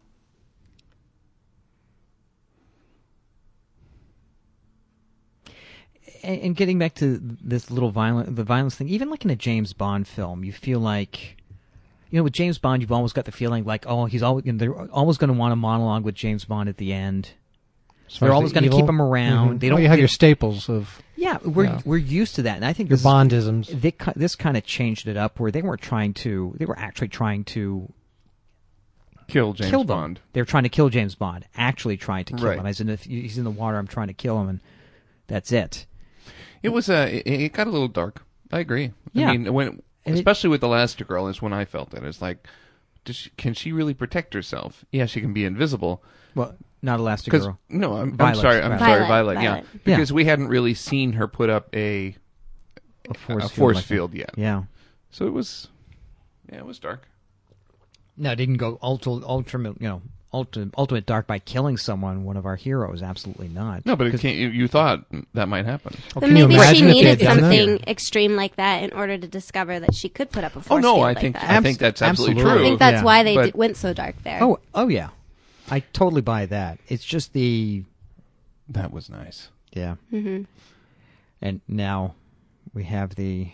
And, and getting back to this little violent, the violence thing, even like in a James Bond film, you feel like, you know, with James Bond, you've always got the feeling like, oh, he's always, you know, they're always going to want a monologue with James Bond at the end. As far They're as always the going to evil- keep him around. Mhm. They Well, don't. you have they- your staples of yeah, we're yeah. we're used to that, and I think your this Bondisms. They, ki- this kind of changed it up, where they weren't trying to. They were actually trying to Kill James kill them. Bond. They're trying to kill James Bond. Actually, trying to kill Right. him. As in, if he's in the water, I'm trying to kill him, and that's it. It was uh, it, it got a little dark. I agree. Yeah. I mean, when And it- especially with Elastigirl is when I felt it. It's like, does she, can she really protect herself? Yeah, she can be invisible. Well, not Because Elastigirl. no, I'm, I'm Violet, sorry, I'm Violet. sorry, Violet, Violet. Yeah, Violet. because we hadn't really seen her put up a A force, a field, force like that. field yet. Yeah. So it was, yeah, it was dark. No, it didn't go ultra, ultimate, you know, ultimate, ultimate dark by killing someone. One of our heroes, absolutely not. No, but it 'Cause- can't, you, you thought that might happen. Oh, But can you maybe she imagine if they needed had done that? something extreme like that in order to discover that she could put up a force Oh no, field I like think that. I think that's absolutely, Absolutely. I true. think that's Yeah. why they But- d- went so dark there. Oh, oh yeah, I totally buy that. It's just the That was nice. yeah, hmm and now we have the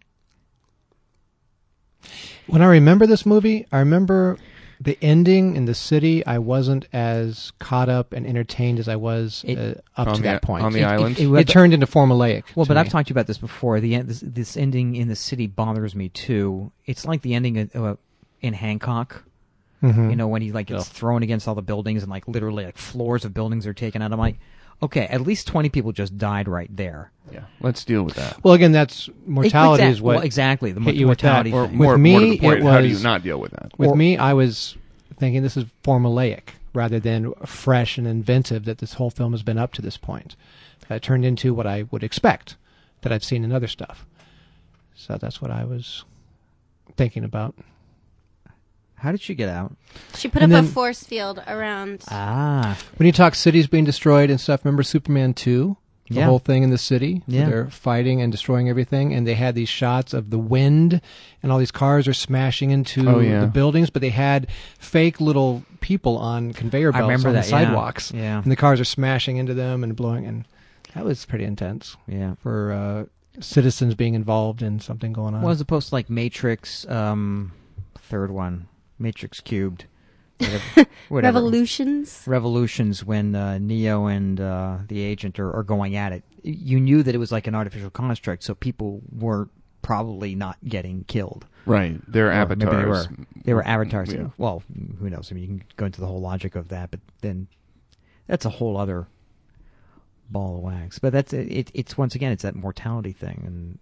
When I remember this movie, I remember the ending in the city. I wasn't as caught up and entertained as I was It- uh, up On to the- that point. on the it, island? it, it turned into formulaic. well, to but I've me. talked to you about this before. The end, this, this ending in the city bothers me too. It's like the ending of, uh, in Hancock. Mhm. You know, when he like gets Yeah. thrown against all the buildings and like literally like floors of buildings are taken out. I'm like, okay, at least twenty people just died right there. Yeah, let's deal with that. Well, again, that's mortality Exact- is what well, exactly the hit you with that. mortality Or thing. With more, me, more to the point, it how do you was- not deal with that? With Or- me, I was thinking this is formulaic rather than fresh and inventive that this whole film has been up to this point. It turned into what I would expect that I've seen in other stuff. So that's what I was thinking about. How did she get out? She put And up then- a force field around. Ah, When you talk cities being destroyed and stuff, remember Superman two? The Yeah. whole thing in the city where Yeah. they're fighting and destroying everything, and they had these shots of the wind, and all these cars are smashing into Oh, yeah. the buildings, but they had fake little people on conveyor I belts remember on that, the yeah. sidewalks, Yeah. and the cars are smashing into them and blowing, and that was pretty intense yeah. for uh, citizens being involved in something going on. Well, as opposed to like Matrix, um, third one, Matrix Cubed, whatever. whatever. Revolutions. Revolutions when uh, Neo and uh, the agent are, are going at it. You knew that it was like an artificial construct, so people were probably not getting killed. Right, they're Or maybe avatars. They were, they were avatars. Yeah. Well, who knows? I mean, you can go into the whole logic of that, but then that's a whole other ball of wax. But that's it. It's once again, it's that mortality thing, and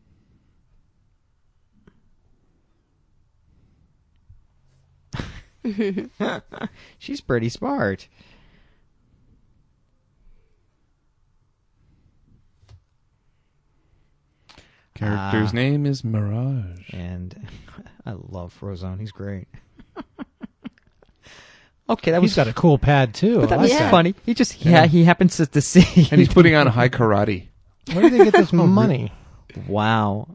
she's pretty smart. Character's Ah. name is Mirage. And I love Frozone. He's great. Okay, that He's was got a cool pad too. But that I was like that. funny. He just yeah, he happens to, to see. And he's putting on high karate. Where did they get this money? Wow.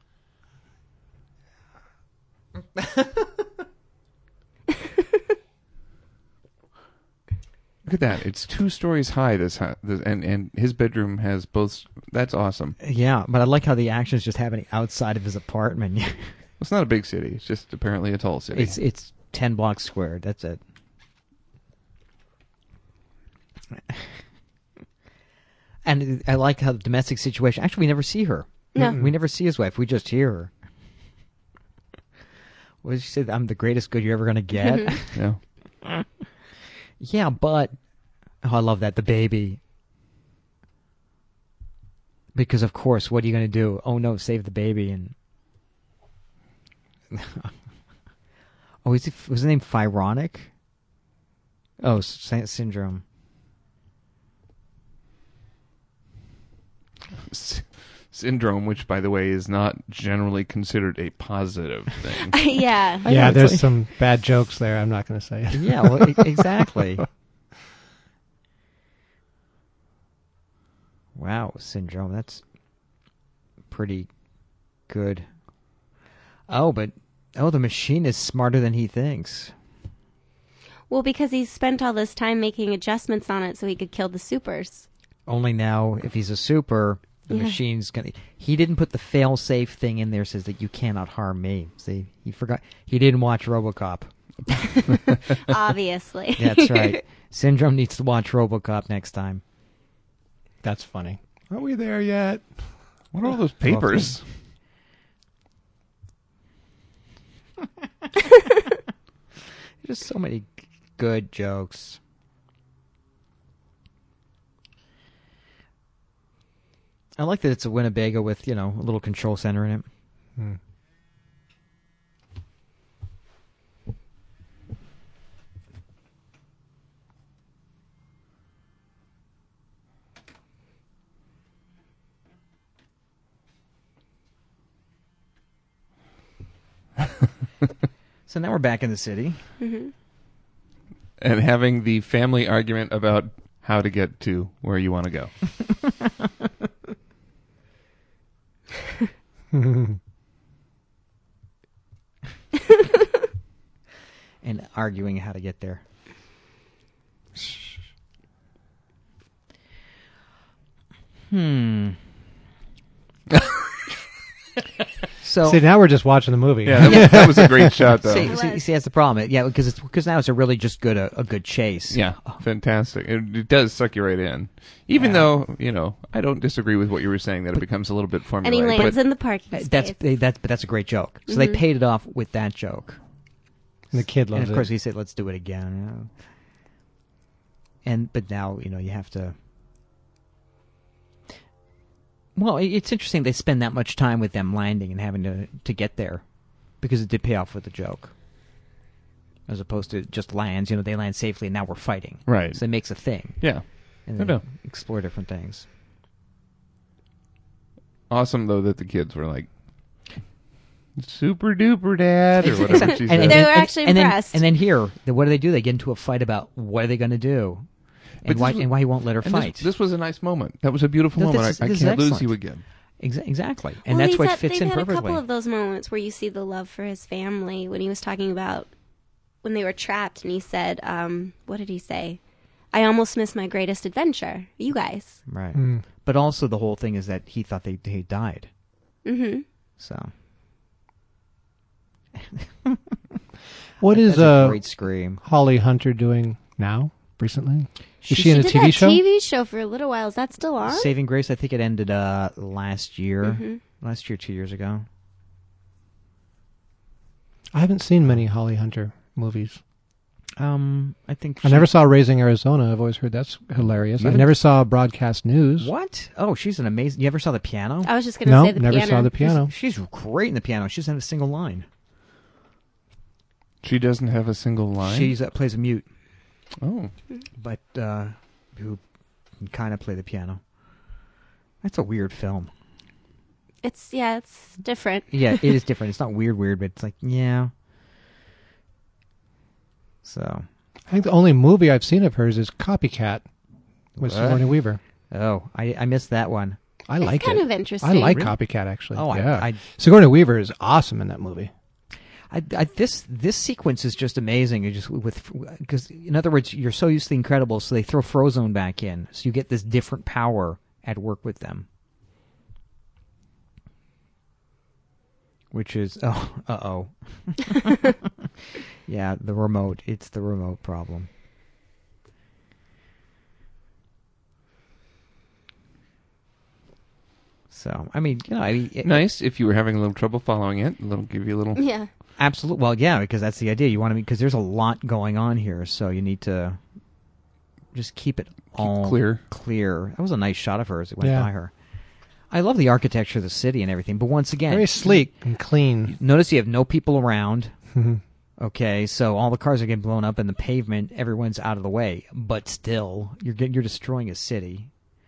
Look at that. It's two stories high, this, hu- this and, and his bedroom has both. That's awesome. Yeah, but I like how the action is just happening outside of his apartment. It's not a big city. It's just apparently a tall city. it's it's ten blocks squared. That's it. And I like how the domestic situation. Actually, we never see her. No. We never see his wife. We just hear her. What did she say? I'm the greatest good you're ever going to get. yeah. Yeah, but oh, I love that, the baby. Because of course, what are you going to do? Oh no, save the baby! And oh, is it, was his name Phyronic? Oh, sy- syndrome. S- syndrome, which, by the way, is not generally considered a positive thing. Yeah. I Yeah, know, it's there's like- some bad jokes there. I'm not going to say it. Yeah, well, e- exactly. Wow, syndrome. That's pretty good. Oh, but oh, the machine is smarter than he thinks. Well, because he's spent all this time making adjustments on it so he could kill the supers. Only now, if he's a super, the Yeah. machine's gonna. He didn't put the fail-safe thing in there. Says that you cannot harm me. See, he forgot. He didn't watch RoboCop. Obviously. That's right. Syndrome needs to watch RoboCop next time. That's funny. Are we there yet? What are all those papers? Just so many g- good jokes. I like that it's a Winnebago with, you know, a little control center in it. Hmm. So now we're back in the city. Hmm. And having the family argument about how to get to where you want to go. And arguing how to get there. Hmm. So See, now we're just watching the movie. Yeah, that, was, that was a great shot, though. see, It see, was. see, that's the problem. Yeah, because it's because now it's a really just good a, a good chase. Yeah, fantastic. It, it does suck you right in. Even Yeah. though, you know, I don't disagree with what you were saying, that it becomes a little bit And he formulaic. lands but in the parking Uh, space. That's they, that's but that's a great joke. So they paid it off with that joke. And the kid loves And of course, it. he said, "Let's do it again." You know? And but now you know you have to. Well, it- it's interesting they spend that much time with them landing and having to to get there, because it did pay off with the joke. As opposed to just lands, you know, they land safely and now we're fighting. Right. So it makes a thing, Yeah. and I then know. explore different things. Awesome, though, that the kids were like, super duper dad, or whatever Exactly. she And- said. and- They and- were and- actually and then, impressed. and then here, then what do they do? They get into a fight about what are they going to do, But and why this was- and why he won't let her And fight. This, this was a nice moment. That was a beautiful No, this moment. is- I, I this can't is lose excellent. you again. Exa- exactly, and Well, that's he's what had- fits they've in had perfectly. a couple of those moments where you see the love for his family when he was talking about when they were trapped, and he said, um, "What did he say? I almost missed my greatest adventure. You guys." Right. Mm. But also the whole thing is that he thought they he died. Mm-hmm. So What is that's a uh, great scream. Holly Hunter doing now, recently? She- Is she in a did T V that show? T V show for a little while. Is that still on? Saving Grace, I think it ended uh, last year. Mhm. Last year, two years ago. I haven't seen many Holly Hunter movies. Um, I think I she- never saw Raising Arizona. I've always heard that's hilarious. You I haven't- never saw Broadcast News. What? Oh, she's an amazing. You ever saw the piano? I was just going to No, say the never piano. saw the piano. She's great in the piano. She doesn't have a single line. She doesn't have a single line? She uh, plays a mute, Oh. but uh, who can kind of play the piano. That's a weird film. It's yeah, it's different. Yeah, it is different. It's not weird, weird, but it's like yeah. So, I think the only movie I've seen of hers is Copycat with What? Sigourney Weaver. oh, I I missed that one. I It's like kind it. of interesting. I like Really? Copycat, actually. Oh, I- yeah. I- Sigourney Weaver is awesome in that movie. I, I, this this sequence is just amazing. You just with because in other words, you're so used to the Incredibles, so they throw Frozone back in, so you get this different power at work with them. Which is oh uh oh, yeah, the remote. It's the remote problem. So I mean, you know, I mean, it- Nice. If you were having a little trouble following it, it'll give you a little... Yeah. absolutely. Well, yeah, because that's the idea. You want to because there's a lot going on here, so you need to just keep it all clear. Clear. That was a nice shot of her as it went Yeah. by her. I love the architecture of the city and everything, but once again, Very sleek and clean. notice you have no people around. Mhm. Okay, so all the cars are getting blown up in the pavement. Everyone's out of the way, but still, you're getting, you're destroying a city.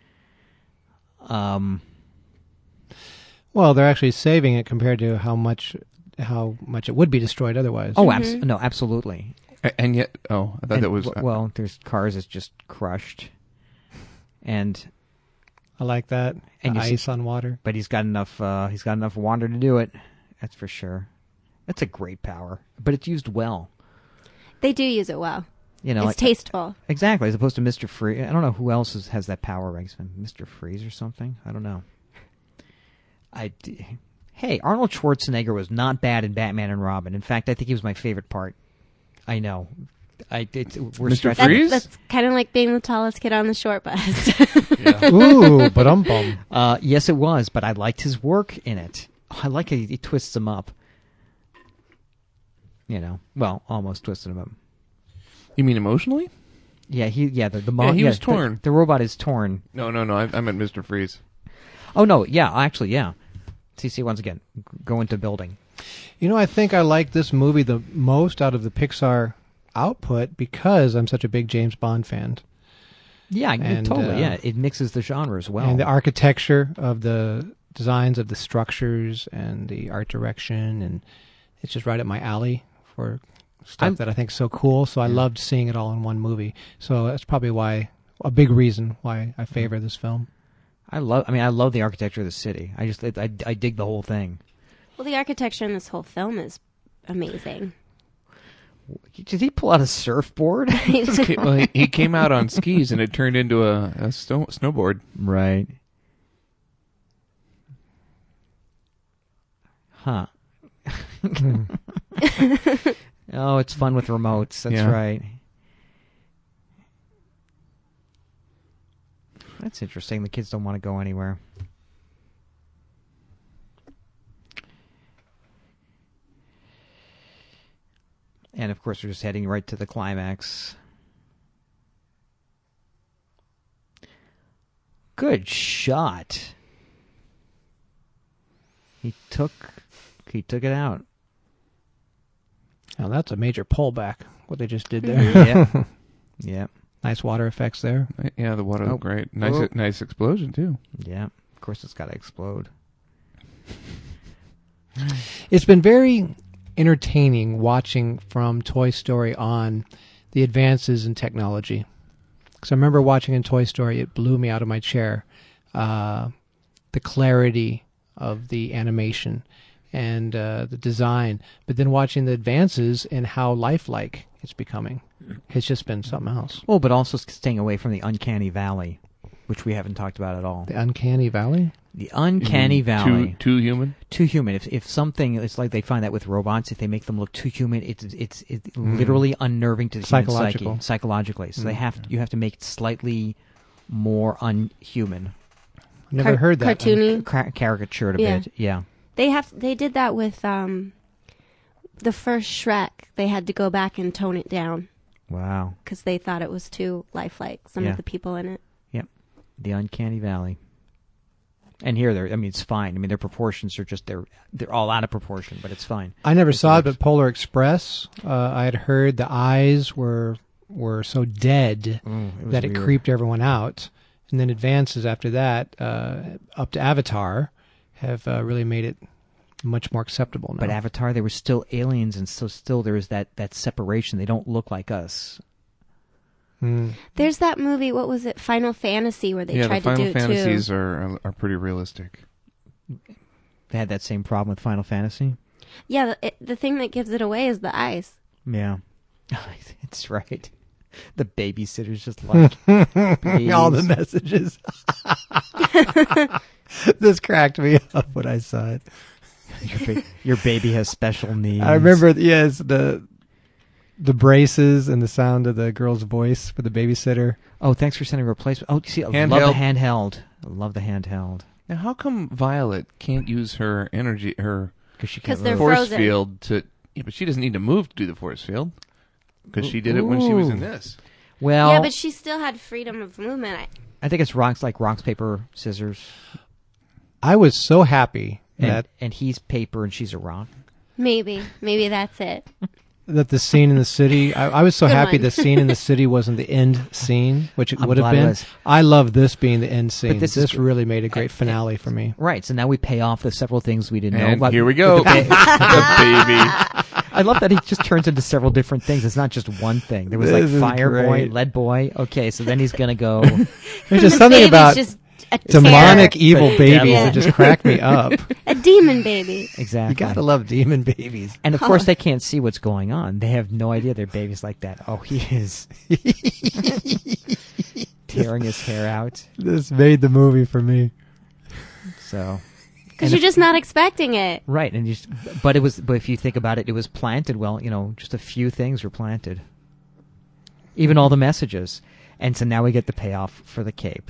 Um. Well, they're actually saving it compared to how much how much it would be destroyed otherwise. Oh, abs- no, absolutely. A- And yet, oh, I thought And, that was. w- well, there's cars that's just crushed, and I like that. And The you see- ice on water. but he's got enough. Uh, he's got enough water to do it. That's for sure. That's a great power, but it's used well. They do use it well. You know, It's like, tasteful. exactly as opposed to Mister Freeze. I don't know who else is, has that power. Ranks Mister Freeze or something. I don't know. I d- hey, Arnold Schwarzenegger was not bad in Batman and Robin. In fact, I think he was my favorite part. I know. I it, we're Mister stretching. Freeze? That's, that's kind of like being the tallest kid on the short bus. Ooh, but um bum. Uh, yes, it was, but I liked his work in it. I like how he, he twists him up. You know, well, almost twisted him up. You mean emotionally? Yeah, he yeah the the mo- Yeah, he was the- torn. The, robot is torn. No, no, no. I, I meant Mister Freeze. Oh no, yeah, actually, yeah. C C once again, g- go into building. You know, I think I like this movie the most out of the Pixar output because I'm such a big James Bond fan. Yeah, I- And, totally. uh, Yeah, it mixes the genre as well. And the architecture of the designs of the structures and the art direction, and it's just right up my alley for stuff I'm- that I think is so cool. So I loved seeing it all in one movie. So that's probably why a big reason why I favor this film. I love. I mean, I love the architecture of the city. I just, I, I, I dig the whole thing. Well, the architecture in this whole film is amazing. Did he pull out a surfboard? Okay, well, he, he came out on skis and it turned into a, a snow, snowboard. Right. Huh. Oh, it's fun with remotes. That's Yeah. right. That's interesting. The kids don't want to go anywhere. And of course, we're just heading right to the climax. Good shot. He took he took it out. Now that's a major pullback, what they just did there. Yeah. Yeah. Nice water effects there. Yeah, the water Oh. was great. Nice, Oh. nice explosion too. Yeah. Of course it's gotta explode. It's been very entertaining watching from Toy Story on the advances in technology. Because I remember watching in Toy Story, it blew me out of my chair. Uh, the clarity of the animation and uh, the design. But then watching the advances in how lifelike it's becoming, it's just been something else. Oh, but also staying away from the uncanny valley, which we haven't talked about at all. The Uncanny Valley? The uncanny You mean valley. Too, too human? Too human. If if something, it's like they find that with robots. If they make them look too human, it's it's it's literally unnerving to the human Psychological. psyche, psychologically. So they have to, you have to make it slightly more unhuman, I've never Car- heard that. Cartoony. Car- caricatured a Yeah. bit. Yeah. They have. They did that with um, the first Shrek. They had to go back and tone it down Wow. because they thought it was too lifelike. Some Yeah. of the people in it. Yep. The uncanny valley. And here, they're. I mean, it's fine. I mean, their proportions are just they're they're all out of proportion, but it's fine. I never It saw it, works. but Polar Express, uh, I had heard the eyes were were so dead Mm, it was that it weird. creeped everyone out. And then advances after that, uh, up to Avatar, have uh, really made it much more acceptable now. But Avatar, there were still aliens, and so still there is that, that separation. They don't look like us. Mm. There's that movie. What was it? Final Fantasy, where they yeah, the tried to Final do it Fantasies too. are are pretty realistic. They had that same problem with Final Fantasy. Yeah, the, it, the thing that gives it away is the eyes. Yeah, it's right. The babysitter's just like All the please. messages. This cracked me up when I saw it. your, ba- your baby has special needs. I remember, yes, the the braces and the sound of the girl's voice for the babysitter. Oh, thanks for sending a replacement. Oh, see, I love Handheld. the handheld. I love the handheld Now, how come Violet can't use her energy, her because she 'Cause can't they're move. force frozen. field to? Yeah, but she doesn't need to move to do the force field because she did it when she was in Ooh. this. Well, yeah, but she still had freedom of movement. I, I think it's rocks like rocks, paper, scissors, I was so happy and, that and he's paper and she's a rock. maybe, maybe that's it. that the scene in the city. I, I was so Good happy one. the scene in the city wasn't the end scene, which it I'm would have glad it been. was. I love this being the end scene. this This, is- really made a great finale for me. Right. So now we pay off the several things we didn't know And about. here we go. with the ba- The baby. I love that he just turns into several different things. It's not just one thing. There was This like is Fire Boy, great. Lead Boy. Okay, so then he's gonna go. There's just The something baby's about just a demonic terror. evil The babies devil. that just crack me up. a demon baby. Exactly. You gotta love demon babies. And of course, they can't see what's going on. They have no idea their baby's like that. Oh, he is tearing his hair out. This made the movie for me. So Because And you're if- just not expecting it. right, and you just, but it was. But if you think about it, it was planted well. You know, just a few things were planted. Even all the messages, and so now we get the payoff for the cape.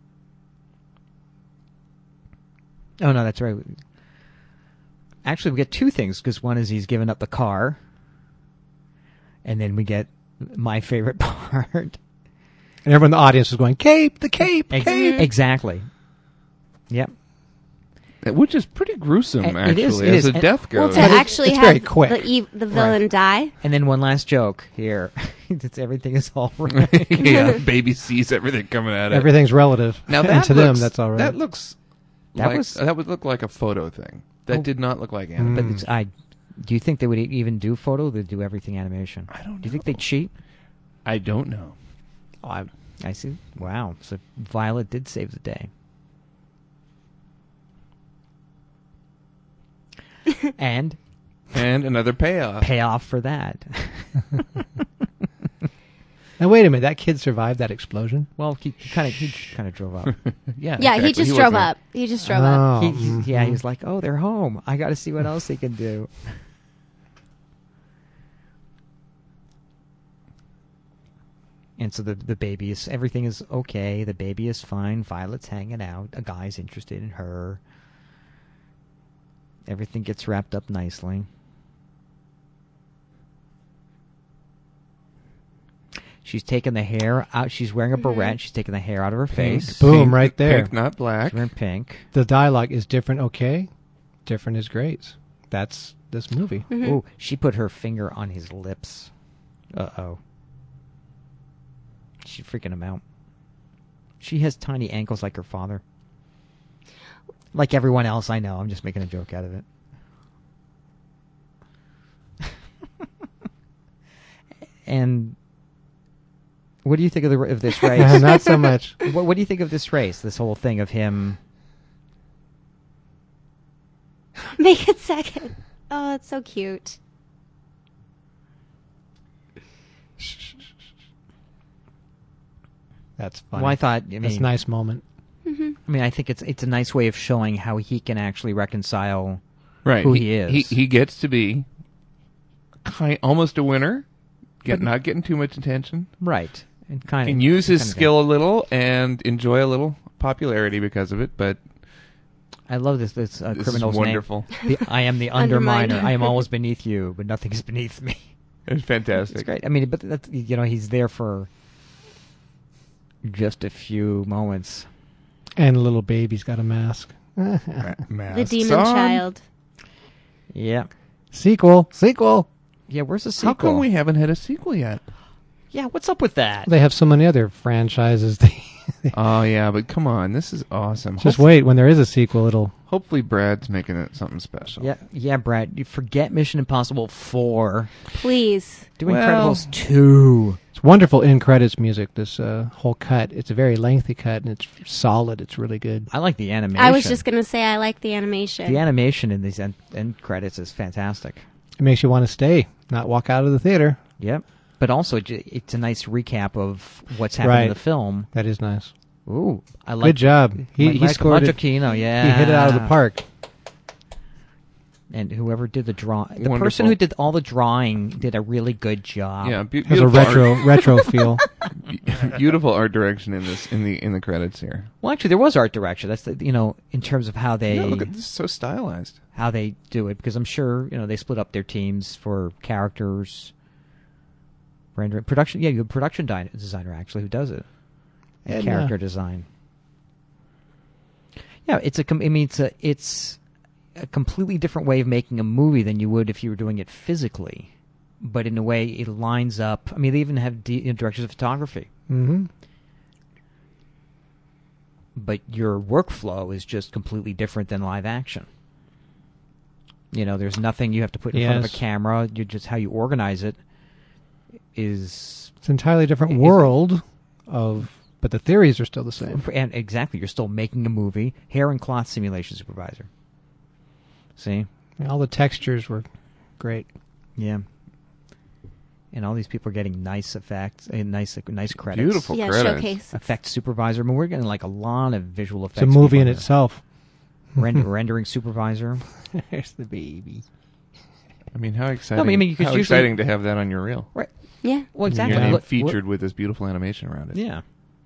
Oh no, that's right. Actually, we get two things because one is he's given up the car, and then we get my favorite part. And everyone in the audience was going, Cape, the Cape, Ex- Cape. Exactly. Yep. Which is pretty gruesome, And actually, it is- it as is. a And- death Well, goes. to But it- actually it's have very quick. the, ev- the villain die. And then one last joke here. it's, everything is all right. yeah, baby sees everything coming at it. Everything's relative. Now and that to looks, them, that's all right. That looks That like, was- that would look like a photo thing. That Oh. did not look like anime. But it's, I, do you think they would e- even do photo? They do everything animation. I don't Do you think know. they cheat? I don't know. Oh, I, I see. Wow. So Violet did save the day. And And another payoff. payoff for that. Now, wait a minute. That kid survived that explosion? Well, he kind of he kind of drove up. yeah, Yeah, he exactly. just drove wasn't- up. He just drove up. Oh, He, he- mhm. yeah, he was like, "Oh, they're home. I got to see what else he can do." And so the the baby is everything is okay. The baby is fine. Violet's hanging out. A guy's interested in her. Everything gets wrapped up nicely. She's taking the hair out. She's wearing a beret. She's taking the hair out of her Pink, face. Boom, pink, right there. Pink, not black. She's wearing pink. The dialogue is different, okay? Different is great. That's this movie. Mhm. Oh, she put her finger on his lips. Uh oh. She's freaking him out. She has tiny ankles like her father. Like everyone else, I know. I'm just making a joke out of it. And what do you think of the of this race? Not so much. what, what do you think of this race? This whole thing of him. Make it second. Oh, it's so cute. That's funny. Well, I thought. I mean, That's a nice moment. Hmm. I mean, I think it's it's a nice way of showing how he can actually reconcile. Right. Who he is. He, he gets to be kind, almost a winner, get, But- not getting too much attention. Right. And kind Can of use his kind of skill a little and enjoy a little popularity because of it, but I love this. This, uh, this is criminal's wonderful. name. The, I am the underminer. Underminer. I am always beneath you, but nothing is beneath me. It's fantastic. It's great. I mean, but that's, you know, he's there for just a few moments. And a little baby's got a mask. Ma- The masks demon on. child. Yeah. Sequel. Sequel. Yeah. Where's the sequel? How come we haven't had a sequel yet? Yeah. What's up with that? They have so many other franchises. They, Oh yeah, but come on, this is awesome. just Hope- wait. When there is a sequel, it'll... Hopefully, Brad's making it something special. Yeah. Yeah, Brad. You forget Mission Impossible four. Please. Do Well- Incredibles two. It's wonderful in credits music. This uh, whole cut. It's a very lengthy cut, and it's solid. It's really good. I like the animation. I was just going to say I like the animation. The animation in these end, end credits is fantastic. It makes you want to stay, not walk out of the theater. Yep. But also, j- it's a nice recap of what's happened in Right. the film. That is nice. Ooh, I like. Good job. He Mike- he Mike scored it. Giacchino, yeah. He hit it out of the park. And whoever did the draw, the person Wonderful. who did all the drawing did a really good job. Yeah, be- Has a beautiful retro art, retro feel. beautiful art direction in this in the in the credits here. Well, actually, there was art direction. That's the, you know, in terms of how they Yeah, look at this, so stylized. how they do it, because I'm sure you know they split up their teams for characters, rendering, production. Yeah, you have a production di- designer actually who does it, and And, character uh, design. Yeah, it's a. com- I mean, it's a. It's a completely different way of making a movie than you would if you were doing it physically. but in a way it lines up. I mean, they even have D, you know, directors of photography. Mm-hmm. But your workflow is just completely different than live action. You know, there's nothing you have to put in front of a Yes. camera. You just how you organize it is, It's an entirely different Is it- world of, but the theories are still the same. and exactly, you're still making a movie. Hair and cloth simulation supervisor. See, All the textures were great. yeah, and all these people are getting nice effects and nice, nice credits. Beautiful Yeah, credits. showcase. Effect supervisor. I mean, we're getting like a lot of visual effects. It's a movie people in there. itself. Rend- rendering supervisor. There's the baby. I mean, how exciting! I mean, 'cause how usually- exciting to have that on your reel. Right. Yeah. Well, exactly. Your name Look- featured with this beautiful animation around it. Yeah.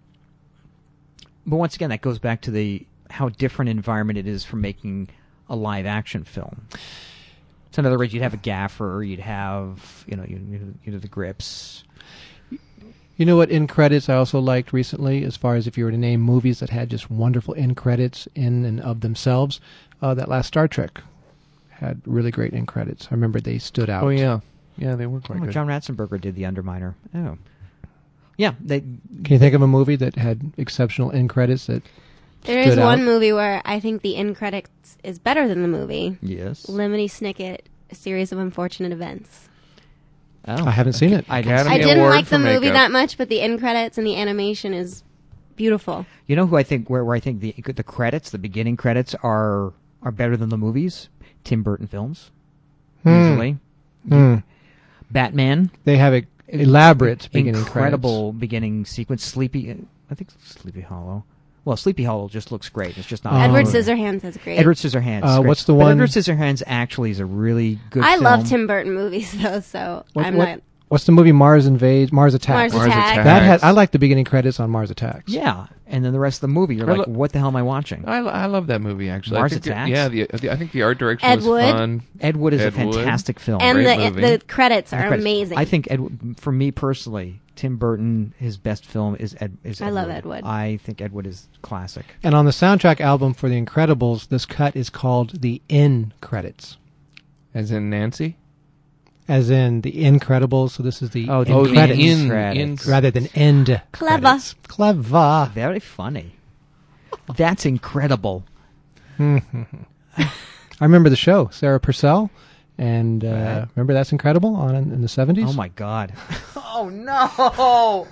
But once again, that goes back to the how different environment it is from making a live action film. So in other words, you'd have a gaffer, you'd have you know you you know the grips. You know what end credits I also liked recently, as far as if you were to name movies that had just wonderful end credits in and of themselves? Uh, that last Star Trek had really great end credits. I remember they stood out. Oh yeah, yeah, they were quite Oh, good. John Ratzenberger did the Underminer. Oh, yeah. They Can you think of a movie that had exceptional end credits that There is stood one out? movie where I think the end credits is better than the movie. yes. Lemony Snicket, A Series of Unfortunate Events. Oh, I haven't seen it? I didn't. Academy I didn't Award like the for movie makeup. that much, but the end credits and the animation is beautiful. You know who I think where where I think the the credits, the beginning credits are are better than the movies. Tim Burton films, Hmm. usually. Hmm. Batman. They have e- elaborate beginning incredible beginning sequence. Sleepy, I think Sleepy Hollow. Well, Sleepy Hollow just looks great. It's just not Oh. Edward yeah. Scissorhands is great. Edward Scissorhands. Uh, is great. what's the But one- Edward Scissorhands actually is a really good. I film. love Tim Burton movies though, so What- I'm what- not. What's the movie Mars Invades? Mars Attacks. Mars Mars Attacks. Attacks. That had I like the beginning credits on Mars Attacks. Yeah, and then the rest of the movie, you're I like, lo- what the hell am I watching? I, I love that movie actually. Mars I think the- Attacks? Yeah, the, the, I think the art direction Ed was Wood? fun. Ed Wood is Ed a Wood. fantastic film. And Great the movie. the credits are The credits. amazing. I think Ed, for me personally, Tim Burton, his best film is Ed. Is I Ed love Wood. Ed Wood. I think Ed Wood is classic. And on the soundtrack album for The Incredibles, this cut is called the end credits, As in Nancy. as in the Incredibles. So this is the Oh, the end Oh, the credits in, credits. in rather than end Clever. credits. Clever. Very funny. That's incredible. I remember the show, Sarah Purcell, and uh, Right. remember That's Incredible on in the seventies. Oh my God. oh no. Oh.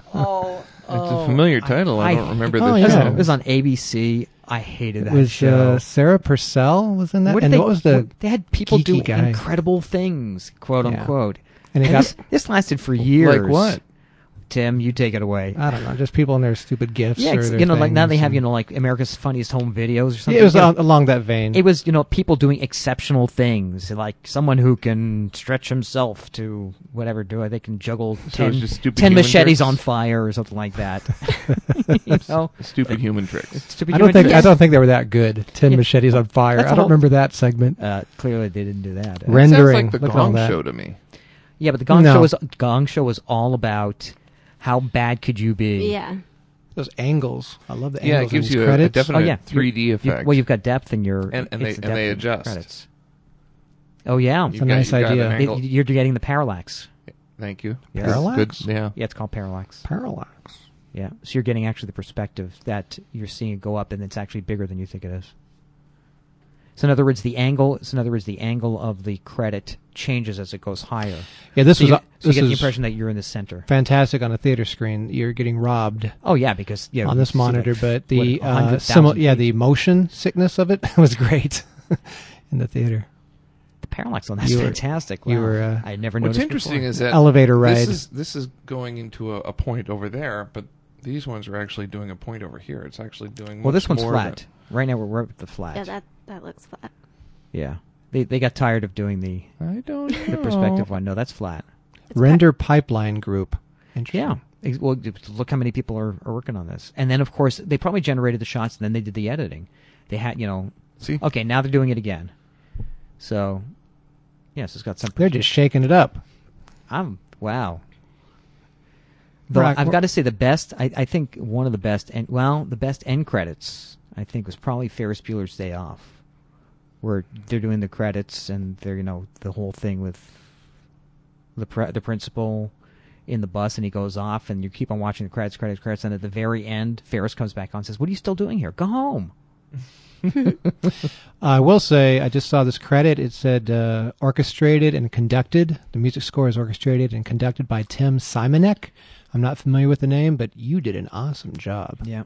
It's a familiar title. I, I- don't remember Oh, the yeah. show. It was on A B C. I hated that It was show. uh, Sarah Purcell was in that, What did and they, what was the? what- they had people do geeky guy? incredible things, quote Yeah. unquote. And it And got this, this lasted for years. Like what? Tim, you take it away. I don't know, just people in their stupid gifts. yeah, or it's- their you know, like now things they have and- you know like America's Funniest Home Videos or something. Yeah, it was You know, on, along that vein. It was, you know, people doing exceptional things, like someone who can stretch himself to whatever, do they can juggle So ten, it's just stupid ten human machetes tricks? on fire or something like that. you know, Stupid human tricks. stupid I don't human think I tricks. don't think they were that good. Ten Yeah. machetes on fire. That's I a don't whole- remember that segment. Uh, clearly, they didn't do that. Uh, Ren- Rendering. Sounds like the Look at all Gong that. Show to me. yeah, but the Gong No. Show was Gong Show was all about how bad could you be? Yeah. Those angles. I love the Yeah, angles. it gives in you these a, a credits. definite Oh yeah, three D You- effect. well, you've got depth in your And- and it's they- the and they depth in the adjust. credits. Oh yeah, You've a nice you've idea. an It- angle- you're getting the parallax. Thank you. Yeah. Good- Parallax? Good, yeah. Yeah, it's called parallax. Parallax. Yeah, so you're getting actually the perspective that you're seeing it go up, and it's actually bigger than you think it is. So in other words, the angle. So in other words, the angle of the credit changes as it goes higher. Yeah, this so was you, a- so you this get the is impression that you're in the center. fantastic on a theater screen. You're getting robbed Oh yeah, because yeah, on you this see, monitor, like, but the what, uh, 100,000 simul- yeah, feet. the motion sickness of it was great in the theater. the parallax on that's you were- fantastic. you Wow. were, uh, I never What's noticed. interesting before. is that Elevator ride. This is this is going into a, a point over there, but these ones are actually doing a point over here. It's actually doing well, much this one's more flat. than- Right now we're, we're at the flat. Yeah, that that looks flat. yeah, they they got tired of doing the I don't know. the perspective one. No, that's flat. It's Render Pipeline Group. Interesting. Yeah. Ex- Well, just look how many people are, are working on this. And then, of course, they probably generated the shots, and then they did the editing. They had, you know, See, okay, now they're doing it again. So, yes, it's got some. They're just shaking it up. I'm wow. Though Brock, I've wh- got to say, the best. I, I think one of the best, and well, the best end credits. I think was probably Ferris Bueller's Day Off, where they're doing the credits and they're you know the whole thing with the pre- the principal in the bus, and he goes off, and you keep on watching the credits, credits, credits, and at the very end, Ferris comes back on and says, "What are you still doing here? Go home." I will say, I just saw this credit. It said uh, orchestrated and conducted. The music score is orchestrated and conducted by Tim Simonek. I'm not familiar with the name, but you did an awesome job. Yeah.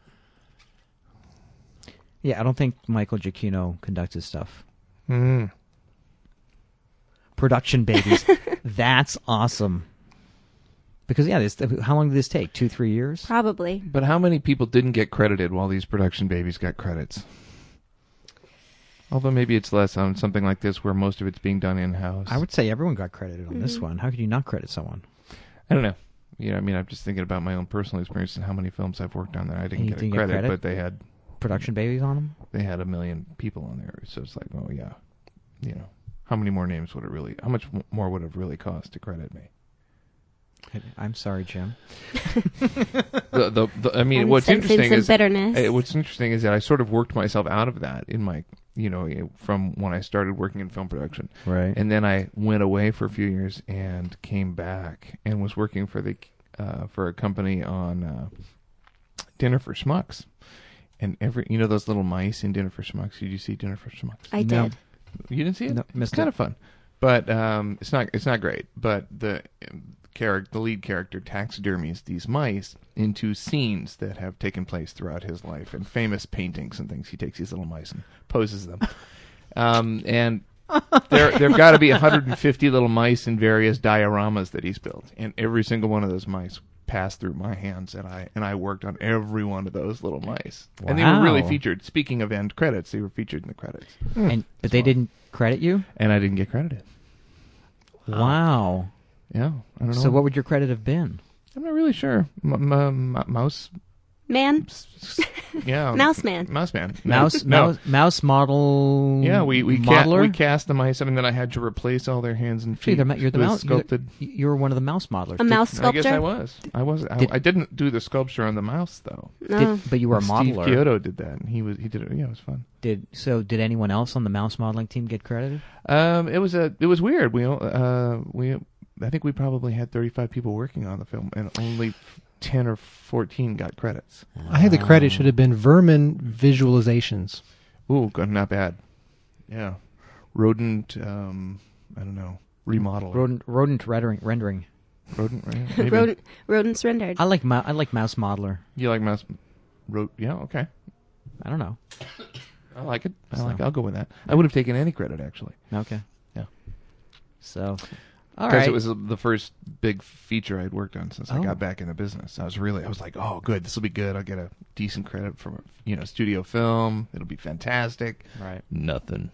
Yeah, I don't think Michael Giacchino conducts his stuff. Mm. Production babies. That's awesome. Because, yeah, this, how long did this take? Two, three years? Probably. But how many people didn't get credited while these production babies got credits? Although maybe it's less on something like this where most of it's being done in-house. I would say everyone got credited on Mm-hmm. this one. How could you not credit someone? I don't know. You know, I mean, I'm just thinking about my own personal experience and how many films I've worked on that I didn't And you get a didn't get credit, credit? but they had Production babies on them? they had a million people on there. So it's like, oh yeah, you know, how many more names would it really? How much m- more would it have really cost to credit me? I'm sorry, Jim. the, the, the I mean, I'm what's sensing interesting some is bitterness. uh, what's interesting is that I sort of worked myself out of that in my, you know, eh, from when I started working in film production. Right. And then I went away for a few years and came back and was working for the uh, for a company on uh, Dinner for Schmucks. And every, you know, those little mice in Dinner for Schmucks. Did you see Dinner for Schmucks? I No. did. You didn't see it? No, it's missed kind it. of fun, but um, it's not. It's not great. But the um, character, the lead character, taxidermies these mice into scenes that have taken place throughout his life and famous paintings and things. He takes these little mice and poses them, um, and there there've got to be one hundred fifty little mice in various dioramas that he's built, and every single one of those mice passed through my hands, and I and I worked on every one of those little mice, and they were really Wow. featured. Speaking of end credits, they were featured in the credits, And But they well. didn't credit you? and I didn't get credited. Wow. Yeah, I don't know. So what would your credit have been? I'm not really sure. M- m- m- mouse, Man? s- s- yeah, Mouse man. mouse man, Mouse No. mouse, mouse model Yeah, we we ca- modeler? we cast the mice, and then I had to replace all their hands and Gee, feet. they're ma- you're the with mouse you're, sculpted. the- you were one of the mouse modelers. A Did- mouse I guess sculptor? I was. I was. I, Did- I didn't do the sculpture on the mouse though. No. did- but you were a Steve modeler. Kyoto did that, and he was he did it. Yeah, it was fun. Did so did anyone else on the mouse modeling team get credited? Um, it was a it was weird. We uh we I think we probably had thirty-five people working on the film, and only ten or fourteen got credits. I think the credit should have been Vermin Visualizations. Ooh, good, not bad. Yeah, rodent. Um, I don't know. Remodel. Rodent rodent rendering rendering. Rodent. Right? Maybe. Rodent, rodents rendered. I like mou- I like mouse modeler. You like mouse? Ro- yeah. Okay. I don't know. I like it. I So. like. I'll go with that. I would have taken any credit actually, Okay. Yeah. So, all because right. it was the first big feature I'd worked on since I Oh. got back in the business. I was really. I was like, oh, good. This will be good. I'll get a decent credit from you know studio film. It'll be fantastic. right. Nothing.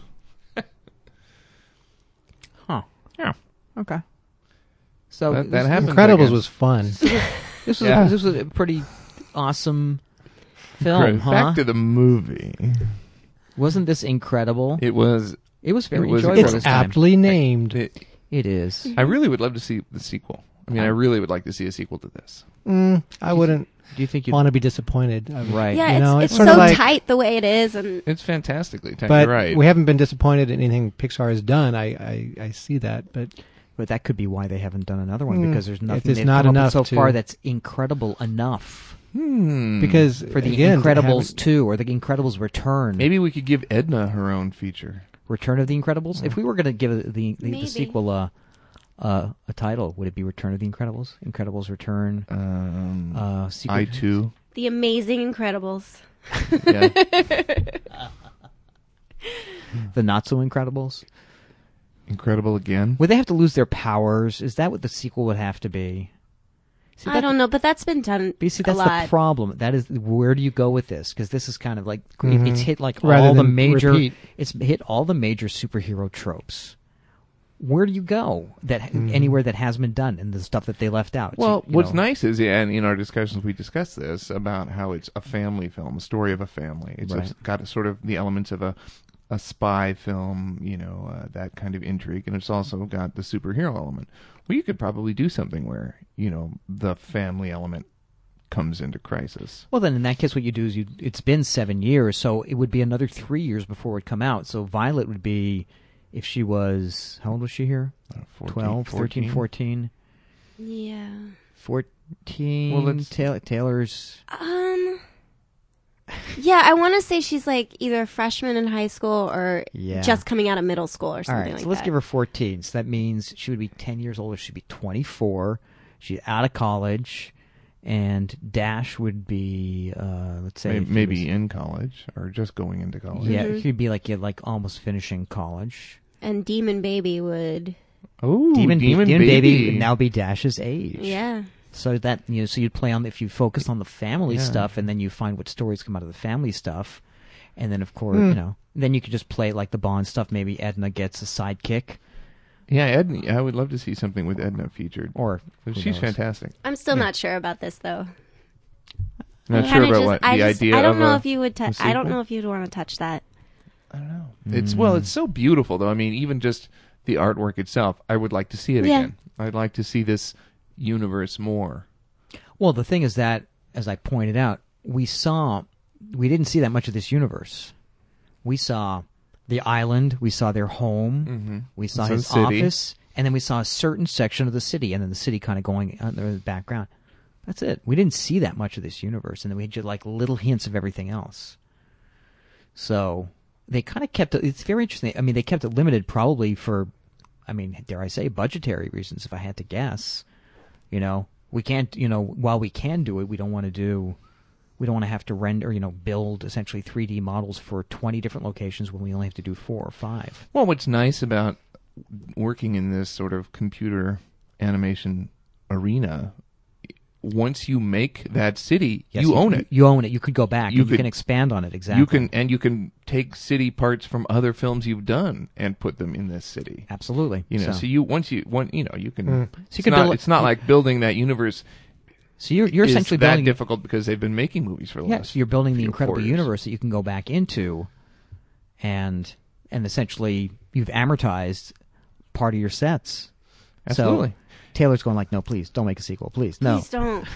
Huh. Yeah. Okay. So That- that this, happens. I Incredibles guess. was fun. this was Yeah. this was a pretty awesome film, Great. huh? Back to the movie. Wasn't this incredible? It was. It was very it was enjoyable It's this time. aptly named. It, It is. I really would love to see the sequel. I mean, I really would like to see a sequel to this. Mm, I wouldn't Do you think you want to be disappointed. I- right? Yeah, You know, it's, it's it's, sort of so like- tight the way it is, and It's fantastically tight. But You're right. we haven't been disappointed in anything Pixar has done. I, I, I see that, but But that could be why they haven't done another one Mm, because there's if nothing there's they've not come up with enough so to- far that's incredible enough Hmm. because for the again, to Incredibles have- two or the Incredibles Return. Maybe we could give Edna her own feature. Return of the Incredibles. If we were going to give the the, the, Maybe. the sequel uh, uh, a title, would it be Return of the Incredibles? Incredibles Return. Um, Uh, sequel. I two. The Amazing Incredibles. Yeah. The Not So Incredibles. Incredible again. Would they have to lose their powers? Is that what the sequel would have to be? See, I that- don't know, but that's been done But you see, a that's lot. the problem. That is, where do you go with this? Because this is kind of like it- Mhm. it's hit like Rather all the than major. repeat. It's hit all the major superhero tropes. Where do you go that Mhm. anywhere that has been done and the stuff that they left out? Well, You what's know, nice is, yeah, and in our discussions we discussed this about how it's a family film, a story of a family. It's a- Right. got a sort of the elements of a a spy film, you know, uh, that kind of intrigue, and it's also got the superhero element. Well, you could probably do something where you know the family element comes into crisis. Well, then in that case, what you do is you. It's been seven years, so it would be another three years before it would come out. So Violet would be if she was, how old was she here? Uh, fourteen, twelve, thirteen, fourteen. Yeah. fourteen. Well, let's- Taylor, Taylor's. Um. Yeah, I want to say she's like either a freshman in high school or Yeah. just coming out of middle school or All something right, like so let's that. give her fourteen. So that means she would be ten years older. She'd be twenty-four. She's out of college. And Dash would be, uh, let's say, Maybe, if he maybe was- in college or just going into college. yeah, Mhm. he'd be like yeah, like almost finishing college. And Demon Baby would. Oh, Demon, Demon, Demon Baby. Baby would now be Dash's age. Yeah. So that you know, so you'd play on if you focus on the family Yeah. stuff, and then you find what stories come out of the family stuff, and then of course Hmm. you know, then you could just play like the Bond stuff. Maybe Edna gets a sidekick, Yeah, Edna. I would love to see something with Edna featured. or who She's knows? fantastic. I'm still Yeah. not sure about this though. Not I sure kinda about just- what I the just- idea I don't of know a, if you would. a tou- I don't sequel? know if you'd want to touch that. I don't know. It's well, it's so beautiful though. I mean, even just the artwork itself, I would like to see it Yeah. again. I'd like to see this universe more. Well, the thing is that, as I pointed out, we saw we didn't see that much of this universe. We saw the island, we saw their home, Mm-hmm. we saw So his the city. office, and then we saw a certain section of the city, and then the city kind of going on in the background. That's it. We didn't see that much of this universe, and then we had just like little hints of everything else. So they kind of kept it. It's very interesting. I mean, they kept it limited probably for, I mean, dare I say, budgetary reasons, if I had to guess. You know, we can't, you know, while we can do it, we don't want to do, we don't want to have to render, you know, build essentially three D models for twenty different locations when we only have to do four or five. Well, what's nice about working in this sort of computer animation arena, once you make that city, Yes, you own it. You own it. You could go back. You and you could- can expand on it. Exactly. You can and you can take city parts from other films you've done and put them in this city. Absolutely. You know, so, so, you once you one you know you can. Mm. So you it's can not, build- it's not like building that universe. so you're you're is essentially that building. difficult because they've been making movies for the Yeah, last. so you're building the few incredible quarters. universe that you can go back into, and and essentially you've amortized part of your sets. Absolutely. So Taylor's going like, no, please don't make a sequel, please, no. Please don't.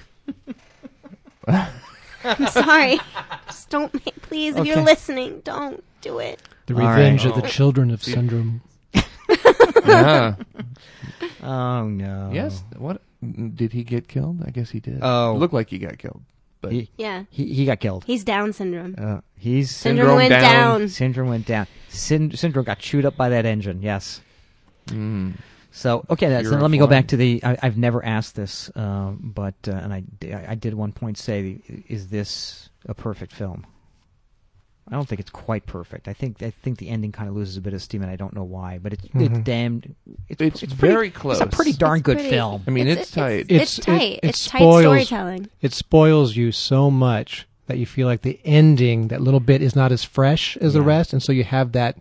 I'm sorry. Just don't. Make, please, if you're Okay. listening, don't do it. The All Revenge right. of the Oh. Children of Syndrome. Yeah. Oh no. Yes. What did he get killed? I guess he did. Oh. It looked like he got killed. But He Yeah. he, he got killed. He's Down syndrome. Uh, he's Syndrome, Syndrome went down. down. Syndrome went down. Syn- Syndrome got chewed up by that engine. Yes. mm, So okay, that's, You're then a let me go fly. back to the. I, I've never asked this, um, but uh, and I, I did one point say, is this a perfect film? I don't think it's quite perfect. I think I think the ending kind of loses a bit of steam, and I don't know why. But it's it's Mhm. damned. It's, It's pretty- very close. It's a pretty darn It's good pretty- film. I mean, it's, tight. It's, It's- tight. it- it it's tight spoils- storytelling. It spoils you so much that you feel like the ending, that little bit, is not as fresh as the Yeah. rest, and so you have that,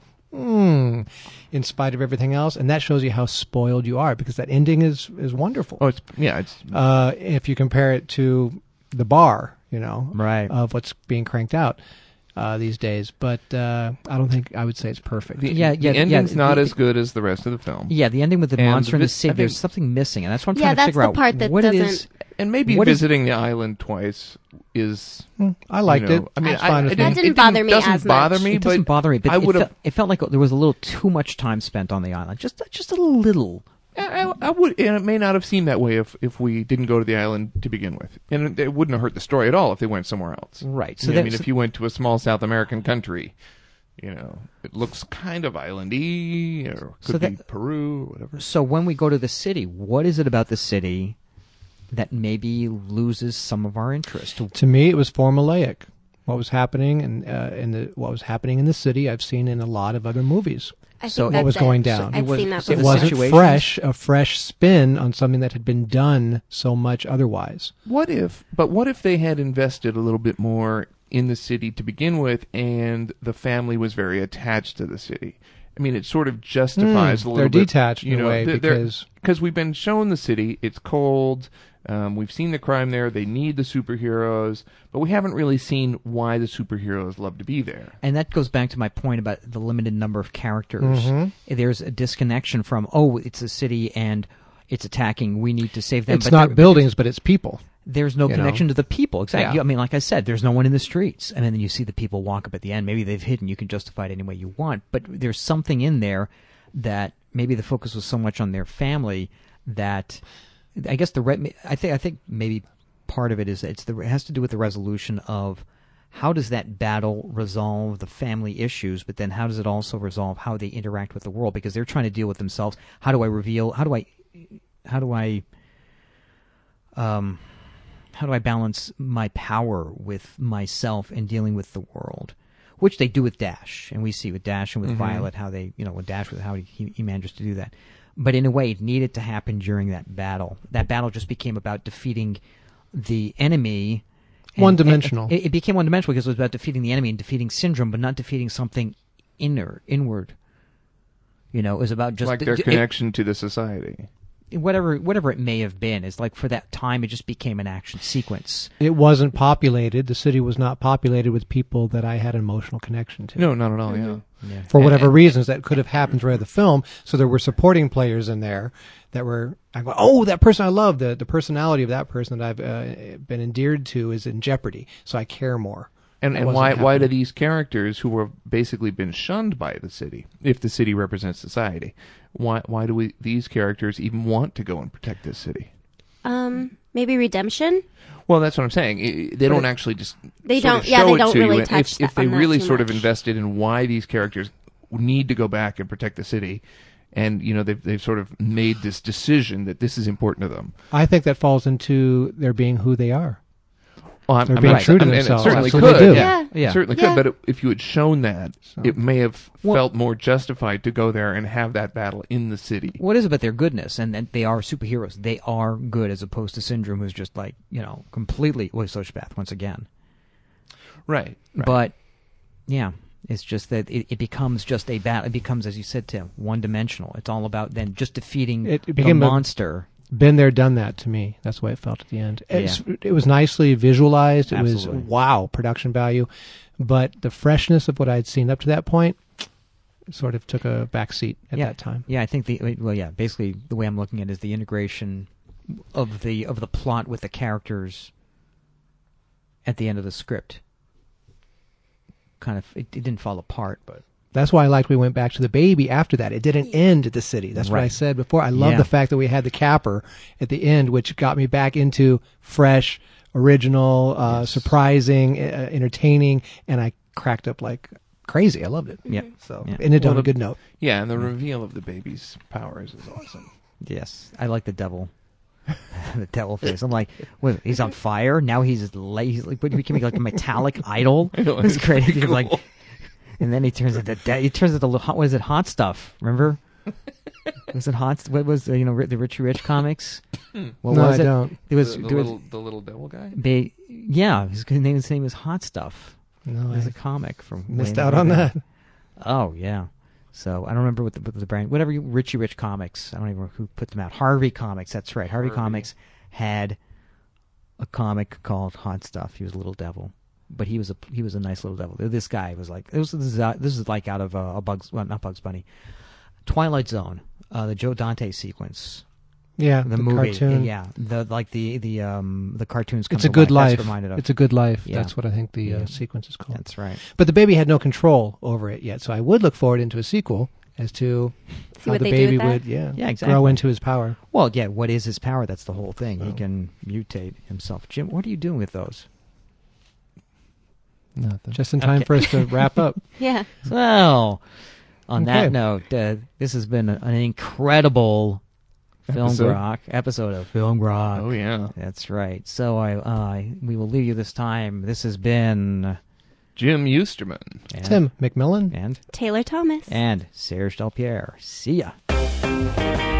mm, in spite of everything else, and that shows you how spoiled you are because that ending is is wonderful. oh, it's yeah. It's Uh, if you compare it to the bar, you know, Right. of what's being cranked out uh, these days, but uh, I don't think I would say it's perfect. the, Yeah, the yeah, yeah, ending's not the- as good as the rest of the film. Yeah, the ending with the And monster in the the vis- I city. There's think- something missing, and that's what I'm Yeah, trying to that's figure the out. part that what it doesn't- is. And maybe What is- visiting the island twice is. Hmm, I liked you know, it. I mean, It's I, fine I with didn't, me. That didn't it bother me doesn't as bother much. me, It doesn't but bother me, but I it, would felt, have. it felt like there was a little too much time spent on the island. Just just a little. I, I- I would, and it may not have seemed that way if, if we didn't go to the island to begin with, and it, it wouldn't have hurt the story at all if they went somewhere else. Right. So So I mean, that's- if you went to a small South American country, you know, it looks kind of islandy, or could So be that- Peru, or whatever. So when we go to the city, what is it about the city that maybe loses some of our interest? To me, it was formulaic. What was happening and uh, in the what was happening in the city, I've seen in a lot of other movies. I So think what that's was it. going down? I've It was- seen that so It the before. wasn't situations- fresh, a fresh spin on something that had been done so much otherwise. What if, but what if they had invested a little bit more in the city to begin with, and the family was very attached to the city? I mean, it sort of justifies Hmm, a little they're bit. detached you in a know, way they're- they're- because because we've been shown the city. It's cold. Um, we've seen the crime there. They need the superheroes, but we haven't really seen why the superheroes love to be there. And that goes back to my point about the limited number of characters. Mhm. There's a disconnection from, oh, it's a city and it's attacking. We need to save them. it's but not there- buildings, but it's people. There's no you connection know. to the people. Exactly. Yeah. I mean, like I said, there's no one in the streets. And then you see the people walk up at the end. Maybe they've hidden. You can justify it any way you want. But there's something in there that maybe the focus was so much on their family that I guess the re- I think I think maybe part of it is it's the it has to do with the resolution of how does that battle resolve the family issues, but then how does it also resolve how they interact with the world, because they're trying to deal with themselves. How do I reveal? How do I? How do I? Um, how do I balance my power with myself in dealing with the world? Which they do with Dash, and we see with Dash and with Mm-hmm. Violet how they, you know, with Dash, with how he, he manages to do that. But in a way, it needed to happen during that battle. That battle just became about defeating the enemy. and- One-dimensional. and It, it became one-dimensional because it was about defeating the enemy and defeating Syndrome, but not defeating something inner, inward. You know, it was about just like their it- connection to the society. whatever whatever it may have been. It's like for that time, it just became an action sequence. It wasn't populated. The city was not populated with people that I had an emotional connection to. No, not at all. Yeah. Yeah. For whatever And- reasons that could have happened throughout the film. So there were supporting players in there that were, I go, oh, that person I love, the, the personality of that person that I've uh, been endeared to is in jeopardy. So I care more. And That and wasn't why why do happening. these characters who were basically been shunned by the city, if the city represents society, why why do we these characters even want to go and protect this city? Um, maybe redemption. Well, that's what I'm saying. I- They don't actually just They sort don't- of yeah, show they it don't to really you. And touch if, that- if they on that really too sort of much. invested in why these characters need to go back and protect the city, and you know they've they've sort of made this decision that this is important to them. I think that falls into their being who they are. Well, I'm, They're I'm being not- true to I mean, themselves. It certainly That's what they could. do. Yeah, Yeah. Yeah. It certainly Yeah. could. But if you had shown that, So- it may have Well- felt more justified to go there and have that battle in the city. What is about their goodness? And, and they are superheroes. They are good, as opposed to Syndrome, who's just like, you know, completely well, sociopath once again. Right. right. But yeah, it's just that it, it becomes just a battle. It becomes, as you said, Tim, one dimensional. It's all about then just defeating It- it the became a- monster. Been there, done that to me. That's the way it felt at the end. It's, It was nicely visualized. It Absolutely. was, wow, production value. But the freshness of what I had seen up to that point sort of took a back seat at yeah. that time. Yeah, I think the well, yeah, basically the way I'm looking at it is the integration of the of the plot with the characters at the end of the script. Kind of, it, it didn't fall apart, but That's why I liked we went back to the baby after that. It didn't end at the city. That's what I Right. said before. I love Yeah. the fact that we had the capper at the end, which got me back into fresh, original, uh, Yes. surprising, uh, entertaining, and I cracked up like crazy. I loved it. yeah, So Yeah. ended Well, on a the- good note. Yeah, and the reveal of the baby's powers is awesome. yes, I like the devil. The devil face. I'm like, what, he's on fire now. He's la- he's like, what, he became like a metallic idol. I know, It's it's great. pretty He's like, cool. and then he turns into de- he turns into hot. What is it? Hot stuff. Remember? Was it hot? What was uh, you know the Richie Rich comics? What no, was I it? don't. It was the, the there was little the little devil guy. ba- yeah. His name his name is Hot Stuff. No, There's I a comic from missed way out back on then. that. Oh yeah. So I don't remember what the, what the brand, whatever you, Richie Rich Comics. I don't even know who put them out. Harvey Comics. That's right. Harvey, Harvey. Comics had a comic called Hot Stuff. He was a little devil, but he was a he was a nice little devil. This guy was like it was this is, uh, this is like out of uh, a Bugs well, not Bugs Bunny, Twilight Zone, uh, the Joe Dante sequence, Yeah, the, the, movie. cartoon. Yeah, the like the the um the cartoons. Come It's a to good life. life. That's reminded of. It's a good life. Yeah. That's what I think the Yeah. uh, sequence is called. That's right. But the baby had no control over it yet, so I would look forward into a sequel as to See how what the they do baby with that? would, yeah, Yeah, exactly. grow into his power. Well, yeah. What is his power? That's the whole thing. He So. can mutate himself. Jim, what are you doing with those? Nothing. Just in time Okay. for us to wrap up. Yeah. Well, on that Okay. note, uh, this has been a, an incredible Film Episode? Grok episode of Film Grok. Oh yeah, That's right. So I, uh, we will leave you this time. This has been Jim Eusterman. and, Tim McMillan. and Taylor Thomas. and Serge Delpierre. See ya.